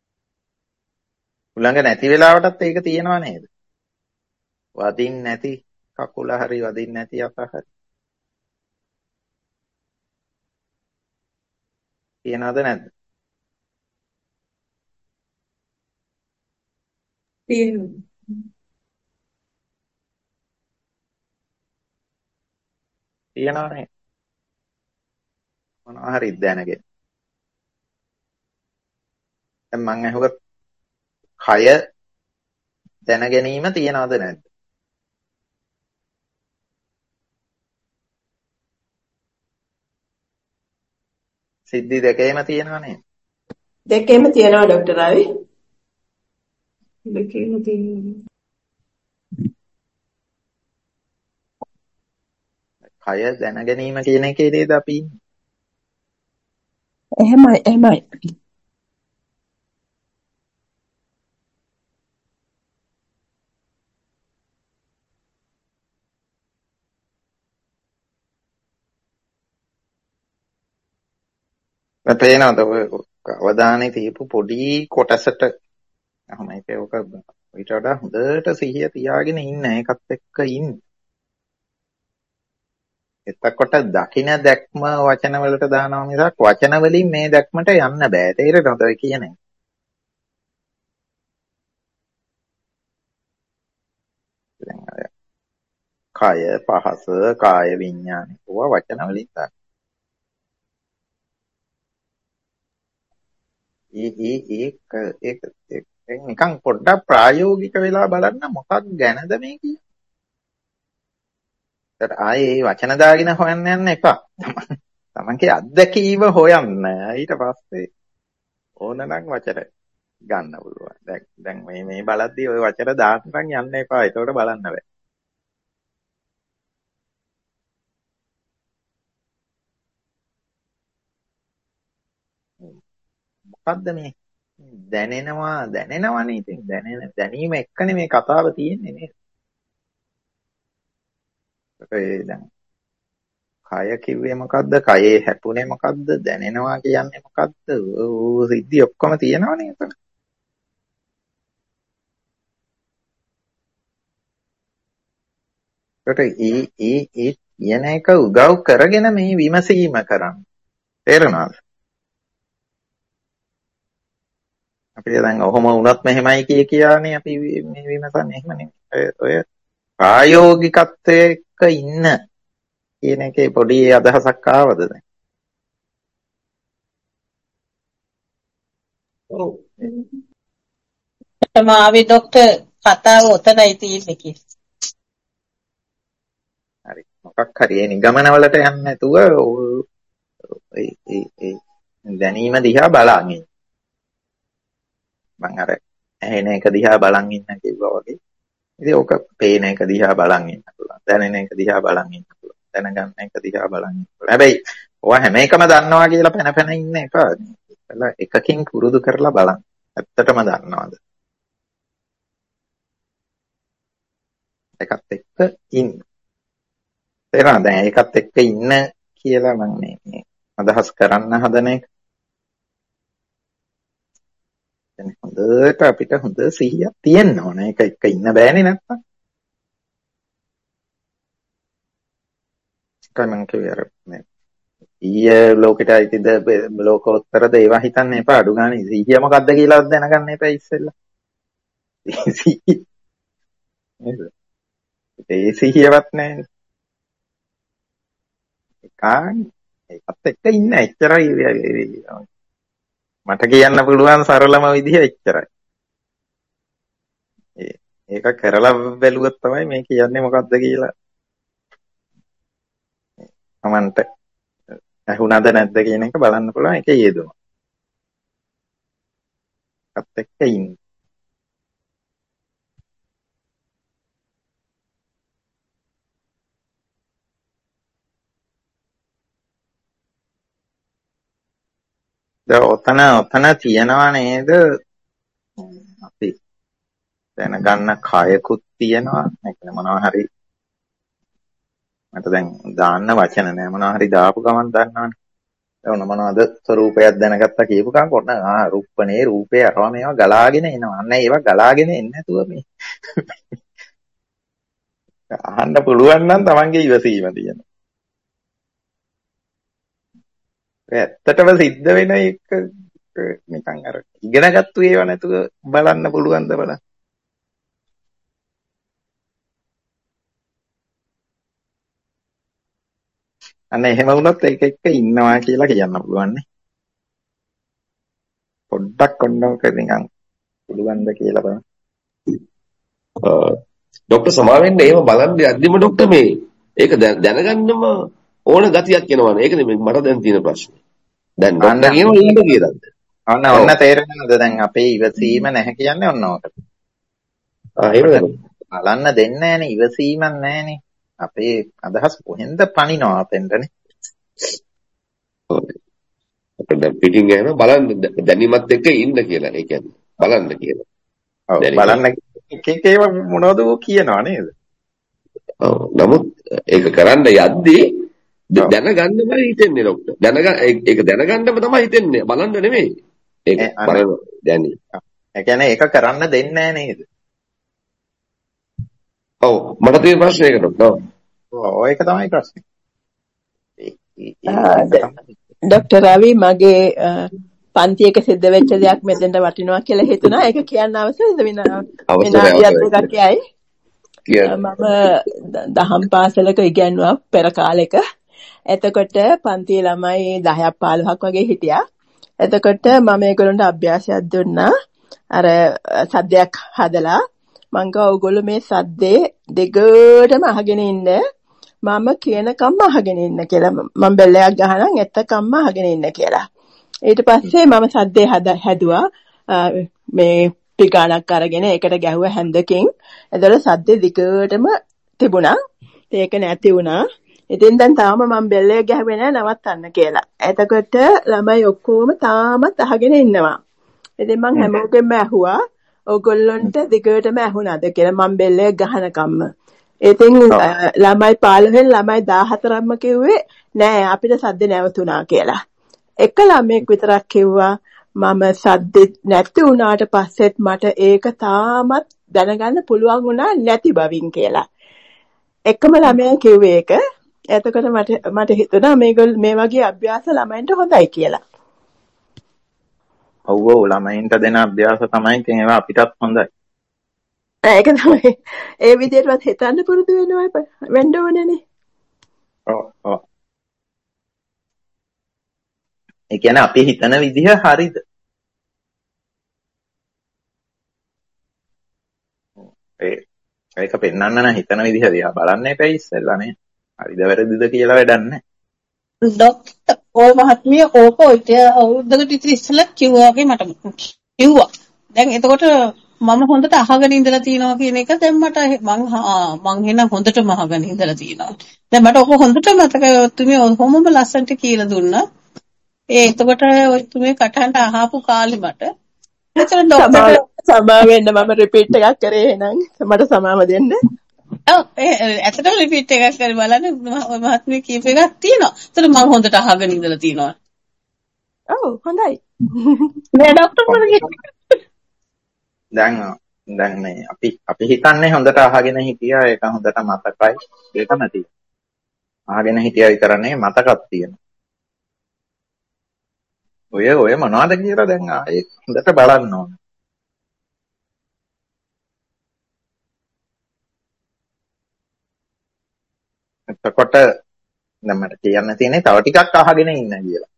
හුලඟ නැති වෙලාවටත් ඒක තියෙනව නේද? වදින්න නැති කකුල හරි වදින්න නැති අත හරි. තියෙනවද නැද්ද? තියෙනවා. තියෙනවනේ. මොනවා හරි දැනගෙන. දැන් මං අහුවත් කය දැන ගැනීම තියනවද නැද්ද? සිද්ධි දෙකේම තියෙනව නේද? දෙකේම තියෙනවා ડોક્ટર රවි. දෙකේම තියෙනවා. කය දැන ගැනීම කියන එකේ නේද අපි ඉන්නේ? එහෙමයි එහෙමයි. පේනවද ඔය අවධානය තියපු පොඩි කොටසට අහම ඒක ඔක ඊට වඩා හොඳට සිහිය තියාගෙන ඉන්න ඒකත් එක්ක ඉන්න. එතකොට දකින දැක්ම වචන වලට දානවා මිසක් වචන වලින් මේ දැක්මට යන්න බෑ. තේරෙනවද ඔය කියන්නේ? කය පහස කාය විඥානය ඕවා වචන වලින් දාන්න. ඒ ඒ ඒක ඒක ඒක නිකන් පොඩ්ඩක් ප්‍රායෝගික වෙලා බලන්න මොකක් ගැනද මේ කියන්නේ. ඒත් ආයේ වචන දාගෙන හොයන්න යන්න එපා. තමන්ගේ අත්දැකීම හොයන්න. ඊට පස්සේ ඕනනම් වචන ගන්න පුළුවන්. දැන් දැන් මේ මේ බලද්දී ওই වචන දාන්න යන්න එපා. ඒකට බලන්න බෑ. මොකද්ද මේ දැනෙනවා දැනෙනවනේ ඉතින් දැනෙන දැනීම එක්කනේ මේ කතාව තියෙන්නේ නේද? ඒ දැන් කය කිව්වේ මොකද්ද? කයේ හැපුණේ මොකද්ද? දැනෙනවා කියන්නේ මොකද්ද? ඕ සිද්ධි ඔක්කොම තියෙනවනේ එතන. ඒකට ඒ ඒ ඒ කියන එක උදව් කරගෙන මේ විමසීම කරන්න. තේරෙනවද? අපිට දැන් ඔහොම වුණත් මෙහෙමයි කිය කියානේ අපි මේ විමසන්නේ. එහෙම නෙමෙයි. ඔය ප්‍රායෝගිකත්වයේ එක්ක ඉන්න කියන එකේ පොඩි අදහසක් ආවද දැන්? ඔව්. මාවි ડોක්ටර් කතාව ඔතනයි තියෙන්නේ කියලා. හරි. මොකක් හරි ඒ නිගමනවලට යන්නේ නැතුව ඒ ඒ ඒ දැනීම දිහා බලන් ඉන්න. මං අර ඇහෙන එක දිහා බලන් ඉන්න කිව්වා වගේ. ඉතින් ඕක පේන එක දිහා බලන් ඉන්න පුළුවන්. දැනෙන එක දිහා බලන් ඉන්න පුළුවන්. දැනගන්න එක දිහා බලන් ඉන්න පුළුවන්. හැබැයි ඔයා හැම එකම දන්නවා කියලා පැන පැන ඉන්න එපා. ඒලා එකකින් පුරුදු කරලා බලන්න. ඇත්තටම දන්නවද? එකත් එක්ක ඉන්න. තේරෙනවද? දැන් ඒකත් එක්ක ඉන්න කියලා මම මේ අදහස් කරන්න හදන එක. දැන් හොඳට අපිට හොඳ සිහියක් තියෙන්න ඕන. ඒක එක්ක ඉන්න බෑනේ නැත්තම්. කමෙන් කියවර මේ ඊයේ ලෝකෙට අයිතිද ලෝකෝත්තරද ඒවා හිතන්න එපා. අඩු ගානේ සිහිය මොකද්ද කියලා දැනගන්න එපා ඉස්සෙල්ලා. නේද? ඒ සිහියවත් නැහැ. කාන්නේ ඒකත් එක්ක ඉන්න එච්චරයි මට කියන්න පුළුවන් සරලම විදිහ එච්චරයි. ඒක කරලා බැලුවොත් තමයි මේ කියන්නේ මොකද්ද කියලා තමන්ට ඇහුණාද නැද්ද කියන එක බලන්න පුළුවන්. ඒකේ යෙදුණා. ඒකත් එක්ක ඉන්න. දැන් ඔතන ඔතන තියනවා නේද? අපි දැනගන්න කයකුත් තියනවා. ඒ කියන්නේ මොනවා හරි මට දැන් දාන්න වචන නෑ. මොනවා හරි දාපු ගමන් දන්නවනේ. ඔන්න මොනවද ස්වරූපයක් දැනගත්තා කියපු ගමන් ඔන්න ආ රූපනේ රූපේ අරවා මේවා ගලාගෙන එනවා. අන්න ඒවා ගලාගෙන එන්නේ නැතුව මේ අහන්න පුළුවන් නම් තමන්ගේ ඉවසීම තියෙනවා. ඇත්තටම සිද්ධ වෙන එක නිකන් අර ඉගෙනගත්තු ඒවා නැතුව බලන්න පුළුවන්ද බලන්න. අන්න එහෙම වුණොත් ඒක එක්ක ඉන්නවා කියලා කියන්න පුළුවන් නේ. පොඩ්ඩක් ඔන්නෝක නිකන් පුළුවන්ද කියලා බලන්න. ડોક્ટર සමාවෙන්න එහෙම බලන්න යද්දිම ડોક્ટર මේ ඒක දැනගන්නම ඕන ගතියක් එනවනේ. ඒකනේ මට දැන් තියෙන ප්‍රශ්නේ. දැන් ડોક્ટર කියනවා ඉන්න කියලාද? ඔන්න ඔන්න තේරෙනවද දැන් අපේ ඉවසීම නැහැ කියන්නේ ඔන්න ඕකට. ආ එහෙමද? බලන්න දෙන්නේ නැහනේ ඉවසීමක් නැහනේ. අපේ අදහස් කොහෙන්ද පනිනවා අපෙන්ටනේ. ඔව්. අපිට දැන් පිටින් යනවා බලන්න දැනීමත් එක්ක ඉන්න කියලා. ඒ කියන්නේ බලන්න කියලා. ඔව් බලන්න එක එක ඒවා මොනවද කියනවා නේද? ඔව්. නමුත් ඒක කරන්න යද්දී දැනගන්නමයි හිතෙන්නේ ડોක්ටර්. දැනගන්න ඒක දැනගන්නම තමයි හිතෙන්නේ. බලන්න නෙමෙයි. ඒක බලන්න දැනි. ඒ කියන්නේ ඒක කරන්න දෙන්නේ නැහැ නේද? ඔව් මට තියෙන ප්‍රශ්නේ ඒක ડોක්ටර්. ඔව් ඒක තමයි ප්‍රශ්නේ. ડોક્ટર රවි මගේ පන්තියක සිද්ධ වෙච්ච දෙයක් මෙතෙන්ට වටිනවා කියලා හිතුණා. ඒක කියන්න අවශ්‍යද විනාඩියක් දෙකක් යයි. මම දහම් පාසලක ඉගෙනුවා පෙර කාලෙක. එතකොට පන්ති ළමයි දහයක් පහළොවක් වගේ හිටියා. එතකොට මම ඒගොල්ලන්ට අභ්‍යාසයක් දුන්නා. අර සද්දයක් හදලා මං ගා ඕගොල්ලෝ මේ සද්දේ දෙගටම අහගෙන ඉන්න. මම කියනකම්ම අහගෙන ඉන්න කියලා. මම බෙල්ලයක් ගහනම් එතකම්ම අහගෙන ඉන්න කියලා. ඊට පස්සේ මම සද්දේ හැදුවා. මේ පිකාණක් අරගෙන ඒකට ගැහුවා හැන්දකින්. එතකොට සද්දේ දිගටම තිබුණා. ඒක නැති වුණා. ඉතින් දැන් තාම මම බෙල්ලේ ගැහුවේ නැහැ නවත්තන්න කියලා. එතකොට ළමයි ඔක්කොම තාමත් අහගෙන ඉන්නවා. ඉතින් මම හැමෝගෙම ඇහුවා ඔයගොල්ලන්ට දිගටම ඇහුණාද කියලා මම බෙල්ලේ ගහනකම්ම. ඉතින් ළමයි පහළොවෙන් ළමයි දහහතරක්ම කිව්වේ නෑ අපිට සද්ද නැවතුණා කියලා. එක ළමෙක් විතරක් කිව්වා මම සද්ද නැති වුණාට පස්සෙත් මට ඒක තාමත් දැනගන්න පුළුවන් වුණා නැති බවින් කියලා. එකම ළමයා කිව්වේ ඒක. එතකොට මට මට හිතුණා මේගොල්ල මේ වගේ අභ්‍යාස ළමයින්ට හොඳයි කියලා. ඔව් ඔව් ළමයින්ට දෙන අභ්‍යාස තමයි ඒවා අපිටත් හොඳයි. ඒක තමයි. ඒ විදිහටවත් හිතන්න පුරුදු වෙනවා වෙන්න ඕනේනේ. ඔව් ඔව්. ඒ කියන්නේ අපි හිතන විදිහ හරිද? ඒ ඒක පෙන්වන්න නම් හිතන විදිහ දිහා බලන්න එපා ඉස්සෙල්ලා නේ. හරිද වැරදිද කියලා වැඩක් නැහැ. ડોක්ටර් ඔය මහත්මිය ඕක ඔය අවුරුද්දකට විතර ඉස්සෙල්ලා කිව්වා වගේ මට කිව්වා. දැන් එතකොට මම හොඳට අහගෙන ඉඳලා තියෙනවා කියන එක දැන් මට මං මං එහෙනම් හොඳටම අහගෙන ඉඳලා තියෙනවා. දැන් මට ඔක හොඳට මතකයි ඔතුමිය ඔහොමම ලස්සනට කියලා දුන්නා. ඒ එතකොට ඔතුමිය කටහඬ අහපු කාලේ මට එතන ડોක්ටර් සමාව වෙන්න මම රිපීට් එකක් කරේ එහෙනම් මට සමාව දෙන්න. ඔව් ඒ ඇත්තටම රිපීට් එකක් කරලා බලන්න ඔය මහත්මිය කීප එකක් තියෙනවා. ඒතර මම හොඳට අහගෙන ඉඳලා තියෙනවා. ඔව් හොඳයි. නෑ ડોක්ටර් මම දැන් දැන් මේ අපි අපි හිතන්නේ හොඳට අහගෙන හිටියා ඒක හොඳට මතකයි ඒකම තියෙනවා. අහගෙන හිටියා විතර නෙවෙයි මතකත් තියෙනවා. ඔය ඔය මොනවද කියලා දැන් ආයේ හොඳට බලන්න ඕන. එතකොට දැන් මට කියන්න තියෙන්නේ තව ටිකක් අහගෙන ඉන්න කියලා.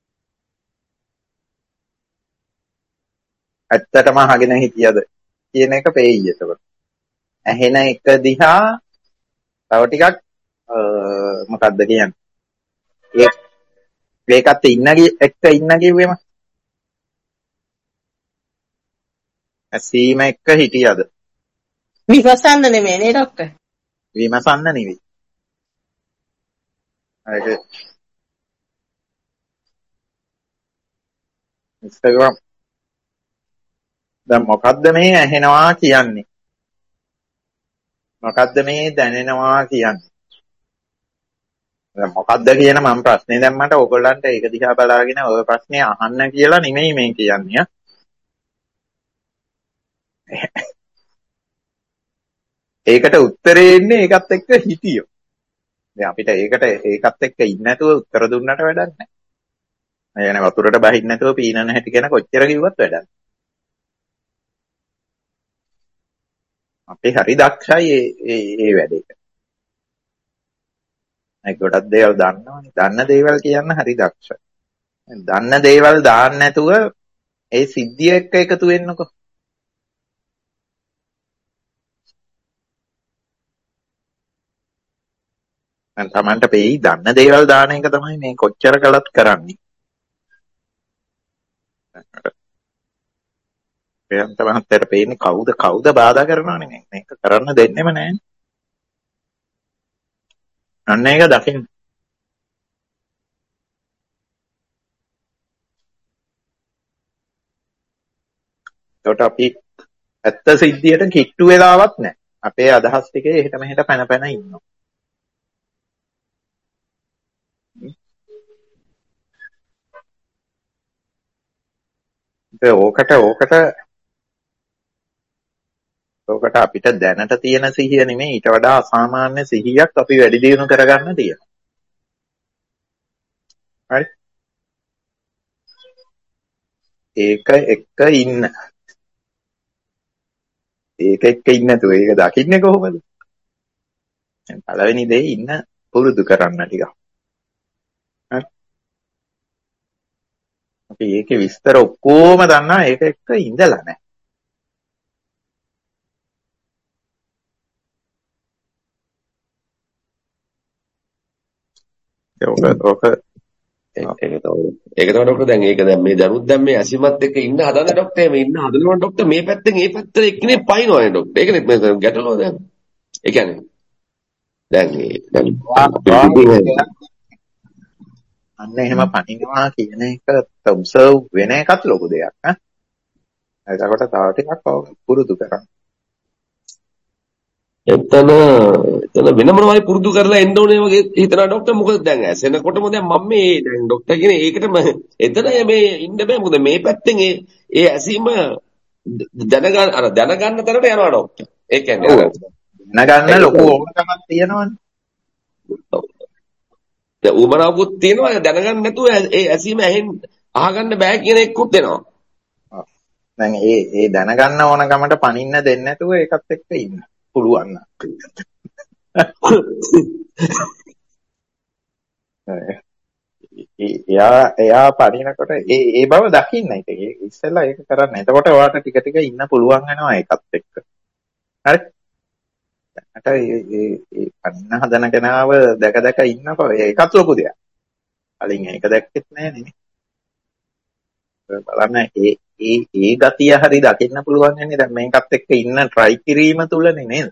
ඇත්තටම අහගෙන හිටියද කියන එක පෙයි එතකොට. ඇහෙන එක දිහා තව ටිකක් මොකද්ද කියන්නේ? ඒ ඒකත් ඉන්න එක්ක ඉන්න කිව්වෙම ඇසීම එක්ක හිටියද? විමසන්න නෙමෙයි නේ ડોක්ටර්. විමසන්න නෙවෙයි. ඒක Instagram දැන් මොකද්ද මේ ඇහෙනවා කියන්නේ? මොකද්ද මේ දැනෙනවා කියන්නේ? දැන් මොකද්ද කියන මම ප්‍රශ්නේ දැම්මට ඕගොල්ලන්ට ඒක දිහා බලාගෙන ඔය ප්‍රශ්නේ අහන්න කියලා නෙමෙයි මේ කියන්නේ. ඒකට උත්තරේ එන්නේ ඒකත් එක්ක හිතියෝ. දැන් අපිට ඒකට ඒකත් එක්ක ඉන්න නැතුව උත්තර දුන්නට වැඩක් නැහැ. ඒ කියන්නේ වතුරට බහින්න නැතුව පීනන හැටි ගැන කොච්චර කිව්වත් වැඩක් නැහැ. අපි හරි දක්ෂයි ඒ ඒ වැඩේට. ඒ ගොඩක් දේවල් දන්නවනේ. දන්න දේවල් කියන්න හරි දක්ෂයි. දන්න දේවල් දාන්න නැතුව ඒ සිද්ධිය එක්ක එකතු වෙන්නකො. දැන් Tamanට පෙයි දන්න දේවල් දාන එක තමයි මේ කොච්චර කළත් කරන්නේ. ප්‍රියන්ත මහත්තයාට පෙන්නේ කවුද කවුද බාධා කරනවනේ මේ මේක කරන්න දෙන්නෙම නැහැ. අන්න ඒක දකින්න. ඒකට අපි ඇත්ත සිද්ධියට කිට්ටු වෙලාවක් නැහැ. අපේ අදහස් ටිකේ එහෙට මෙහෙට පැන පැන ඉන්නවා. ඕකට ඕකට ඕකට අපිට දැනට තියෙන සිහිය නෙමෙයි ඊට වඩා අසාමාන්‍ය සිහියක් අපි වැඩි දියුණු කරගන්න තියෙනවා. හරි? ඒක එක්ක ඉන්න. ඒක එක්ක ඉන්න නැතුව ඒක දකින්නේ කොහොමද? දැන් පළවෙනි දේ ඉන්න පුරුදු කරන්න ටිකක්. හරි? අපි ඒකේ විස්තර ඔක්කොම දන්නා ඒක එක්ක ඉඳලා නැහැ. ඒක ඔක ඒක තමයි ඒක තමයි ડોක්ටර් දැන් ඒක දැන් මේ දරුත් දැන් මේ ඇසිමත් එක්ක ඉන්න හදන ડોක්ටර් මේ ඉන්න හදනවා ડોක්ටර් මේ පැත්තෙන් ඒ පැත්තට එක්කනේ පයින්නවනේ ડોක්ටර් ඒකනේ මේ ගැටලුව දැන් ඒ කියන්නේ දැන් මේ දැන් අන්න එහෙම පනිනවා කියන එක ඔබ්සර්ව් වෙන එකත් ලොකු දෙයක් ඈ. එතකොට තව ටිකක් පුරුදු කරන්න. එතන එතන වෙන මොනවයි පුරුදු කරලා එන්න ඕනේ වගේ හිතනවා ડોක්ටර් මොකද දැන් ඇසෙනකොටම දැන් මම මේ දැන් ડોක්ටර් කියන්නේ ඒකටම එතන මේ ඉන්න බෑ මොකද මේ පැත්තෙන් ඒ ඒ ඇසීම දැනගන්න අර දැනගන්න තැනට යනවා ડોක්ටර් ඒ කියන්නේ අර දැනගන්න ලොකු ඕනකමක් තියෙනවනේ දැන් උමනාවකුත් තියෙනවා දැනගන්න නැතුව ඒ ඇසීම ඇහෙන් අහගන්න බෑ කියන එකකුත් එනවා දැන් ඒ ඒ දැනගන්න ඕනකමට පනින්න දෙන්නේ නැතුව ඒකත් එක්ක ඉන්න පුළුවන් නම් එයා එයා පරිණකොට ඒ ඒ බව දකින්න ඒක ඉස්සෙල්ලා ඒක කරන්න. එතකොට ඔයාලට ටික ටික ඉන්න පුළුවන් වෙනවා ඒකත් එක්ක. හරි? දැනට ඒ ඒ ඒ පන්න හදන කෙනාව දැක දැක ඉන්නකෝ ඒකත් ලොකු දෙයක්. කලින් ඒක දැක්කෙත් නෑ නේ. බලන්න ඒ ඒ ඒ ගතිය හරි දකින්න පුළුවන් වෙන්නේ දැන් මේකත් එක්ක ඉන්න try කිරීම තුලනේ නේද?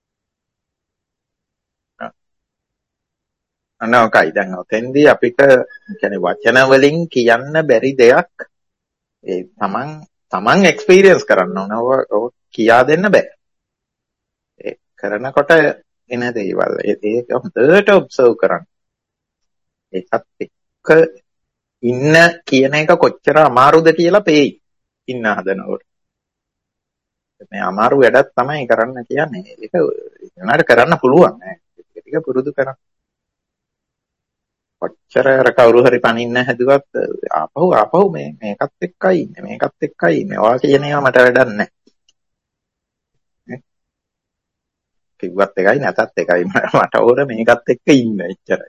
අනෝකයි දැන් ඔතෙන්දී අපිට කියන්නේ වචන වලින් කියන්න බැරි දෙයක් ඒ තමන් තමන් එක්ස්පීරියන්ස් කරන්න ඕන. ඔය කියා දෙන්න බෑ. ඒ කරනකොට එන දේවල් ඒක හොඳට ඔබ්සර්ව් කරන්න. ඒකත් එක්ක ඉන්න කියන එක කොච්චර අමාරුද කියලා පේයි. ඉන්න හදනකොට. මේ අමාරු වැඩක් තමයි කරන්න කියන්නේ. ඒක උනාට කරන්න පුළුවන්. ඒක පුරුදු කරන්න. කොච්චර අර කවුරු හරි පනින්න හැදුවත් ආපහු ආපහු මේ මේකත් එක්කයි ඉන්නේ මේකත් එක්කයි ඉන්නේ. ඔයා කියන ඒවා මට වැඩක් නැහැ. කිව්වත් එකයි නැතත් එකයි. මට ඕන මේකත් එක්ක ඉන්න එච්චරයි.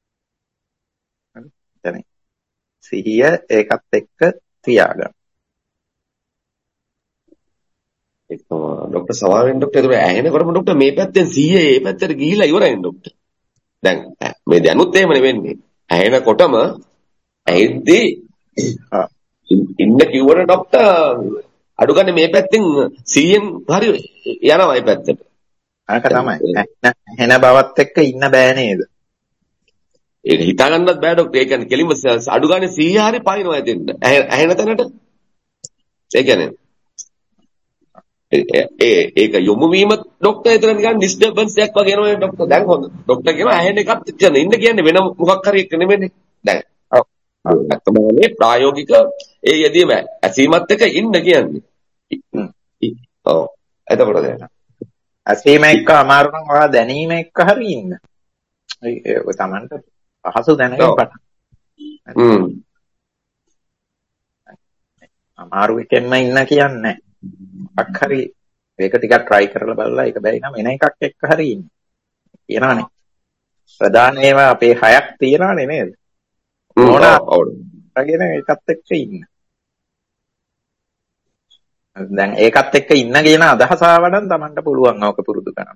හරි. සිහිය ඒකත් එක්ක තියාගන්න. ඒක ડોક્ટર සමාවෙන් ડોક્ટર ඒතර ඇහෙනකොටම ડોક્ટર මේ පැත්තෙන් සිහිය ඒ පැත්තට ගිහිලා ඉවරයි ડોક્ટર. දැන් මේ දැනුත් එහෙමනේ වෙන්නේ. ඇහෙනකොටම ඇහිද්දී ඉන්න කිව්වර ડોક્ટર අඩු ගන්න මේ පැත්තෙන් සිහියෙන් හරි යනවා මේ පැත්තට. අනක තමයි. ඇහෙන බවත් එක්ක ඉන්න බෑ නේද? ඒක හිතා ගන්නත් බෑ ડોක්ටර්. ඒ කියන්නේ කෙලින්ම අඩු ගන්න සිහිය හරි පයින්නවා එතෙන්ට. ඇහෙන තැනට. ඒ කියන්නේ ඒ ඒක යොමු වීම ડોක්ටර් එතන නිකන් ඩිස්ටර්බන්ස් එකක් වගේ එනවා ડોක්ටර්. දැන් හොඳ. ડોක්ටර් කියනවා ඇහෙන එකත් එක්ක ඉන්න කියන්නේ වෙන මොකක් හරි එක නෙමෙයිනේ. දැන් ඔව්. අත්තම මේ ප්‍රායෝගික ඒ යෙදීම ඇසීමත් එක්ක ඉන්න කියන්නේ. ඔව්. එතකොට දැන් ඇසීම එක්ක අමාරු නම් ඔයා දැනීම එක්ක හරි ඉන්න. ඒක තමන්ට පහසු දැනගෙන පටන්. හ්ම්. අමාරු එකෙන්ම ඉන්න කියන්නේ මොකක් හරි ඒක ටිකක් try කරලා බලලා ඒක බැරි නම් එන එකක් එක්ක හරි ඉන්න. කියනවනේ. ප්‍රධාන ඒවා අපේ හයක් තියනවනේ නේද? ඕන අරගෙන ඒකත් එක්ක ඉන්න. දැන් ඒකත් එක්ක ඉන්න කියන අදහස ආවනම් Tamanට පුළුවන් ඕක පුරුදු කරන්න.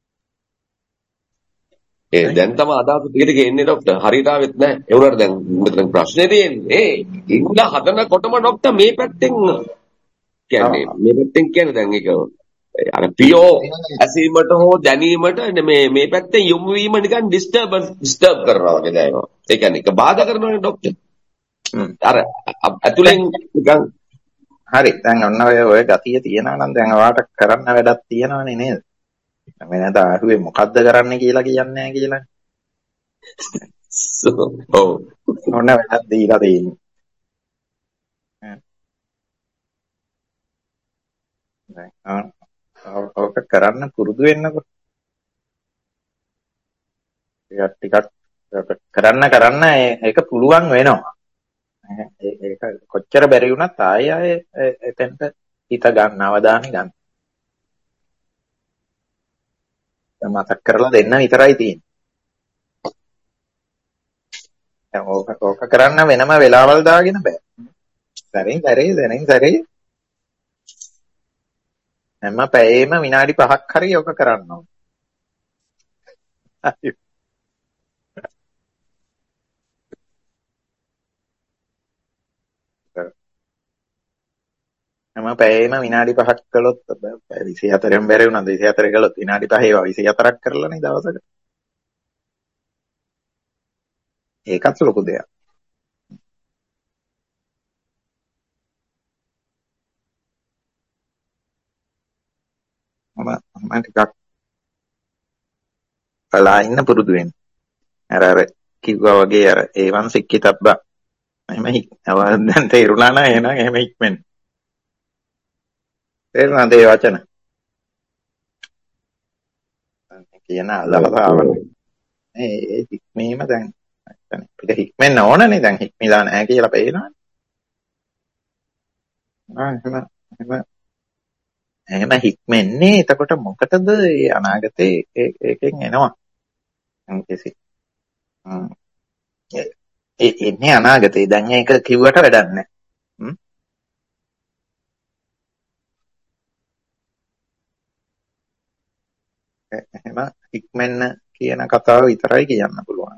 ඒ දැන් තමයි අදහස ටික ටික එන්නේ ડોක්ටර්. හරියට ආවෙත් නැහැ. ඒ වුණාට දැන් මෙතන ප්‍රශ්නේ තියෙන්නේ ඉන්න හදනකොටම ડોක්ටර් මේ පැත්තෙන් කියන්නේ මේ පැත්තෙන් කියන්නේ දැන් ඒක අර පියෝ ඇසීමට හෝ දැනීමට මේ මේ පැත්තෙන් යොමු වීම නිකන් ඩිස්ටර්බන්ස් ඩිස්ටර්බ් කරනවා වගේ දැනෙනවා. ඒ කියන්නේ ඒක බාධා කරනවානේ ડોක්ටර්. අර අතුලෙන් නිකන් හරි. දැන් ඔන්න ඔය ඔය ගතිය තියනවා නම් දැන් ඔයාට කරන්න වැඩක් තියෙනවනේ නේද? මම නේද අහුවේ මොකද්ද කරන්න කියලා කියන්නේ නැහැ කියලා. ඔව්. ඔන්න වැඩක් දීලා තියෙන්නේ. දැන් ඔක කරන්න පුරුදු වෙන්නකො. ටිකක් ටිකක් කරන්න කරන්න ඒක පුළුවන් වෙනවා. ඒක කොච්චර බැරි වුණත් ආයෙ ආයෙ එතෙන්ට හිත ගන්න අවධානය ගන්න. මතක් කරලා දෙන්න විතරයි තියෙන්නේ. දැන් ඕක ඕක කරන්න වෙනම වෙලාවල් දාගෙන බෑ. සැරින් සැරේ දැනින් සැරේ හැම පැයෙම විනාඩි පහක් හරි ඕක කරන්න ඕනේ. හැම පැයෙම විනාඩි පහක් කළොත් විසි හතරෙන් බැරි වුණාද විසි හතර කළොත් විනාඩි පහ ඒවා විසි හතරක් කරලානේ දවසකට. ඒකත් ලොකු දෙයක්. මම මම ටිකක් බලා ඉන්න පුරුදු වෙන්න. අර අර කිව්වා වගේ අර ඒවන් සික්කිතබ්බා. එහෙම දැන් තේරුණා නේද? එහෙනම් එහෙම ඉක්මෙන්න. තේරුණාද ඒ වචන? කියන අදහස ආවනේ. මේ ඒ හික්මීම දැන් අපිට හික්මෙන්න ඕනනේ දැන් හික්මිලා නැහැ කියලා පේනවනේ. ආ එහෙම එහෙම එහෙම හික්මෙන්නේ එතකොට මොකටද මේ අනාගතේ ඒකෙන් එනවා. කිසි ඒ එන්නේ අනාගතේ දැන් ඒක කිව්වට වැඩක් නැහැ. එහෙම හික්මෙන්න කියන කතාව විතරයි කියන්න පුළුවන්.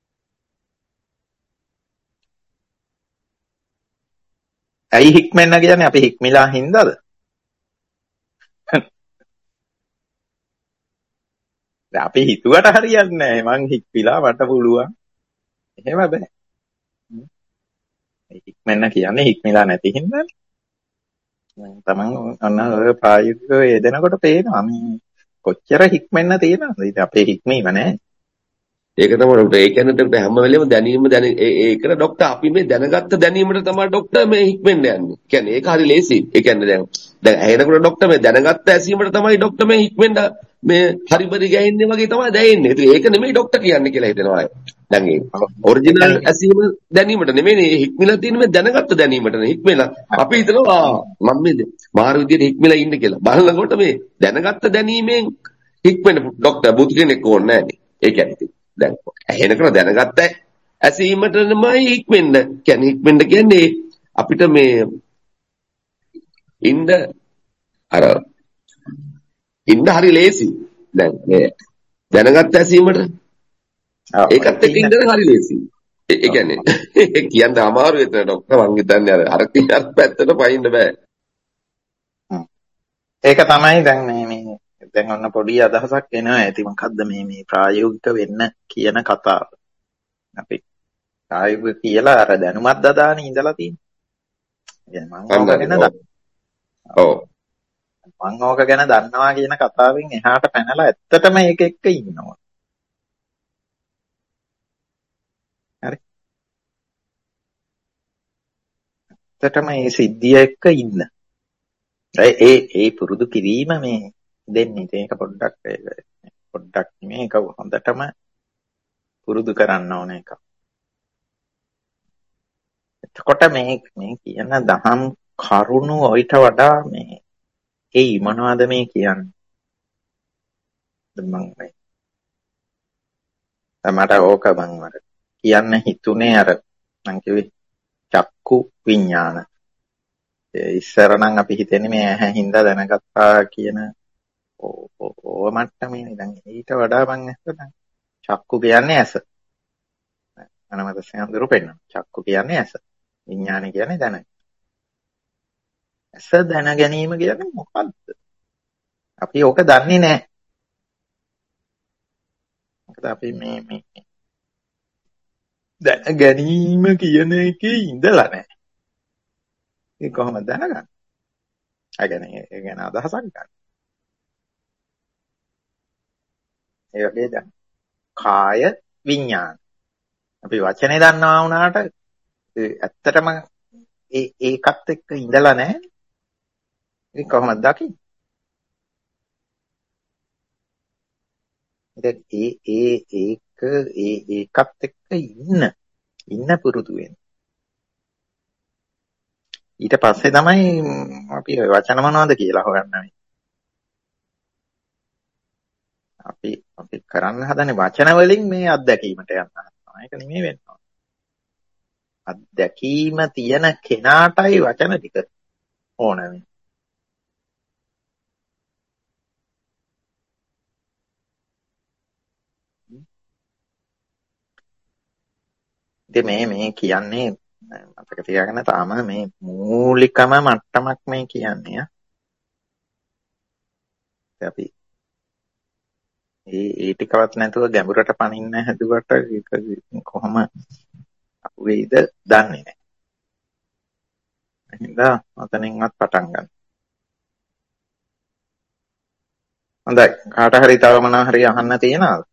ඇයි හික්මෙන්න කියන්නේ අපි හික්මිලා හින්දාද? දැන් අපි හිතුවට හරියන්නේ නැහැ. මං හික්මිලා මට පුළුවන්. එහෙම බෑ. හික්මෙන්න කියන්නේ හික්මිලා නැති හින්දානේ. තමන් අන්න ඔය ප්‍රායෝගිකව යෙදෙනකොට පේනවා මේ කොච්චර හික්මෙන්න තියෙනවද? ඉතින් අපේ හික්මීම නැහැ. ඒක තමයි ડોක්ටර්. ඒ කියන්නේ ડોක්ටර් හැම වෙලේම දැනීම දැන ඒකට ડોක්ටර් අපි මේ දැනගත්ත දැනීමට තමයි ડોක්ටර් මේ හික්මෙන්න යන්නේ. කියන්නේ ඒක හරි ලේසි. ඒ කියන්නේ දැන් දැන් ඇහෙනකොට ડોක්ටර් මේ දැනගත්ත ඇසීමට තමයි ડોක්ටර් මේ හික්මෙන්න මේ හරිබරි ගෑන්නේ වගේ තමයි දැනෙන්නේ. ඉතින් ඒක නෙමෙයි ડોක්ටර් කියන්නේ කියලා හිතනවා. දැන් ඒ ඔරිජිනල් ඇසීම දැනීමට නෙමෙයි හික්මිලා තියෙන මේ දැනගත්ත දැනීමටනේ හික්මෙලා. අපි හිතනවා මම මේ මාර විදියට හික්මිලා ඉන්න කියලා. බලනකොට මේ දැනගත්ත දැනීමෙන් හික්මෙන්න ડોක්ටර් බුදු කෙනෙක් ඕනේ නැහැනේ. ඒ කියන්නේ දැන් ඇහෙනකන දැනගත්ත ඇසීමටමයි හික්මෙන්න. කියන්නේ හික්මෙන්න කියන්නේ අපිට මේ ඉන්න අර ඉන්න හරි ලේසි. දැන් මේ දැනගත්ත ඇසීමට ඒකත් එක්ක ඉන්න හරි ලේසි. ඒ කියන්නේ කියන්න අමාරු වෙන ડોක්ටර් මං හිතන්නේ අර අර කියන පැත්තට පයින්න බෑ. ඒක තමයි දැන් මේ මේ දැන් ඔන්න පොඩි අදහසක් එනවා ඇති මොකද්ද මේ මේ ප්‍රායෝගික වෙන්න කියන කතාව. අපි ප්‍රායෝගික කියලා අර දැනුමත් දදානේ ඉඳලා තියෙනවා. මම ඕක ගැන ඔව් මම ඕක ගැන දන්නවා කියන කතාවෙන් එහාට පැනලා ඇත්තටම ඒක එක්ක ඉන්නවා. හරි. ඇත්තටම මේ සිද්ධිය එක්ක ඉන්න. ඒ ඒ ඒ පුරුදු කිරීම මේ දෙන්නේ ඒක පොඩ්ඩක් පොඩ්ඩක් මේක හොඳටම පුරුදු කරන්න ඕන එක. එතකොට මේ මේ කියන දහම් කරුණු ඔයිට වඩා මේ ඒ මොනවද මේ කියන්නේ? මම මේ මට ඕක මම අර කියන්න හිතුනේ අර මං කිව්වේ චක්කු විඥාන. ඉස්සර නම් අපි හිතන්නේ මේ ඇහැ හින්දා දැනගත්තා කියන ඕව මට්ටමේ දැන් ඊට වඩා මං අහන්න චක්කු කියන්නේ ඇස. අනමත සම්දුරු පෙන්නන. චක්කු කියන්නේ ඇස. විඥාන කියන්නේ දැන. ඇස දැන ගැනීම කියන්නේ මොකද්ද? අපි ඕක දන්නේ නැහැ. මොකද අපි මේ මේ දැන ගැනීම කියන එකේ ඉඳලා නැහැ. ඒක කොහොමද දැනගන්නේ? ඒ කියන්නේ ඒ ගැන අදහසක් ගන්න. ඒ වගේ දැන් කාය විඥාන. අපි වචනේ දන්නවා වුණාට ඇත්තටම ඒ ඒකත් එක්ක ඉඳලා නැහැ. ඒක කොහොමද දකින්නේ? ඒ ඒ ඒක ඒ ඒකත් එක්ක ඉන්න ඉන්න පුරුදු වෙන. ඊට පස්සේ තමයි අපි වචන මොනවද කියලා හොයන්නේ. අපි අපි කරන්න හදනේ වචන වලින් මේ අත්දැකීමට යන්න හදනවා. ඒක නෙමෙයි වෙන්නේ. අත්දැකීම තියෙන කෙනාටයි වචන ටික ඕන වෙන්නේ. ඉතින් මේ මේ කියන්නේ මතක තියාගන්න තාම මේ මූලිකම මට්ටමක් මේ කියන්නේ. අපි ඒ ඒ ටිකවත් නැතුව ගැඹුරට පනින්න හැදුවට ඒක කොහොම අපුවේද දන්නේ නැහැ. එහෙනම් අතනින්වත් පටන් ගන්න. හොඳයි. කාට හරි තව මොනවා හරි අහන්න තියෙනවද?